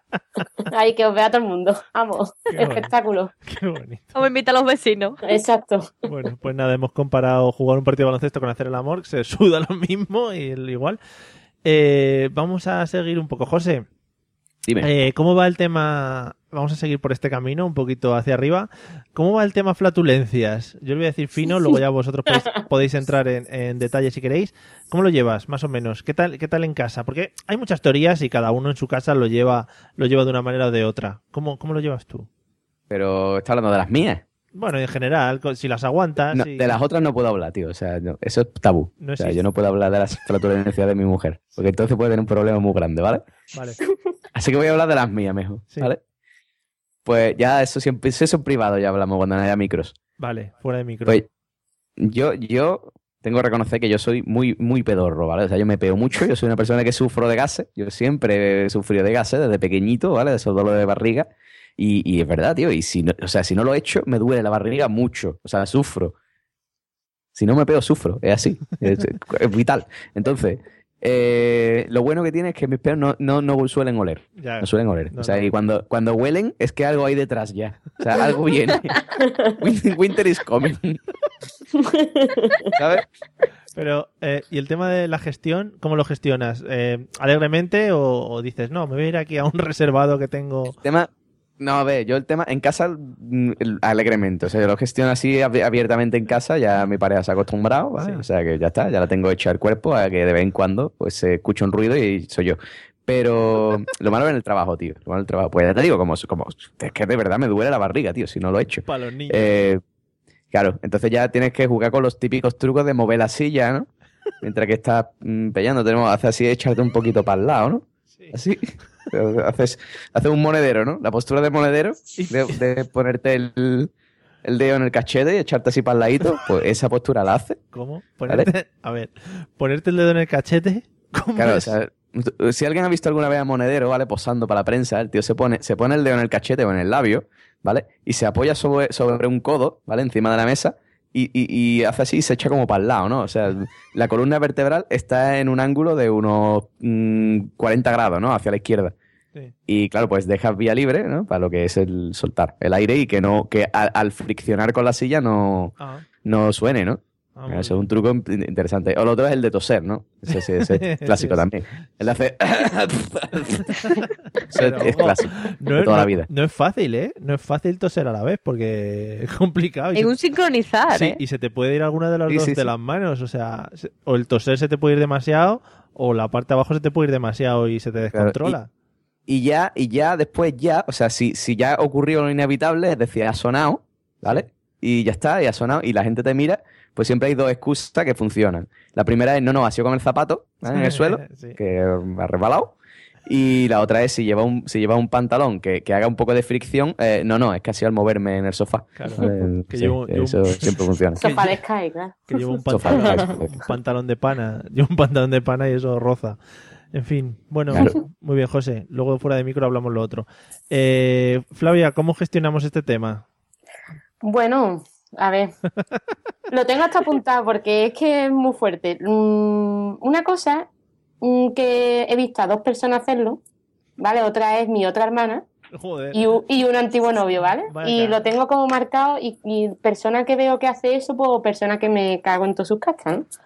[SPEAKER 2] Ahí que os vea todo el mundo. Vamos,
[SPEAKER 1] Qué bueno.
[SPEAKER 2] espectáculo.
[SPEAKER 1] Qué bonito.
[SPEAKER 3] O me invita a los vecinos.
[SPEAKER 2] Exacto.
[SPEAKER 1] Bueno, pues nada, hemos comparado jugar un partido de baloncesto con hacer el amor, que se suda lo mismo y el igual. Eh, vamos a seguir un poco. José,
[SPEAKER 5] Dime.
[SPEAKER 1] eh, ¿cómo va el tema? Vamos a seguir por este camino, un poquito hacia arriba. ¿Cómo va el tema flatulencias? Yo le voy a decir fino, luego ya vosotros podéis, podéis entrar en, en detalle si queréis. ¿Cómo lo llevas, más o menos? ¿Qué tal, qué tal en casa? Porque hay muchas teorías y cada uno en su casa lo lleva, lo lleva de una manera o de otra. ¿Cómo, cómo lo llevas tú?
[SPEAKER 5] Pero está hablando de las mías.
[SPEAKER 1] Bueno, en general, co- si las aguantas...
[SPEAKER 5] No,
[SPEAKER 1] y-
[SPEAKER 5] de las otras no puedo hablar, tío. O sea, no, eso es tabú.
[SPEAKER 1] No
[SPEAKER 5] o sea,
[SPEAKER 1] existe.
[SPEAKER 5] yo no puedo hablar de las flatulencias de mi mujer. Porque entonces puede tener un problema muy grande, ¿vale?
[SPEAKER 1] Vale.
[SPEAKER 5] Así que voy a hablar de las mías mejor,
[SPEAKER 1] Sí.
[SPEAKER 5] ¿vale? Pues ya eso siempre, eso en privado ya hablamos cuando no haya micros.
[SPEAKER 1] Vale, fuera de micro.
[SPEAKER 5] Pues yo, yo tengo que reconocer que yo soy muy, muy pedorro, ¿vale? O sea, yo me peo mucho, yo soy una persona que sufro de gases, yo siempre he sufrido de gases desde pequeñito, ¿vale? De esos dolores de barriga. Y, y es verdad, tío. Y si no, o sea, si no lo he hecho, me duele la barriga mucho. O sea, sufro. Si no me pego, sufro. Es así. Es, es vital. Entonces, eh, lo bueno que tiene es que mis peos no, no, no suelen oler.
[SPEAKER 1] Ya.
[SPEAKER 5] No suelen oler.
[SPEAKER 1] No,
[SPEAKER 5] o sea,
[SPEAKER 1] no.
[SPEAKER 5] y cuando, cuando huelen, es que algo hay detrás ya. O sea, algo viene. Winter, winter is coming. ¿Sabes?
[SPEAKER 1] Pero, eh, ¿y el tema de la gestión? ¿Cómo lo gestionas? Eh, ¿Alegremente o, o dices, no, me voy a ir aquí a un reservado que tengo?
[SPEAKER 5] El tema... No, a ver, yo el tema en casa mm, el- alegremente, o sea, yo lo gestiono así ab- abiertamente en casa, ya mi pareja se ha acostumbrado, ¿vale?
[SPEAKER 1] Sí.
[SPEAKER 5] O sea que ya está, ya la tengo hecha al cuerpo, a que de vez en cuando pues se escucha un ruido y soy yo. Pero lo malo es en el trabajo, tío, lo malo en el trabajo. Pues ya te digo, como, como es que de verdad me duele la barriga, tío, si no lo he hecho.
[SPEAKER 1] Para los niños.
[SPEAKER 5] Eh, claro, entonces ya tienes que jugar con los típicos trucos de mover la silla, ¿no? Mientras que estás mm, pellando, tenemos hacer así, echarte un poquito para el lado, ¿no?
[SPEAKER 1] Sí.
[SPEAKER 5] Así. Pero Haces, haces un monedero, ¿no? La postura de monedero, de, de ponerte el, el dedo en el cachete y echarte así para el ladito, pues esa postura la haces.
[SPEAKER 1] ¿Cómo? Ponerte, a ver, ponerte el dedo en el cachete. ¿Cómo
[SPEAKER 5] Claro, o
[SPEAKER 1] es?
[SPEAKER 5] sea, si alguien ha visto alguna vez a Monedero, ¿vale? Posando para la prensa, el tío se pone, se pone el dedo en el cachete o en el labio, ¿vale? Y se apoya sobre, sobre un codo, ¿vale? Encima de la mesa y, y, y hace así y se echa como para el lado, ¿no? O sea, la columna vertebral está en un ángulo de unos mm, cuarenta grados, ¿no? Hacia la izquierda.
[SPEAKER 1] Sí.
[SPEAKER 5] Y claro, pues dejas vía libre, ¿no? Para lo que es el soltar el aire y que no, que al, al friccionar con la silla no,
[SPEAKER 1] Ah,
[SPEAKER 5] no suene, ¿no?
[SPEAKER 1] ah, muy
[SPEAKER 5] Eso es
[SPEAKER 1] bien.
[SPEAKER 5] un truco in- interesante. O lo otro es el de toser, ¿no? Ese, ese- ese es clásico
[SPEAKER 1] Sí, sí.
[SPEAKER 5] también. El de hacer... Eso
[SPEAKER 1] Pero,
[SPEAKER 5] es, es clásico.
[SPEAKER 1] No
[SPEAKER 5] de
[SPEAKER 1] es,
[SPEAKER 5] toda
[SPEAKER 1] no-
[SPEAKER 5] la vida.
[SPEAKER 1] no es fácil, ¿eh? No es fácil toser a la vez porque es complicado. Y
[SPEAKER 3] Es
[SPEAKER 1] se-
[SPEAKER 3] un sincronizar,
[SPEAKER 1] sí,
[SPEAKER 3] ¿eh?
[SPEAKER 1] y se te puede ir alguna de las
[SPEAKER 5] Sí,
[SPEAKER 1] dos
[SPEAKER 5] sí,
[SPEAKER 1] de
[SPEAKER 5] sí.
[SPEAKER 1] las manos. O sea, se- o el toser se te puede ir demasiado o la parte de abajo se te puede ir demasiado y se te
[SPEAKER 5] Claro,
[SPEAKER 1] descontrola.
[SPEAKER 5] Y ya, y ya después ya, o sea, si, si ya ocurrió lo inevitable, es decir, ha sonado, ¿vale? Y ya está, y ha sonado, y la gente te mira, pues siempre hay dos excusas que funcionan. La primera es, no, no, ha sido con el zapato, ¿vale? En el suelo,
[SPEAKER 1] Sí.
[SPEAKER 5] que ha resbalado. Y la otra es, si lleva un, si lleva un pantalón que, que haga un poco de fricción, eh, no, no, es que ha sido al moverme en el sofá.
[SPEAKER 1] Claro.
[SPEAKER 5] ¿Vale?
[SPEAKER 1] Que
[SPEAKER 5] Sí,
[SPEAKER 1] llevo- llevo un-
[SPEAKER 5] eso siempre funciona.
[SPEAKER 2] Sofá de Sky, claro.
[SPEAKER 1] Que llevo un
[SPEAKER 5] Sofá,
[SPEAKER 1] pantalón,
[SPEAKER 5] claro.
[SPEAKER 1] un pantalón de pana. Llevo un pantalón de pana y eso roza. En fin, bueno,
[SPEAKER 5] Claro.
[SPEAKER 1] muy bien, José. Luego fuera de micro hablamos lo otro. Eh, Flavia, ¿cómo gestionamos este tema?
[SPEAKER 2] Bueno, a ver. Lo tengo hasta apuntado porque es que es muy fuerte. Mm, una cosa mm, que he visto a dos personas hacerlo, ¿vale? Otra es mi otra hermana
[SPEAKER 1] Joder.
[SPEAKER 2] y, un- y un antiguo novio, ¿vale?
[SPEAKER 1] Vaya.
[SPEAKER 2] Y lo tengo como marcado y, y persona que veo que hace eso, pues persona que me cago en todas sus cachas, ¿no?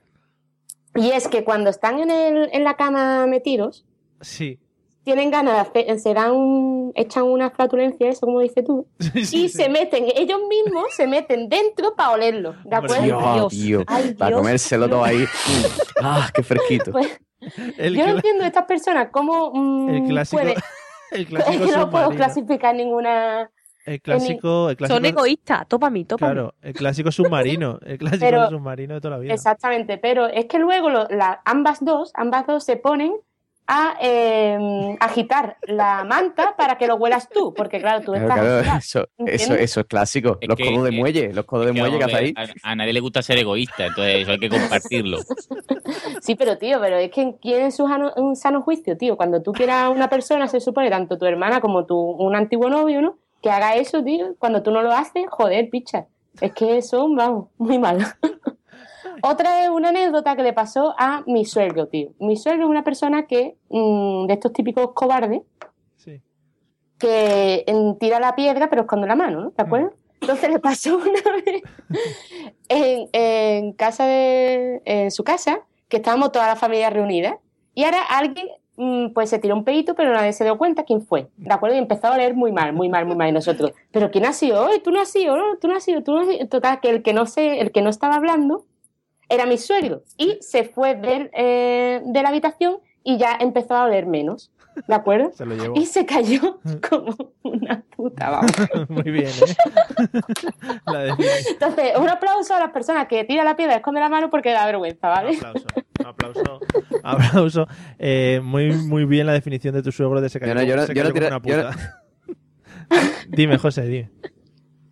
[SPEAKER 2] Y es que cuando están en, el, en la cama metidos,
[SPEAKER 1] Sí.
[SPEAKER 2] tienen ganas de hacer, serán un, echan una flatulencia, eso como dices tú,
[SPEAKER 1] Sí,
[SPEAKER 2] y
[SPEAKER 1] sí.
[SPEAKER 2] se meten, ellos mismos se meten dentro para olerlo, ¿de
[SPEAKER 1] Hombre,
[SPEAKER 2] acuerdo?
[SPEAKER 5] Dios,
[SPEAKER 3] Dios.
[SPEAKER 5] tío,
[SPEAKER 2] Ay,
[SPEAKER 5] para
[SPEAKER 2] Dios.
[SPEAKER 5] comérselo todo ahí. ¡Ah, qué fresquito!
[SPEAKER 2] Pues,
[SPEAKER 1] El,
[SPEAKER 2] yo no
[SPEAKER 1] cla-
[SPEAKER 2] entiendo estas personas cómo mm,
[SPEAKER 1] el clásico,
[SPEAKER 2] puede-
[SPEAKER 1] el
[SPEAKER 2] es
[SPEAKER 1] clásico
[SPEAKER 2] que no puedo
[SPEAKER 1] submarino.
[SPEAKER 2] clasificar ninguna.
[SPEAKER 1] El clásico, el
[SPEAKER 3] Son
[SPEAKER 1] clásico,
[SPEAKER 3] egoístas. Topa mí, topa mí.
[SPEAKER 1] claro, el clásico submarino, el clásico
[SPEAKER 2] Pero-
[SPEAKER 1] submarino de toda la vida.
[SPEAKER 2] Exactamente, pero es que luego lo- la- ambas dos, ambas dos se ponen a eh, agitar la manta para que lo huelas tú, porque claro, tú
[SPEAKER 5] Claro,
[SPEAKER 2] estás
[SPEAKER 5] claro,
[SPEAKER 2] agitado,
[SPEAKER 5] eso, eso,
[SPEAKER 2] ¿entiendes?
[SPEAKER 5] eso es clásico.
[SPEAKER 6] Es
[SPEAKER 5] Los
[SPEAKER 6] que-
[SPEAKER 5] codos de
[SPEAKER 6] que-
[SPEAKER 5] muelle, los codos de
[SPEAKER 6] Es que,
[SPEAKER 5] muelle que
[SPEAKER 6] vamos
[SPEAKER 5] hace
[SPEAKER 6] a
[SPEAKER 5] ahí.
[SPEAKER 6] ver, a, a nadie le gusta ser egoísta, entonces eso hay que compartirlo.
[SPEAKER 2] Sí, pero tío, pero es que ¿quién en su sano, un sano juicio, tío? Cuando tú quieras a una persona, se supone, tanto tu hermana como tu un antiguo novio, ¿no? Que haga eso, tío. Cuando tú no lo haces, joder, picha. Es que eso, vamos, muy mal. Otra es una anécdota que le pasó a mi suegro, tío. Mi suegro es una persona que, mmm, de estos típicos cobardes,
[SPEAKER 1] Sí.
[SPEAKER 2] que mm, tira la piedra pero esconde la mano, ¿no? ¿Te acuerdas? Entonces le pasó una vez en, en casa de, en su casa, que estábamos toda la familia reunida, y ahora alguien mm, pues se tiró un pedito, pero nadie se dio cuenta quién fue, ¿de acuerdo? Y empezó a oler muy mal, muy mal, muy mal, y nosotros, ¿pero quién ha sido hoy? ¿Tú no has sido? ¿No? ¿Tú no has sido? ¿Tú no has sido? Total, que el que no se, el que no estaba hablando era mi suegro, y se fue del, eh, de la habitación y ya empezó a oler menos, ¿de acuerdo?
[SPEAKER 1] Se lo llevó.
[SPEAKER 2] Y se cayó como una puta, vamos.
[SPEAKER 1] Muy bien, ¿eh? La definición.
[SPEAKER 2] Entonces, un aplauso a las personas que tiran la piedra y esconden la mano porque da vergüenza,
[SPEAKER 1] Un
[SPEAKER 2] ¿vale?
[SPEAKER 1] aplauso, un aplauso, aplauso. Eh, muy, muy bien la definición de tu suegro de se cayó,
[SPEAKER 5] Yo no- yo no-
[SPEAKER 1] se
[SPEAKER 5] yo no
[SPEAKER 1] cayó como
[SPEAKER 5] tiro-
[SPEAKER 1] una puta. Dime, José, dime.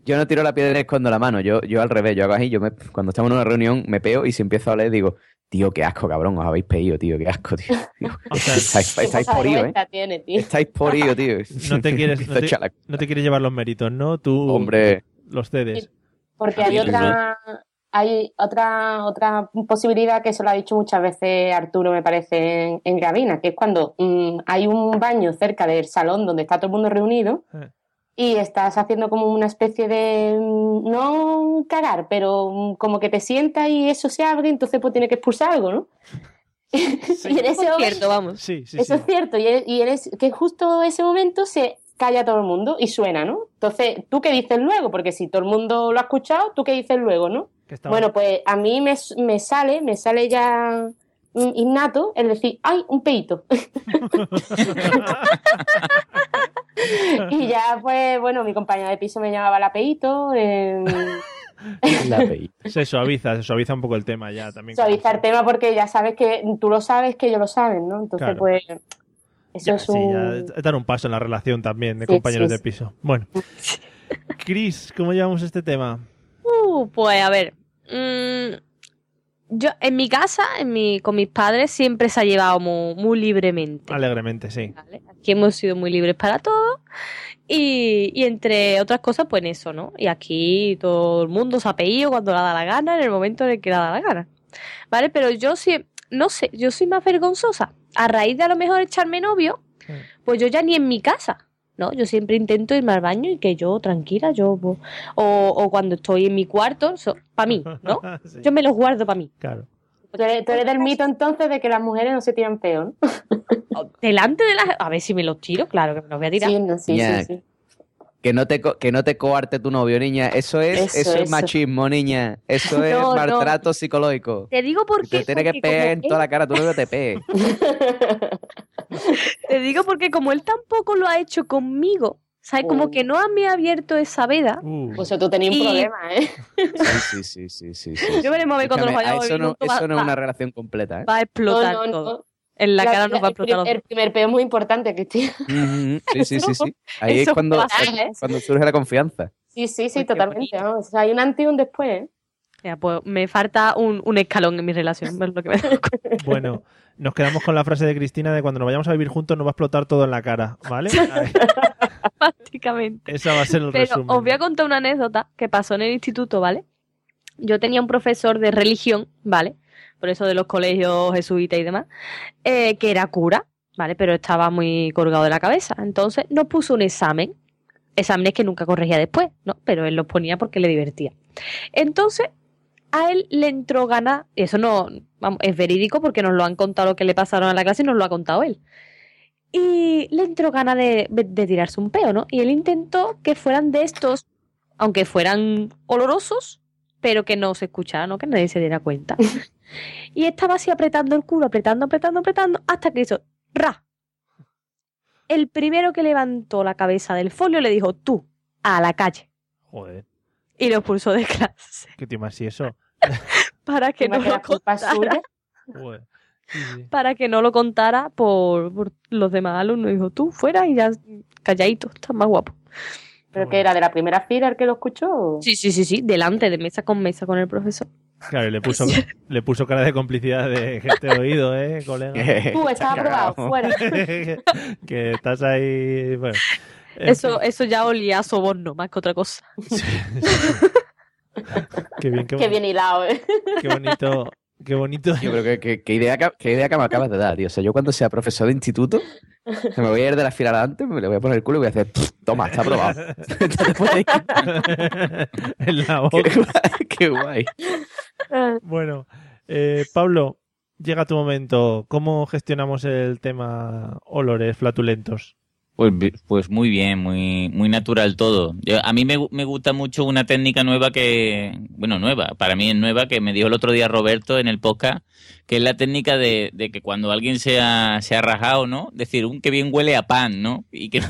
[SPEAKER 5] Yo no tiro la piedra y escondo la mano. Yo, yo al revés, yo hago así. Yo me, cuando estamos en una reunión me peo y si empiezo a hablar digo, tío, qué asco, cabrón, os habéis pedido, tío, qué asco, tío. Digo,
[SPEAKER 1] O sea,
[SPEAKER 5] estáis, estáis por ello, ¿eh?
[SPEAKER 2] Tiene, tío.
[SPEAKER 5] Estáis por ello, tío.
[SPEAKER 1] No te quieres, no
[SPEAKER 5] Empiezo a
[SPEAKER 1] te,
[SPEAKER 5] echar la-
[SPEAKER 1] no te quieres llevar los méritos, ¿no? Tú
[SPEAKER 5] Hombre,
[SPEAKER 1] los cedes.
[SPEAKER 2] Porque hay
[SPEAKER 6] Sí, sí,
[SPEAKER 2] otra, hay otra, otra posibilidad que se lo ha dicho muchas veces Arturo, me parece, en, en Gravina, que es cuando mm, hay un baño cerca del salón donde está todo el mundo reunido
[SPEAKER 1] Eh.
[SPEAKER 2] y estás haciendo como una especie de, mm, no cagar, pero mm, como que te sientas y eso se abre, entonces pues tiene que expulsar algo, ¿no? Y en ese
[SPEAKER 3] Es
[SPEAKER 2] momento,
[SPEAKER 3] cierto, vamos.
[SPEAKER 1] Sí, sí,
[SPEAKER 2] eso
[SPEAKER 1] sí.
[SPEAKER 2] es cierto, y, y en ese- que justo ese momento se calla todo el mundo y suena, ¿no? Entonces, ¿tú qué dices luego? Porque si todo el mundo lo ha escuchado, ¿tú qué dices luego, no?
[SPEAKER 1] Que estaba-
[SPEAKER 2] Bueno, pues a mí me, me sale, me sale ya mm, innato el decir, ¡ay, un peito! Y ya, pues, bueno, mi compañera de piso me llamaba la peito, eh,
[SPEAKER 5] la peí.
[SPEAKER 1] Se suaviza, se suaviza un poco el tema ya también.
[SPEAKER 2] suavizar tema porque ya sabes que tú lo sabes, que ellos lo saben, ¿no? Entonces,
[SPEAKER 1] Claro.
[SPEAKER 2] pues, eso
[SPEAKER 1] Ya,
[SPEAKER 2] es
[SPEAKER 1] sí,
[SPEAKER 2] un...
[SPEAKER 1] ya dar un paso en la relación también de
[SPEAKER 2] Sí,
[SPEAKER 1] compañeros
[SPEAKER 2] sí,
[SPEAKER 1] de
[SPEAKER 2] sí.
[SPEAKER 1] piso. Bueno. Cris, ¿cómo llevamos este tema?
[SPEAKER 3] Uh, pues a ver. mm, yo, en mi casa, en mi, con mis padres, siempre se ha llevado muy, muy libremente.
[SPEAKER 1] Alegremente, sí.
[SPEAKER 3] ¿Vale? Aquí hemos sido muy libres para todo. Y, y entre otras cosas, pues en eso, ¿no? Y aquí todo el mundo se ha pedido cuando le da la gana, en el momento en el que le da la gana. ¿Vale? Pero yo sí, no sé, yo soy más vergonzosa. A raíz de a lo mejor echarme novio, pues yo ya ni en mi casa, ¿no? Yo siempre intento irme al baño y que yo, tranquila, yo... pues, o, o cuando estoy en mi cuarto, para mí, ¿no?
[SPEAKER 1] Sí,
[SPEAKER 3] Yo me los guardo para mí.
[SPEAKER 1] claro.
[SPEAKER 2] Tú eres, tú eres del mito entonces de que las mujeres no se tiran peo, ¿no?
[SPEAKER 3] Delante de las... A ver si me los tiro, claro que me los voy a tirar.
[SPEAKER 2] Sí, no, sí,
[SPEAKER 5] Ya.
[SPEAKER 2] sí, sí.
[SPEAKER 5] Que no te co- que no te coarte tu novio, niña. Eso es,
[SPEAKER 2] Eso,
[SPEAKER 5] eso, es
[SPEAKER 2] eso.
[SPEAKER 5] machismo, niña. Eso es
[SPEAKER 3] No, no.
[SPEAKER 5] maltrato psicológico.
[SPEAKER 3] Te digo por
[SPEAKER 5] Te
[SPEAKER 3] qué.
[SPEAKER 5] tiene que
[SPEAKER 3] porque
[SPEAKER 5] pegar
[SPEAKER 3] como
[SPEAKER 5] en toda
[SPEAKER 3] él-
[SPEAKER 5] la cara, tu novio te pegue.
[SPEAKER 3] Te digo porque como él tampoco lo ha hecho conmigo, ¿sabes? Como
[SPEAKER 2] Oh.
[SPEAKER 3] que no me ha abierto esa veda.
[SPEAKER 1] Uh,
[SPEAKER 2] Pues tú tenías un
[SPEAKER 3] Y-
[SPEAKER 2] problema, ¿eh?
[SPEAKER 5] Sí, sí, sí, sí, sí, sí.
[SPEAKER 3] Yo veremos a ver cuando nos
[SPEAKER 5] Escúchame,
[SPEAKER 3] vayamos a
[SPEAKER 5] eso
[SPEAKER 3] vivir
[SPEAKER 5] no,
[SPEAKER 3] juntos, va-
[SPEAKER 5] eso no es
[SPEAKER 3] va-
[SPEAKER 5] una relación completa, ¿eh?
[SPEAKER 3] Va a explotar
[SPEAKER 2] No, no,
[SPEAKER 3] todo.
[SPEAKER 2] no.
[SPEAKER 3] En la,
[SPEAKER 2] La-
[SPEAKER 3] cara nos
[SPEAKER 2] la-
[SPEAKER 3] va a
[SPEAKER 2] el,
[SPEAKER 3] explotar
[SPEAKER 2] prim-
[SPEAKER 3] los
[SPEAKER 2] el primer peo es muy importante, Cristina.
[SPEAKER 5] Ujú, Sí, sí, sí, sí. Ahí es
[SPEAKER 3] eso
[SPEAKER 5] cuando,
[SPEAKER 3] pasa,
[SPEAKER 5] es
[SPEAKER 3] ¿eh?
[SPEAKER 5] cuando surge la confianza.
[SPEAKER 2] Sí, sí, sí,
[SPEAKER 3] Uy, qué
[SPEAKER 2] totalmente. Vamos. O sea, hay un antes y un después, ¿eh?
[SPEAKER 3] Mira, pues me falta un, un escalón en mi relación, es lo que me da cuenta.
[SPEAKER 1] bueno, nos quedamos con la frase de Cristina de cuando nos vayamos a vivir juntos nos va a explotar todo en la cara, ¿vale? Ahí,
[SPEAKER 3] Prácticamente.
[SPEAKER 1] esa va a ser el
[SPEAKER 3] Pero
[SPEAKER 1] resumen.
[SPEAKER 3] os voy a contar una anécdota que pasó en el instituto, ¿vale? Yo tenía un profesor de religión, ¿vale? Por eso de los colegios jesuitas y demás, eh, que era cura, ¿vale? Pero estaba muy colgado de la cabeza. Entonces nos puso un examen, exámenes que nunca corregía después, ¿no? Pero él los ponía porque le divertía. Entonces, a él le entró ganas, y eso no, vamos, es verídico porque nos lo han contado lo que le pasaron a la clase y nos lo ha contado él. Y le entró ganas de, de tirarse un peo, ¿no? Y él intentó que fueran de estos, aunque fueran olorosos, pero que no se escuchara, ¿no? Que nadie se diera cuenta. Y estaba así apretando el culo, apretando, apretando, apretando, hasta que hizo ¡ra! El primero que levantó la cabeza del folio le dijo, tú, a la calle.
[SPEAKER 1] Joder,
[SPEAKER 3] Y lo expulsó de clase.
[SPEAKER 1] qué tío más y eso.
[SPEAKER 3] Para que
[SPEAKER 2] Encima
[SPEAKER 3] no
[SPEAKER 2] que
[SPEAKER 3] lo
[SPEAKER 2] la culpa es
[SPEAKER 3] contara.
[SPEAKER 2] suya.
[SPEAKER 1] Joder. Sí, sí.
[SPEAKER 3] Para que no lo contara por, por los demás alumnos. Dijo, tú, fuera y ya calladito, estás más guapo.
[SPEAKER 2] ¿Pero que era de la primera fila el que lo escuchó?
[SPEAKER 3] Sí, sí, sí, sí, delante, de mesa con mesa con el profesor.
[SPEAKER 1] Claro, y le puso, le puso cara de complicidad de que te he oído, ¿eh, colega?
[SPEAKER 2] Tú, estás aprobado,
[SPEAKER 5] Cagao.
[SPEAKER 2] fuera.
[SPEAKER 1] que, que estás ahí... Bueno, en
[SPEAKER 3] Eso, eso ya olía a soborno, más que otra cosa.
[SPEAKER 1] fin. Sí, sí. Qué bien, qué,
[SPEAKER 2] Qué
[SPEAKER 1] bon-
[SPEAKER 2] bien hilado, ¿eh?
[SPEAKER 1] qué bonito... Qué bonito.
[SPEAKER 5] Yo creo que, que, que idea, que, qué idea que me acabas de dar, tío. O sea, yo cuando sea profesor de instituto, se me voy a ir de la fila adelante, me le voy a poner el culo y voy a hacer, toma, está aprobado. Entonces, pues,
[SPEAKER 1] en la
[SPEAKER 5] qué
[SPEAKER 1] boca.
[SPEAKER 5] guay, qué guay.
[SPEAKER 1] Bueno, eh, Pablo, llega tu momento. ¿Cómo gestionamos el tema olores flatulentos?
[SPEAKER 6] Pues, bi- pues muy bien, muy, muy natural todo. Yo- a mí me, gu- me gusta mucho una técnica nueva que, bueno, nueva, para mí es nueva, que me dijo el otro día Roberto en el podcast, que es la técnica de, de que cuando alguien se ha, se ha rajado, ¿no? Decir, un que bien huele a pan, ¿no? Y que,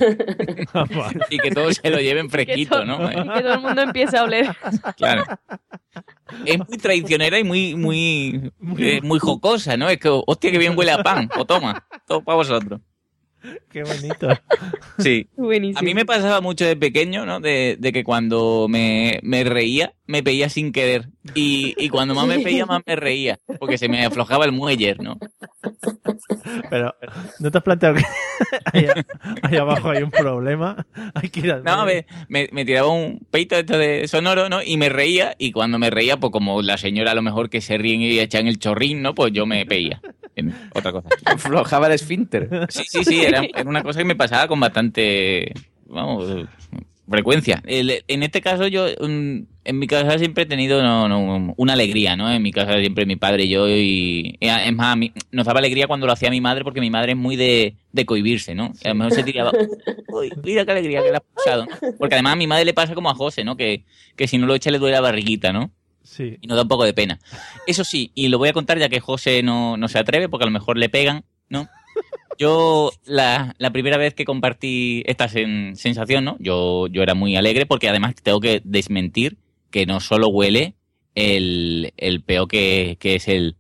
[SPEAKER 6] y que todos se lo lleven fresquito,
[SPEAKER 3] que to-
[SPEAKER 6] ¿no?
[SPEAKER 3] Y que todo el mundo empiece a oler.
[SPEAKER 6] Claro. Es muy traicionera y muy, muy, eh, muy jocosa, ¿no? Es que, hostia, que bien huele a pan. O toma, todo para vosotros.
[SPEAKER 1] Qué bonito.
[SPEAKER 6] Sí.
[SPEAKER 3] Buenísimo.
[SPEAKER 6] A mí me pasaba mucho de pequeño, ¿no? De, de que cuando me, me reía, me peía sin querer. Y, y cuando más me peía, más me reía. Porque se me aflojaba el muelle, ¿no?
[SPEAKER 1] Pero, ¿no te has planteado que ahí, ahí abajo hay un problema? Hay que ir al
[SPEAKER 6] No,
[SPEAKER 1] médico.
[SPEAKER 6] me, me, me tiraba un peito esto de sonoro, ¿no? Y me reía. Y cuando me reía, pues como la señora a lo mejor que se ríen y echan el chorrín, ¿no? Pues yo me peía. En otra cosa.
[SPEAKER 5] Aflojaba el esfínter.
[SPEAKER 6] Sí, sí, sí. Era, era una cosa que me pasaba con bastante... Vamos... frecuencia. El- en este caso yo, mm, en mi casa siempre he tenido no, no, una alegría, ¿no? En mi casa siempre mi padre y yo y, y es más, a mí, nos daba alegría cuando lo hacía mi madre porque mi madre es muy de, de cohibirse, ¿no? A lo mejor se tiraba, uy, mira qué alegría que le ha pasado, ¿no? Porque además a mi madre le pasa como a José, ¿no? Que, que si no lo echa le duele la barriguita, ¿no?
[SPEAKER 1] Sí.
[SPEAKER 6] Y nos da un poco de pena. Eso sí, y lo voy a contar ya que José no, no se atreve porque a lo mejor le pegan, ¿no? Yo, la, la primera vez que compartí esta sen- sensación, ¿no? Yo, yo era muy alegre porque además tengo que desmentir que no solo huele el, el peo que, que es el...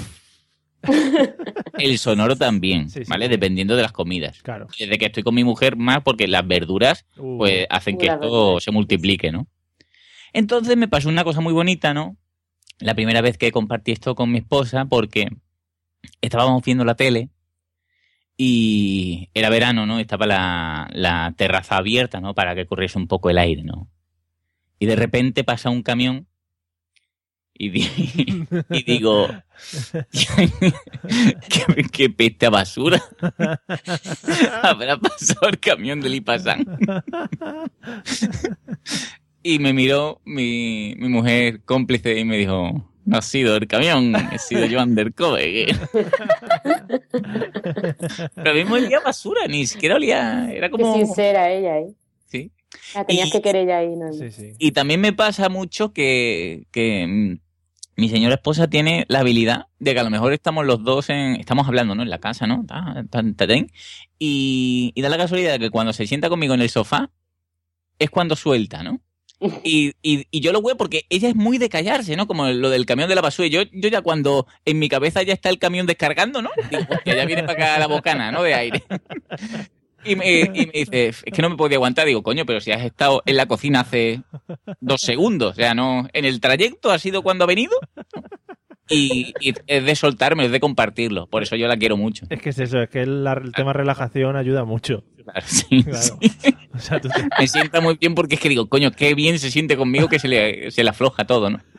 [SPEAKER 6] El sonoro también,
[SPEAKER 1] Sí, sí,
[SPEAKER 6] ¿vale?
[SPEAKER 1] sí.
[SPEAKER 6] Dependiendo de las comidas.
[SPEAKER 1] Claro.
[SPEAKER 6] Desde que estoy con mi mujer más porque las verduras
[SPEAKER 1] Uh,
[SPEAKER 6] pues hacen
[SPEAKER 2] Uh,
[SPEAKER 6] que
[SPEAKER 2] las
[SPEAKER 6] esto
[SPEAKER 2] verduras.
[SPEAKER 6] se multiplique, ¿no? Entonces me pasó una cosa muy bonita, ¿no? La primera vez que compartí esto con mi esposa porque estábamos viendo la tele y era verano, ¿no? Estaba la, la terraza abierta, ¿no? Para que corriese un poco el aire, ¿no? Y de repente pasa un camión y, di- y digo, ¿qué, qué peste a basura? ¿Habrá pasado el camión del Ipasán? Y me miró mi, mi mujer cómplice y me dijo, no ha sido el camión, he sido yo undercover. Pero a mí me olía a basura, ni siquiera olía, era
[SPEAKER 2] Qué
[SPEAKER 6] como...
[SPEAKER 2] sincera ella, ¿eh?
[SPEAKER 6] Sí.
[SPEAKER 2] La tenías
[SPEAKER 6] Y-
[SPEAKER 2] que querer ya ahí, ¿no?
[SPEAKER 1] Sí, sí.
[SPEAKER 6] Y también me pasa mucho que, que mm, mi señora esposa tiene la habilidad de que a lo mejor estamos los dos en, estamos hablando, ¿no? En la casa, ¿no? Ta, ta, ta, ten, y, y da la casualidad de que cuando se sienta conmigo en el sofá es cuando suelta, ¿no? Y, y, y yo lo veo porque ella es muy de callarse, ¿no? Como lo del camión de la basura. Yo, yo ya cuando en mi cabeza ya está el camión descargando, ¿no? Digo, hostia, ya viene para acá la bocana, ¿no? De aire. Y me, y me dice, es que no me podía aguantar. Digo, coño, pero si has estado en la cocina hace dos segundos. O sea, no, en el trayecto ha sido cuando ha venido. Y, y es de soltarme, es de compartirlo. Por eso yo la quiero mucho.
[SPEAKER 1] Es que es eso, es que el, la- el tema relajación ayuda mucho.
[SPEAKER 6] Claro, sí,
[SPEAKER 1] Claro.
[SPEAKER 6] sí.
[SPEAKER 1] O sea, tú te-
[SPEAKER 6] Me sienta muy bien porque es que digo, coño, qué bien se siente conmigo que se le, se le afloja todo, ¿no?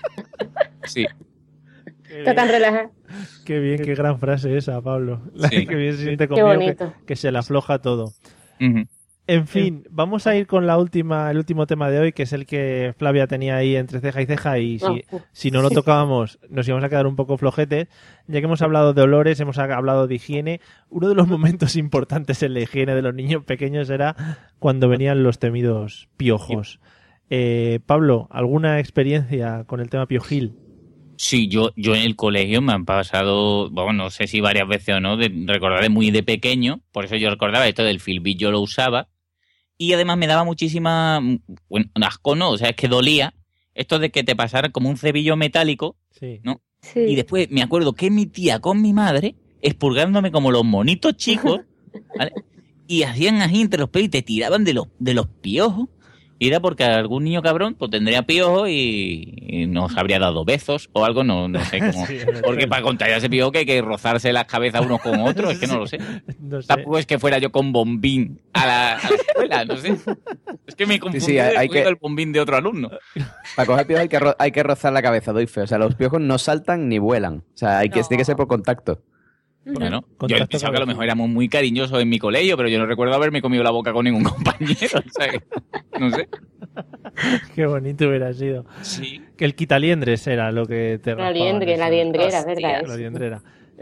[SPEAKER 6] Sí.
[SPEAKER 2] Está tan relajada.
[SPEAKER 1] Qué bien, qué gran frase esa, Pablo. La
[SPEAKER 6] Sí.
[SPEAKER 1] que bien se siente
[SPEAKER 2] Qué
[SPEAKER 1] conmigo, que,
[SPEAKER 2] bonito.
[SPEAKER 1] que se le afloja todo.
[SPEAKER 6] Ujú.
[SPEAKER 1] En fin, vamos a ir con la última, el último tema de hoy, que es el que Flavia tenía ahí entre ceja y ceja, y si,
[SPEAKER 2] Oh.
[SPEAKER 1] si no lo tocábamos nos íbamos a quedar un poco flojetes. Ya que hemos hablado de olores, hemos hablado de higiene, uno de los momentos importantes en la higiene de los niños pequeños era cuando venían los temidos piojos. Eh, Pablo, ¿alguna experiencia con el tema piojil?
[SPEAKER 6] Sí, yo, yo en el colegio me han pasado, bueno, no sé si varias veces o no, de recordar de muy de pequeño, por eso yo recordaba esto del Filbit, yo lo usaba, y además me daba muchísima, bueno, asco no, o sea, es que dolía, esto de que te pasara como un cebillo metálico,
[SPEAKER 1] Sí.
[SPEAKER 6] ¿no?
[SPEAKER 3] Sí.
[SPEAKER 6] Y después me acuerdo que mi tía con mi madre, expurgándome como los monitos chicos, ¿vale? Y hacían así entre los pelos y te tiraban de los, de los piojos. Y era porque algún niño cabrón pues tendría piojos y, y nos habría dado besos o algo, no, no sé cómo.
[SPEAKER 1] Sí, en el
[SPEAKER 6] Porque
[SPEAKER 1] pelo.
[SPEAKER 6] para contagiar ese piojo que hay que rozarse las cabezas unos con otros, es que no lo sé.
[SPEAKER 1] No sé.
[SPEAKER 6] Tampoco es que fuera yo con bombín a la, a la escuela, no sé. Es que me confundí
[SPEAKER 5] sí, hay- hay
[SPEAKER 6] de
[SPEAKER 5] que-
[SPEAKER 6] el bombín de otro alumno.
[SPEAKER 5] Para coger piojos hay que, ro- hay que rozar la cabeza, doy fe. O sea, los piojos no saltan ni vuelan. O sea, hay que,
[SPEAKER 2] No.
[SPEAKER 5] tiene que ser por contacto.
[SPEAKER 6] Bueno, yo
[SPEAKER 1] Contacto
[SPEAKER 6] pensaba que a lo
[SPEAKER 1] con el
[SPEAKER 6] mejor éramos muy cariñosos en mi colegio, pero yo no recuerdo haberme comido la boca con ningún compañero. O sea, que- no sé.
[SPEAKER 1] Qué bonito hubiera sido.
[SPEAKER 6] Sí.
[SPEAKER 1] Que el quitaliendres era lo que te
[SPEAKER 2] La
[SPEAKER 1] raspaban,
[SPEAKER 2] liendre, la
[SPEAKER 1] eso.
[SPEAKER 2] liendrera,
[SPEAKER 6] Hostia,
[SPEAKER 2] ¿verdad?
[SPEAKER 1] La liendrera.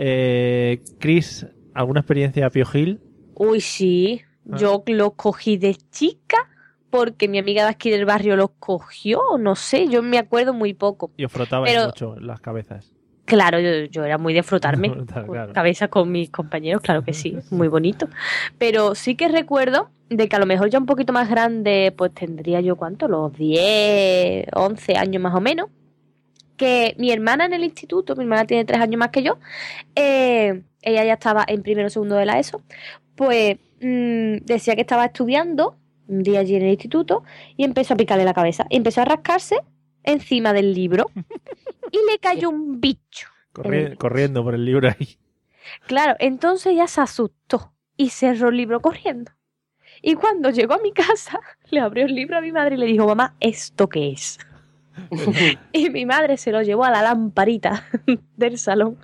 [SPEAKER 1] Eh, Chris, ¿alguna experiencia piojil?
[SPEAKER 3] Uy, sí.
[SPEAKER 1] Ah.
[SPEAKER 3] Yo los cogí de chica porque mi amiga de aquí del barrio los cogió, no sé, yo me acuerdo muy poco.
[SPEAKER 1] Y os frotabais
[SPEAKER 3] Pero-
[SPEAKER 1] mucho las cabezas.
[SPEAKER 3] Claro, yo, yo era muy de frotarme
[SPEAKER 1] Frotar,
[SPEAKER 3] con
[SPEAKER 1] claro.
[SPEAKER 3] cabeza con mis compañeros, claro que sí, muy bonito. Pero sí que recuerdo de que a lo mejor ya un poquito más grande, pues tendría yo, ¿cuánto? Los diez, once años más o menos. Que mi hermana en el instituto, mi hermana tiene tres años más que yo, eh, ella ya estaba en primero o segundo de la ESO, pues mmm, decía que estaba estudiando un día allí en el instituto y empezó a picarle la cabeza. Y empezó a rascarse encima del libro y le cayó un bicho.
[SPEAKER 1] Corri- corriendo por el libro ahí.
[SPEAKER 3] Claro, entonces ella se asustó y cerró el libro corriendo. Y cuando llegó a mi casa, le abrió el libro a mi madre y le dijo, mamá, ¿esto qué es? Y mi madre se lo llevó a la lamparita del salón.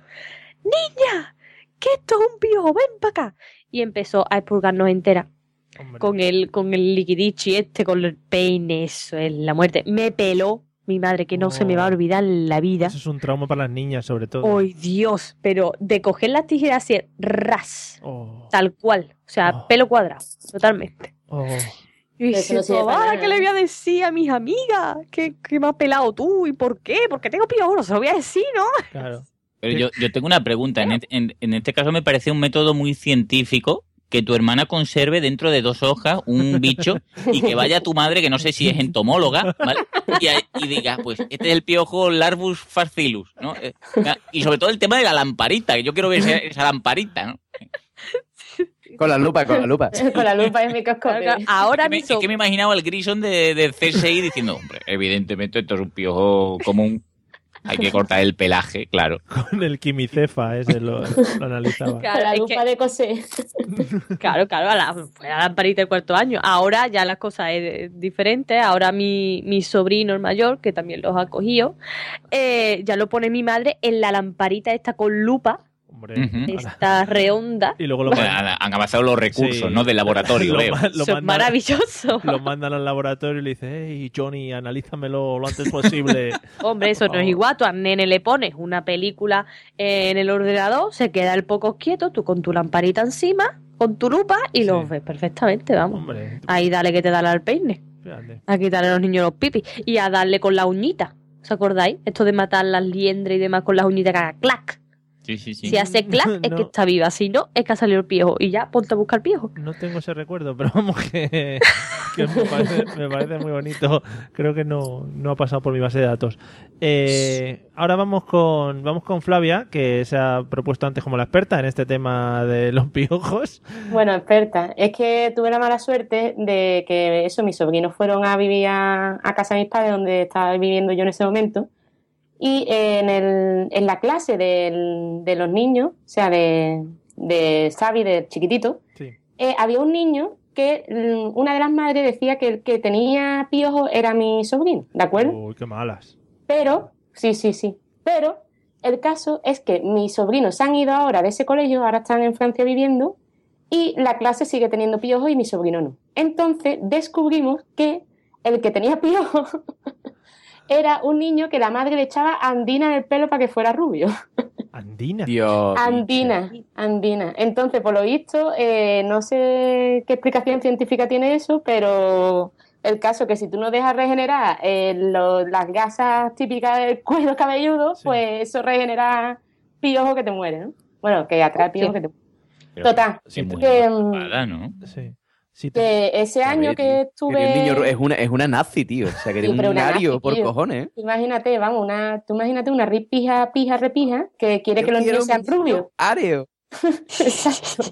[SPEAKER 3] ¡Niña! ¿Qué esto es un piojo? ¡Ven para acá! Y empezó a expurgarnos entera.
[SPEAKER 1] Hombre.
[SPEAKER 3] Con el, con el liquidichi este, con el peine, eso es la muerte. Me peló mi madre, que no
[SPEAKER 1] Oh.
[SPEAKER 3] se me va a olvidar en la vida.
[SPEAKER 1] Eso es un trauma para las niñas, sobre todo.
[SPEAKER 3] ¡Ay, Dios! Pero de coger las tijeras así, ras,
[SPEAKER 1] Oh,
[SPEAKER 3] tal cual. O sea,
[SPEAKER 1] Oh.
[SPEAKER 3] pelo cuadrado, totalmente.
[SPEAKER 1] oh.
[SPEAKER 3] Y
[SPEAKER 2] Eso
[SPEAKER 3] dice,
[SPEAKER 2] no sirve para
[SPEAKER 3] "Mamá,
[SPEAKER 2] nada".
[SPEAKER 3] ¿qué le voy a decir a mis amigas? ¿Qué, qué me has pelado tú? ¿Y por qué? Porque tengo piojos, no se lo voy a decir, ¿no?
[SPEAKER 1] Claro.
[SPEAKER 6] Pero yo, yo tengo una pregunta. En, et- en- en este caso me parece un método muy científico que tu hermana conserve dentro de dos hojas un bicho y que vaya tu madre, que no sé si es entomóloga, ¿vale? Y, a- y diga, pues este es el piojo Larvus fascilus, ¿no? Eh, Y sobre todo el tema de la lamparita, que yo quiero ver esa, esa lamparita, ¿no?
[SPEAKER 5] Con la lupa, con la lupa.
[SPEAKER 2] Con la lupa y el microscopio.
[SPEAKER 3] Ahora
[SPEAKER 6] Es que me,
[SPEAKER 3] mismo,
[SPEAKER 6] es que me imaginaba al Grison de, de C S I diciendo, hombre, evidentemente esto es un piojo común, hay que cortar el pelaje, claro.
[SPEAKER 1] Con el quimicefa ese lo, lo analizaba.
[SPEAKER 3] Claro,
[SPEAKER 2] Con la
[SPEAKER 3] es
[SPEAKER 2] lupa
[SPEAKER 3] que-
[SPEAKER 2] de coser.
[SPEAKER 3] claro, claro, a la, fue la lamparita del cuarto año. Ahora ya las cosas es diferente. Ahora mi, mi sobrino, el mayor, que también los ha cogido, eh, ya lo pone mi madre en la lamparita esta con lupa,
[SPEAKER 1] Hombre.
[SPEAKER 6] Ujú.
[SPEAKER 3] esta redonda.
[SPEAKER 1] Y luego lo,
[SPEAKER 6] Bueno,
[SPEAKER 1] mandan-
[SPEAKER 6] han han avanzado los recursos,
[SPEAKER 1] Sí.
[SPEAKER 6] ¿no? Del laboratorio,
[SPEAKER 1] lo,
[SPEAKER 6] veo.
[SPEAKER 1] ma- lo
[SPEAKER 3] Eso es
[SPEAKER 1] mandan,
[SPEAKER 3] maravilloso.
[SPEAKER 1] lo mandan al laboratorio y le dice, hey, Johnny, analízamelo lo antes posible.
[SPEAKER 3] Hombre, eso
[SPEAKER 1] Por
[SPEAKER 3] no es
[SPEAKER 1] favor.
[SPEAKER 3] igual. Tú al nene le pones una película en el ordenador, se queda el poco quieto, tú con tu lamparita encima, con tu lupa y
[SPEAKER 1] Sí.
[SPEAKER 3] lo ves perfectamente, vamos.
[SPEAKER 1] Hombre,
[SPEAKER 3] Ahí dale que te da al peine.
[SPEAKER 1] fíjate.
[SPEAKER 3] A quitarle a los niños los pipis. Y a darle con la uñita. ¿Os acordáis? Esto de matar las liendres y demás con las uñitas que haga clac.
[SPEAKER 6] Sí, sí, sí.
[SPEAKER 3] Si hace clac es
[SPEAKER 1] No.
[SPEAKER 3] que está viva. Si no, es que ha salido el piojo. Y ya, ponte a buscar piojo.
[SPEAKER 1] No tengo ese recuerdo, pero vamos que, que me, parece, me parece muy bonito. Creo que no, no ha pasado por mi base de datos. Eh, ahora vamos con vamos con Flavia, que se ha propuesto antes como la experta en este tema de los piojos.
[SPEAKER 2] Bueno, experta, es que tuve la mala suerte de que eso, mis sobrinos fueron a vivir a, a casa de mis padres, donde estaba viviendo yo en ese momento, y eh, en, el, en la clase del- de los niños, o sea, de, de Xavi, de chiquitito,
[SPEAKER 1] Sí.
[SPEAKER 2] eh, había un niño que mm, una de las madres decía que el que tenía piojos era mi sobrino, ¿de acuerdo?
[SPEAKER 1] Uy, qué malas.
[SPEAKER 2] Pero, sí, sí, sí. Pero el caso es que mis sobrinos se han ido ahora de ese colegio, ahora están en Francia viviendo, y la clase sigue teniendo piojos y mi sobrino no. Entonces descubrimos que el que tenía piojos era un niño que la madre le echaba andina en el pelo para que fuera rubio.
[SPEAKER 1] Andina.
[SPEAKER 5] Dios.
[SPEAKER 2] Andina, andina. Entonces, por lo visto, eh, no sé qué explicación científica tiene eso, pero el caso que si tú no dejas regenerar eh, lo- las gasas típicas del cuero cabelludo,
[SPEAKER 1] Sí.
[SPEAKER 2] pues eso regenera piojo que te muere, ¿no? Bueno, que atrae piojo que te muere.
[SPEAKER 6] Pero
[SPEAKER 2] Total,
[SPEAKER 6] qué muy
[SPEAKER 2] que, mm,
[SPEAKER 6] malvada, ¿no?
[SPEAKER 1] Sí. Sí, te-
[SPEAKER 2] que ese
[SPEAKER 5] A
[SPEAKER 2] año
[SPEAKER 5] ver,
[SPEAKER 2] que
[SPEAKER 5] tío.
[SPEAKER 2] estuve...
[SPEAKER 5] Que el niño es una, es una nazi, tío. O sea, que
[SPEAKER 2] Sí,
[SPEAKER 5] tiene
[SPEAKER 2] pero
[SPEAKER 5] un
[SPEAKER 2] una
[SPEAKER 5] ario
[SPEAKER 2] nazi,
[SPEAKER 5] por
[SPEAKER 2] tío.
[SPEAKER 5] cojones, ¿eh?
[SPEAKER 2] Imagínate, vamos, una, tú imagínate una ripija, pija, repija, que quiere que los niños sean rubios.
[SPEAKER 5] Ario.
[SPEAKER 2] Exacto.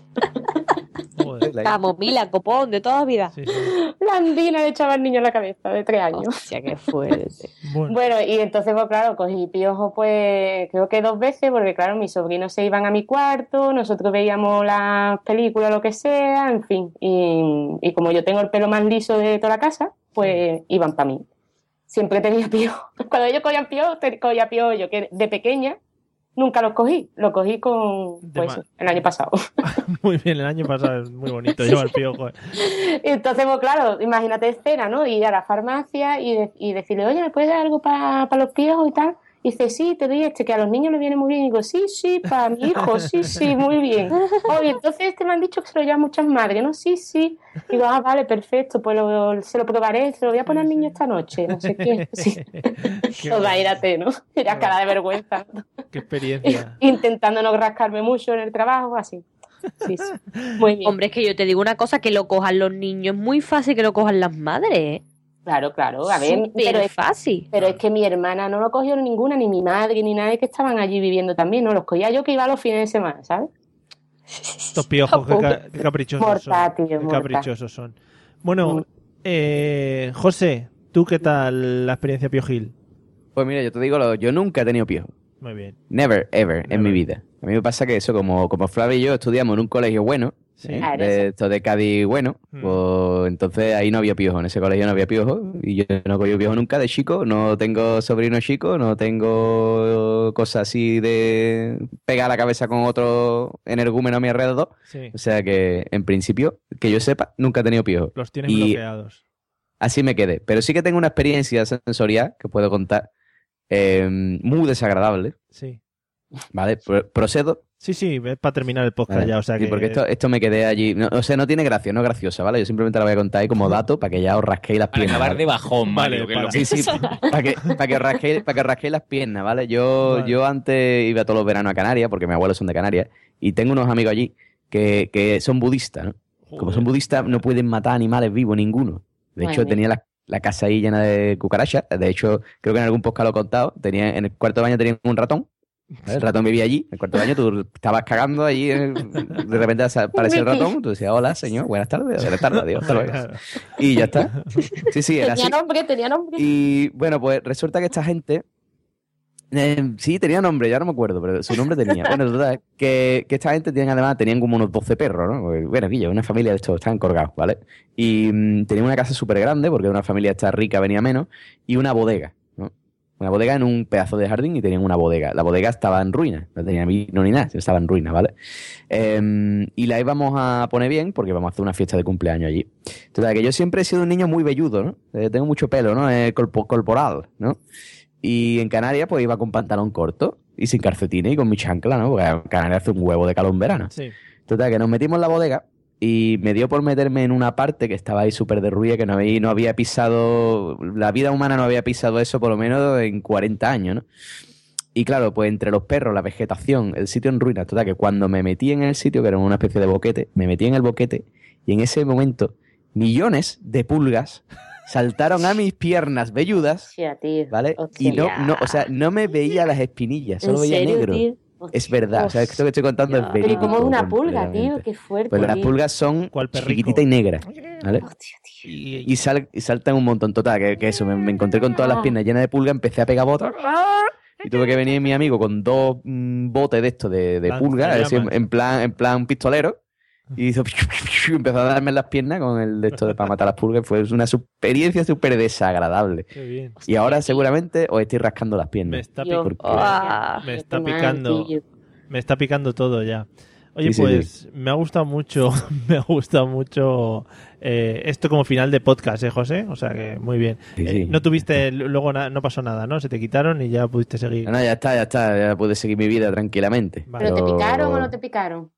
[SPEAKER 1] joder.
[SPEAKER 3] Vamos, Mila, copón, de toda vida.
[SPEAKER 1] Sí, sí.
[SPEAKER 2] La andina le echaba al niño en la cabeza de tres años.
[SPEAKER 3] Hostia, qué fuerte.
[SPEAKER 1] Bueno,
[SPEAKER 2] Bueno, y entonces, pues claro, cogí piojo, pues creo que dos veces, porque claro, mis sobrinos se iban a mi cuarto, nosotros veíamos las películas, lo que sea, en fin. Y, y como yo tengo el pelo más liso de toda la casa, pues iban para mí. Siempre tenía piojo. Cuando ellos cogían piojo, te- cogía piojo yo, que de pequeña nunca los cogí. Los cogí con,
[SPEAKER 1] De
[SPEAKER 2] pues,
[SPEAKER 1] ma-
[SPEAKER 2] el año pasado.
[SPEAKER 1] muy bien, el año pasado es muy bonito llevar piojo.
[SPEAKER 2] Entonces, pues claro, imagínate escena, ¿no? Ir a la farmacia y, de- y decirle, oye, ¿me puedes dar algo para los piojos y tal? Y dice, sí, te doy este, que a los niños les viene muy bien. Y digo, sí, sí, para mi hijo, sí, sí, muy bien. Oye, entonces este me han dicho que se lo llevan muchas madres, ¿no? Sí, sí. Digo, ah, vale, perfecto, pues lo- se lo probaré, se lo voy a poner al niño esta noche, no sé qué. Sí.
[SPEAKER 1] Qué,
[SPEAKER 2] Toda, irate, ¿no? Era cara de vergüenza.
[SPEAKER 1] qué experiencia.
[SPEAKER 2] Intentando no rascarme mucho en el trabajo, así. Sí, sí. Muy bien.
[SPEAKER 3] Hombre, es que yo te digo una cosa, que lo cojan los niños es muy fácil que lo cojan las madres. ¿eh?
[SPEAKER 2] Claro, claro. A ver,
[SPEAKER 3] Súper
[SPEAKER 2] pero es
[SPEAKER 3] fácil.
[SPEAKER 2] Pero es que mi hermana no lo cogió ninguna, ni mi madre, ni nadie que estaban allí viviendo también, no los cogía yo que iba los fines de semana, ¿sabes?
[SPEAKER 1] Estos piojos, qué, ca- qué caprichosos
[SPEAKER 2] Morta,
[SPEAKER 1] son.
[SPEAKER 2] tío,
[SPEAKER 1] Qué
[SPEAKER 2] morta.
[SPEAKER 1] caprichosos son. Bueno,
[SPEAKER 2] Mm.
[SPEAKER 1] eh, José, ¿tú qué tal la experiencia piojil?
[SPEAKER 5] Pues mira, yo te digo, lo- yo nunca he tenido piojo.
[SPEAKER 1] Muy bien.
[SPEAKER 5] Never, ever,
[SPEAKER 1] Never.
[SPEAKER 5] en mi vida. A mí me pasa que eso, como, como Flavio y yo estudiamos en un colegio bueno,
[SPEAKER 1] Sí.
[SPEAKER 5] ¿eh?
[SPEAKER 2] Claro,
[SPEAKER 5] de
[SPEAKER 2] sí.
[SPEAKER 5] esto de Cádiz bueno,
[SPEAKER 1] Mm.
[SPEAKER 5] pues entonces ahí no había piojo, en ese colegio no había piojo, y yo no he cogido piojo nunca de chico, no tengo sobrino chico, no tengo cosas así de pegar la cabeza con otro energúmeno a mi alrededor,
[SPEAKER 1] Sí.
[SPEAKER 5] o sea que en principio, que yo sepa, nunca he tenido piojo.
[SPEAKER 1] Los tienes
[SPEAKER 5] Y
[SPEAKER 1] bloqueados.
[SPEAKER 5] así me quedé, pero sí que tengo una experiencia sensorial que puedo contar, eh, muy desagradable,
[SPEAKER 1] Sí.
[SPEAKER 5] ¿vale? Pro- procedo.
[SPEAKER 1] Sí, sí, es para terminar el podcast
[SPEAKER 5] Vale.
[SPEAKER 1] ya, o sea
[SPEAKER 5] Sí,
[SPEAKER 1] que...
[SPEAKER 5] porque esto, esto me quedé allí. No, o sea, no tiene gracia, no es graciosa, ¿vale? Yo simplemente la voy a contar ahí como dato para que ya os rasquéis las
[SPEAKER 6] Para
[SPEAKER 5] piernas.
[SPEAKER 6] acabar
[SPEAKER 5] ¿vale?
[SPEAKER 6] de bajón,
[SPEAKER 1] Vale,
[SPEAKER 6] Mario. que es
[SPEAKER 1] para-
[SPEAKER 6] lo que-
[SPEAKER 5] Sí, sí, para que, para que os rasquéis, para que os rasquéis las piernas, ¿vale? Yo,
[SPEAKER 1] Vale.
[SPEAKER 5] yo antes iba todos los veranos a Canarias, porque mis abuelos son de Canarias, y tengo unos amigos allí que, que son budistas, ¿no? Como
[SPEAKER 1] Joder.
[SPEAKER 5] son budistas, no pueden matar animales vivos ninguno. De
[SPEAKER 2] Madre
[SPEAKER 5] hecho,
[SPEAKER 2] mía.
[SPEAKER 5] tenía la, la casa ahí llena de cucarachas. De hecho, creo que en algún podcast lo he contado. Tenía, en el cuarto de baño tenía un ratón. ¿vale? El ratón vivía allí. En el cuarto de baño tú estabas cagando allí. eh, De repente aparece el ratón. Tú decías, hola, señor, buenas tardes. Buenas tardes, adiós, hasta luego. Y ya está. Sí, sí, era así.
[SPEAKER 2] Tenía nombre, tenía nombre.
[SPEAKER 5] Y bueno, pues resulta que esta gente. eh, sí, tenía nombre, ya no me acuerdo, pero su nombre tenía. Bueno, total, que, que esta gente tienen además, tenían como unos doce perros, ¿no? Porque, bueno, aquí una familia de estos, estaban colgados, ¿vale? Y mm, tenían una casa súper grande, porque una familia esta rica venía menos, y una bodega, ¿no? Una bodega en un pedazo de jardín y tenían una bodega. La bodega estaba en ruinas, no tenía vino ni nada, estaba en ruinas, ¿vale? Eh, y la íbamos a poner bien porque íbamos a hacer una fiesta de cumpleaños allí. Total, que yo siempre he sido un niño muy velludo, ¿no? Eh, tengo mucho pelo, ¿no? Eh, corpo- corporal, ¿no? Y en Canarias pues iba con pantalón corto y sin calcetines y con mi chancla, ¿no? Porque en Canarias hace un huevo de calor en verano.
[SPEAKER 1] Sí.
[SPEAKER 5] Total, que nos metimos en la bodega y me dio por meterme en una parte que estaba ahí súper derruida, que no había, no había pisado, la vida humana no había pisado eso por lo menos en cuarenta años, ¿no? Y claro, pues entre los perros, la vegetación, el sitio en ruinas, total, que cuando me metí en el sitio, que era una especie de boquete, me metí en el boquete y en ese momento millones de pulgas saltaron a mis piernas velludas,
[SPEAKER 2] Hostia, tío.
[SPEAKER 5] ¿vale?
[SPEAKER 2] Hostia.
[SPEAKER 5] Y no, no, o sea, no me veía las espinillas, solo
[SPEAKER 2] ¿En
[SPEAKER 5] veía
[SPEAKER 2] serio,
[SPEAKER 5] negro.
[SPEAKER 2] tío?
[SPEAKER 5] Es verdad, o sea, esto que estoy contando
[SPEAKER 3] Hostia.
[SPEAKER 5] es
[SPEAKER 2] Pero ¿y
[SPEAKER 5] verídico.
[SPEAKER 2] cómo es una pulga, tío?
[SPEAKER 5] completamente.
[SPEAKER 2] Qué fuerte.
[SPEAKER 5] Pues las
[SPEAKER 2] tío.
[SPEAKER 5] pulgas son
[SPEAKER 1] ¿Cuál perrico?
[SPEAKER 5] chiquititas y negras, ¿vale?
[SPEAKER 2] Hostia, tío.
[SPEAKER 1] Y,
[SPEAKER 5] Y, sal- y saltan un montón. Total, que, que eso, me, me encontré con todas las piernas llenas de pulgas, empecé a pegar botas. Y tuve que venir mi amigo con dos mm, botes de esto de, de pulgas,
[SPEAKER 1] Lanzallamas.
[SPEAKER 5] así, en plan, en plan pistolero. Y hizo, empezó a darme en las piernas con el de esto de para matar las pulgas. Fue una experiencia súper desagradable.
[SPEAKER 1] qué bien.
[SPEAKER 5] Y ahora seguramente os estoy rascando las
[SPEAKER 1] Me
[SPEAKER 5] piernas.
[SPEAKER 1] está,
[SPEAKER 2] Tío,
[SPEAKER 1] pic-
[SPEAKER 5] porque-
[SPEAKER 3] Ah,
[SPEAKER 1] me
[SPEAKER 2] qué
[SPEAKER 1] está
[SPEAKER 2] mal,
[SPEAKER 1] picando.
[SPEAKER 2] tío.
[SPEAKER 1] Me está picando todo ya. Oye,
[SPEAKER 5] Sí, sí,
[SPEAKER 1] pues me ha gustado mucho, me ha gustado mucho eh, esto como final de podcast, ¿eh, José? O sea que muy bien.
[SPEAKER 5] Sí,
[SPEAKER 1] Eh,
[SPEAKER 5] sí.
[SPEAKER 1] no tuviste, luego na- no pasó nada, ¿no? Se te quitaron y ya pudiste seguir.
[SPEAKER 5] No, no, ya está, ya está. Ya pude seguir mi vida tranquilamente.
[SPEAKER 1] Vale.
[SPEAKER 2] ¿Pero te
[SPEAKER 5] Pero-
[SPEAKER 2] picaron o no te picaron?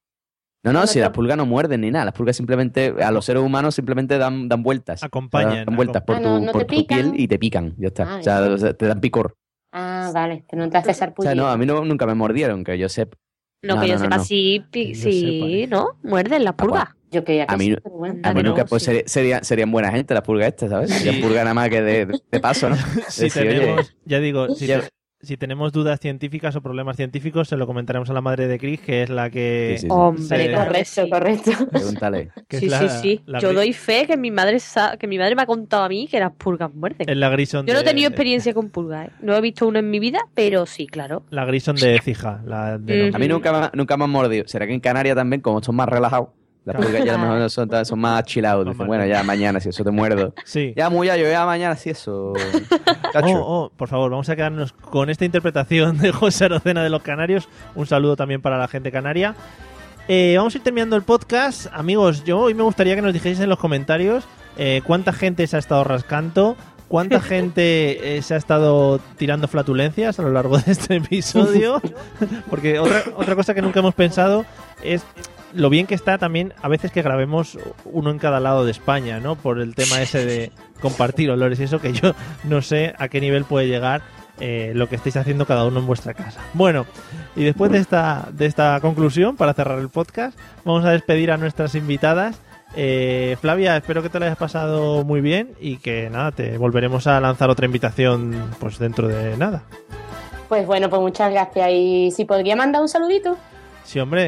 [SPEAKER 5] No, no,
[SPEAKER 2] No
[SPEAKER 5] si
[SPEAKER 2] te-
[SPEAKER 5] las pulgas no muerden ni nada. Las pulgas simplemente, a los seres humanos simplemente dan, dan vueltas.
[SPEAKER 1] Acompañan,
[SPEAKER 5] Dan vueltas por
[SPEAKER 2] acom-
[SPEAKER 5] tu,
[SPEAKER 2] Ah, no- no
[SPEAKER 5] por
[SPEAKER 2] te
[SPEAKER 5] tu
[SPEAKER 2] pican.
[SPEAKER 5] piel y te pican. Ya está.
[SPEAKER 2] Ah,
[SPEAKER 5] o, sea,
[SPEAKER 2] ya.
[SPEAKER 5] o sea, te dan picor.
[SPEAKER 2] Ah, vale. Que no te haces
[SPEAKER 5] O sea,
[SPEAKER 2] sarpullido.
[SPEAKER 5] no, a mí no, nunca me mordieron, que yo sepa.
[SPEAKER 3] No,
[SPEAKER 5] No,
[SPEAKER 3] que yo
[SPEAKER 5] no, no,
[SPEAKER 3] sepa,
[SPEAKER 5] no.
[SPEAKER 3] sí, pi-
[SPEAKER 1] Que yo
[SPEAKER 3] sí,
[SPEAKER 1] sepa.
[SPEAKER 3] ¿no? Muerden las pulgas.
[SPEAKER 2] Yo creía que
[SPEAKER 5] A mí
[SPEAKER 2] sí,
[SPEAKER 5] no-
[SPEAKER 2] pero bueno.
[SPEAKER 5] A mí
[SPEAKER 3] Ah,
[SPEAKER 5] nunca,
[SPEAKER 3] no,
[SPEAKER 5] pues
[SPEAKER 3] sí.
[SPEAKER 5] sería- sería- serían buena gente las pulgas estas, ¿sabes?
[SPEAKER 1] Sí.
[SPEAKER 5] Serían pulgas nada más que de, de paso, ¿no?
[SPEAKER 1] Si
[SPEAKER 5] Decir, oye,
[SPEAKER 1] tenemos, ya digo, si,
[SPEAKER 5] ya-
[SPEAKER 1] te- si tenemos dudas científicas o problemas científicos, se lo comentaremos a la madre de Chris, que es la que...
[SPEAKER 5] Sí, sí, sí.
[SPEAKER 3] Hombre,
[SPEAKER 1] Sí.
[SPEAKER 3] claro que
[SPEAKER 2] Correcto,
[SPEAKER 3] sí.
[SPEAKER 2] correcto.
[SPEAKER 5] Pregúntale.
[SPEAKER 1] que es
[SPEAKER 3] Sí,
[SPEAKER 1] la-
[SPEAKER 3] sí, sí.
[SPEAKER 1] la
[SPEAKER 3] Yo
[SPEAKER 1] gri-
[SPEAKER 3] doy fe que mi madre sa- que mi madre me ha contado a mí que las pulgas muerden.
[SPEAKER 1] es la Grison
[SPEAKER 3] Yo no he
[SPEAKER 1] de-
[SPEAKER 3] tenido experiencia con pulgas, ¿eh? No he visto uno en mi vida, pero sí, claro.
[SPEAKER 1] La Grison de Cija. La de
[SPEAKER 3] Mm.
[SPEAKER 5] A mí nunca, me- nunca me han mordido. ¿Será que en Canarias también, como son más relajados, las
[SPEAKER 1] Claro.
[SPEAKER 5] pulgas ya a lo mejor no son, tan- son más chill out?
[SPEAKER 1] Más
[SPEAKER 5] Dicen,
[SPEAKER 1] mal.
[SPEAKER 5] bueno, ya mañana, si eso te muerdo.
[SPEAKER 1] Sí.
[SPEAKER 5] Ya, muy ya, yo ya mañana, si eso. Cacho.
[SPEAKER 1] Oh, oh, por favor, vamos a quedarnos con esta interpretación de José Arocena de los Canarios. Un saludo también para la gente canaria. Eh, vamos a ir terminando el podcast. Amigos, yo hoy me gustaría que nos dijeseis en los comentarios eh, cuánta gente se ha estado rascando, cuánta gente eh, se ha estado tirando flatulencias a lo largo de este episodio. Porque otra, otra cosa que nunca hemos pensado es lo bien que está también a veces que grabemos uno en cada lado de España, ¿no? Por el tema ese de compartir olores y eso, que yo no sé a qué nivel puede llegar eh, lo que estáis haciendo cada uno en vuestra casa. Bueno, y después de esta, de esta conclusión, para cerrar el podcast, vamos a despedir a nuestras invitadas. Eh, Flavia, espero que te lo hayas pasado muy bien y que nada, te volveremos a lanzar otra invitación pues dentro de nada.
[SPEAKER 2] Pues bueno, pues muchas gracias. Y si podría mandar un saludito.
[SPEAKER 1] Sí, hombre.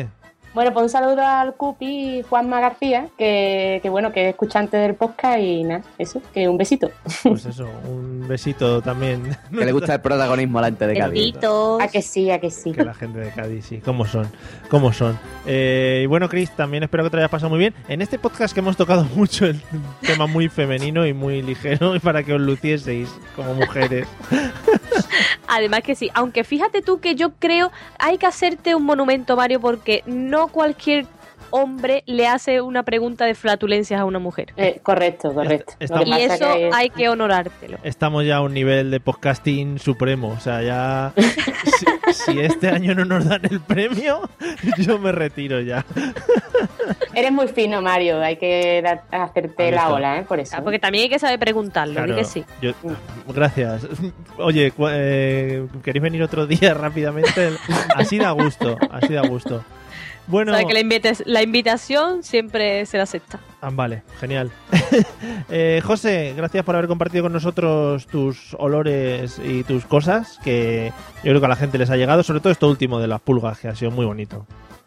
[SPEAKER 2] Bueno, pues un saludo al Cupi Juanma García, que, que bueno, que es escuchante del podcast y nada, eso, que un besito.
[SPEAKER 1] Pues eso, un besito también.
[SPEAKER 5] Que le gusta el protagonismo a la gente de Cádiz.
[SPEAKER 3] Besitos.
[SPEAKER 2] A que sí, a que sí.
[SPEAKER 1] Que la gente de Cádiz, sí, cómo son, cómo son. Eh, y bueno, Chris, también espero que te haya pasado muy bien. En este podcast que hemos tocado mucho el tema muy femenino y muy ligero y para que os lucieseis como mujeres.
[SPEAKER 3] Además que sí, aunque fíjate tú que yo creo hay que hacerte un monumento, Mario, porque no cualquier hombre le hace una pregunta de flatulencias a una mujer.
[SPEAKER 2] Eh, correcto, correcto.
[SPEAKER 1] Est-
[SPEAKER 2] Lo que
[SPEAKER 3] Y
[SPEAKER 2] pasa
[SPEAKER 3] eso
[SPEAKER 2] que-
[SPEAKER 3] hay que honorártelo.
[SPEAKER 1] Estamos ya a un nivel de podcasting supremo. O sea, ya. Si, si este año no nos dan el premio, yo me retiro ya.
[SPEAKER 2] Eres muy fino, Mario, hay que dar- hacerte
[SPEAKER 1] Ahí
[SPEAKER 2] la
[SPEAKER 1] está.
[SPEAKER 2] ola, ¿eh? Por eso.
[SPEAKER 3] Ah, porque también hay que saber preguntarlo,
[SPEAKER 1] Claro,
[SPEAKER 3] di que sí.
[SPEAKER 1] yo- gracias. Oye, cu- eh, ¿queréis venir otro día rápidamente? Así da gusto, así da gusto. Bueno,
[SPEAKER 3] Sabe que la, invites- la invitación siempre se la acepta.
[SPEAKER 1] ah, vale, genial. eh, José, gracias por haber compartido con nosotros tus olores y tus cosas, que yo creo que a la gente les ha llegado, sobre todo esto último de las pulgas, que ha sido muy bonito.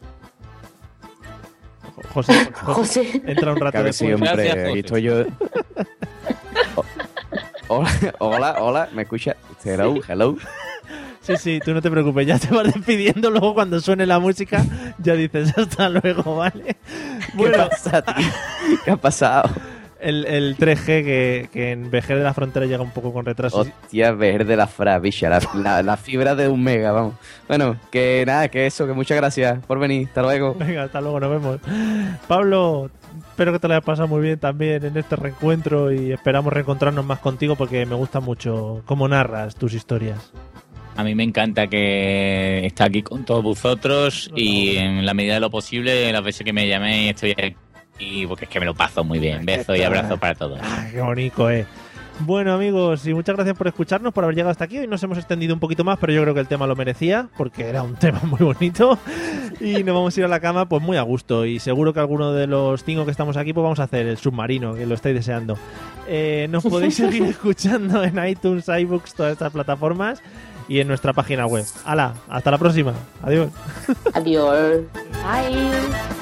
[SPEAKER 1] José, José,
[SPEAKER 2] José.
[SPEAKER 1] entra un rato
[SPEAKER 5] Claro que
[SPEAKER 1] de
[SPEAKER 5] sí,
[SPEAKER 1] pulgas.
[SPEAKER 5] hombre,
[SPEAKER 6] Gracias,
[SPEAKER 5] aquí
[SPEAKER 6] José.
[SPEAKER 5] estoy yo. Oh, Hola, hola, hola, ¿me escucha? Hello, hello.
[SPEAKER 1] Sí, sí, tú no te preocupes, ya te vas despidiendo, luego cuando suene la música ya dices hasta luego, ¿vale?
[SPEAKER 5] ¿Qué
[SPEAKER 1] Bueno,
[SPEAKER 5] pasa, tío? ¿Qué ha pasado?
[SPEAKER 1] el, el tres G que, que en Vejer de la Frontera llega un poco con retraso.
[SPEAKER 5] Hostia, ver de la fra, bicha, la, la, la fibra de un mega, vamos. Bueno, que nada, que eso, que muchas gracias por venir. Hasta luego.
[SPEAKER 1] Venga, hasta luego, nos vemos. Pablo, espero que te lo hayas pasado muy bien también en este reencuentro y esperamos reencontrarnos más contigo porque me gusta mucho cómo narras tus historias.
[SPEAKER 6] A mí me encanta que esté aquí con todos vosotros y en la medida de lo posible, las veces que me llaméis estoy aquí porque es que me lo paso muy bien. Besos y abrazos para todos.
[SPEAKER 1] Ay, qué bonito, eh. Bueno, amigos, y muchas gracias por escucharnos, por haber llegado hasta aquí. Hoy nos hemos extendido un poquito más, pero yo creo que el tema lo merecía, porque era un tema muy bonito. Y nos vamos a ir a la cama pues muy a gusto. Y seguro que alguno de los cinco que estamos aquí pues vamos a hacer el submarino, que lo estáis deseando. Eh, nos podéis seguir escuchando en iTunes, iBooks, todas estas plataformas y en nuestra página web. ¡Hala! Hasta la próxima. Adiós.
[SPEAKER 2] Adiós.
[SPEAKER 3] Bye.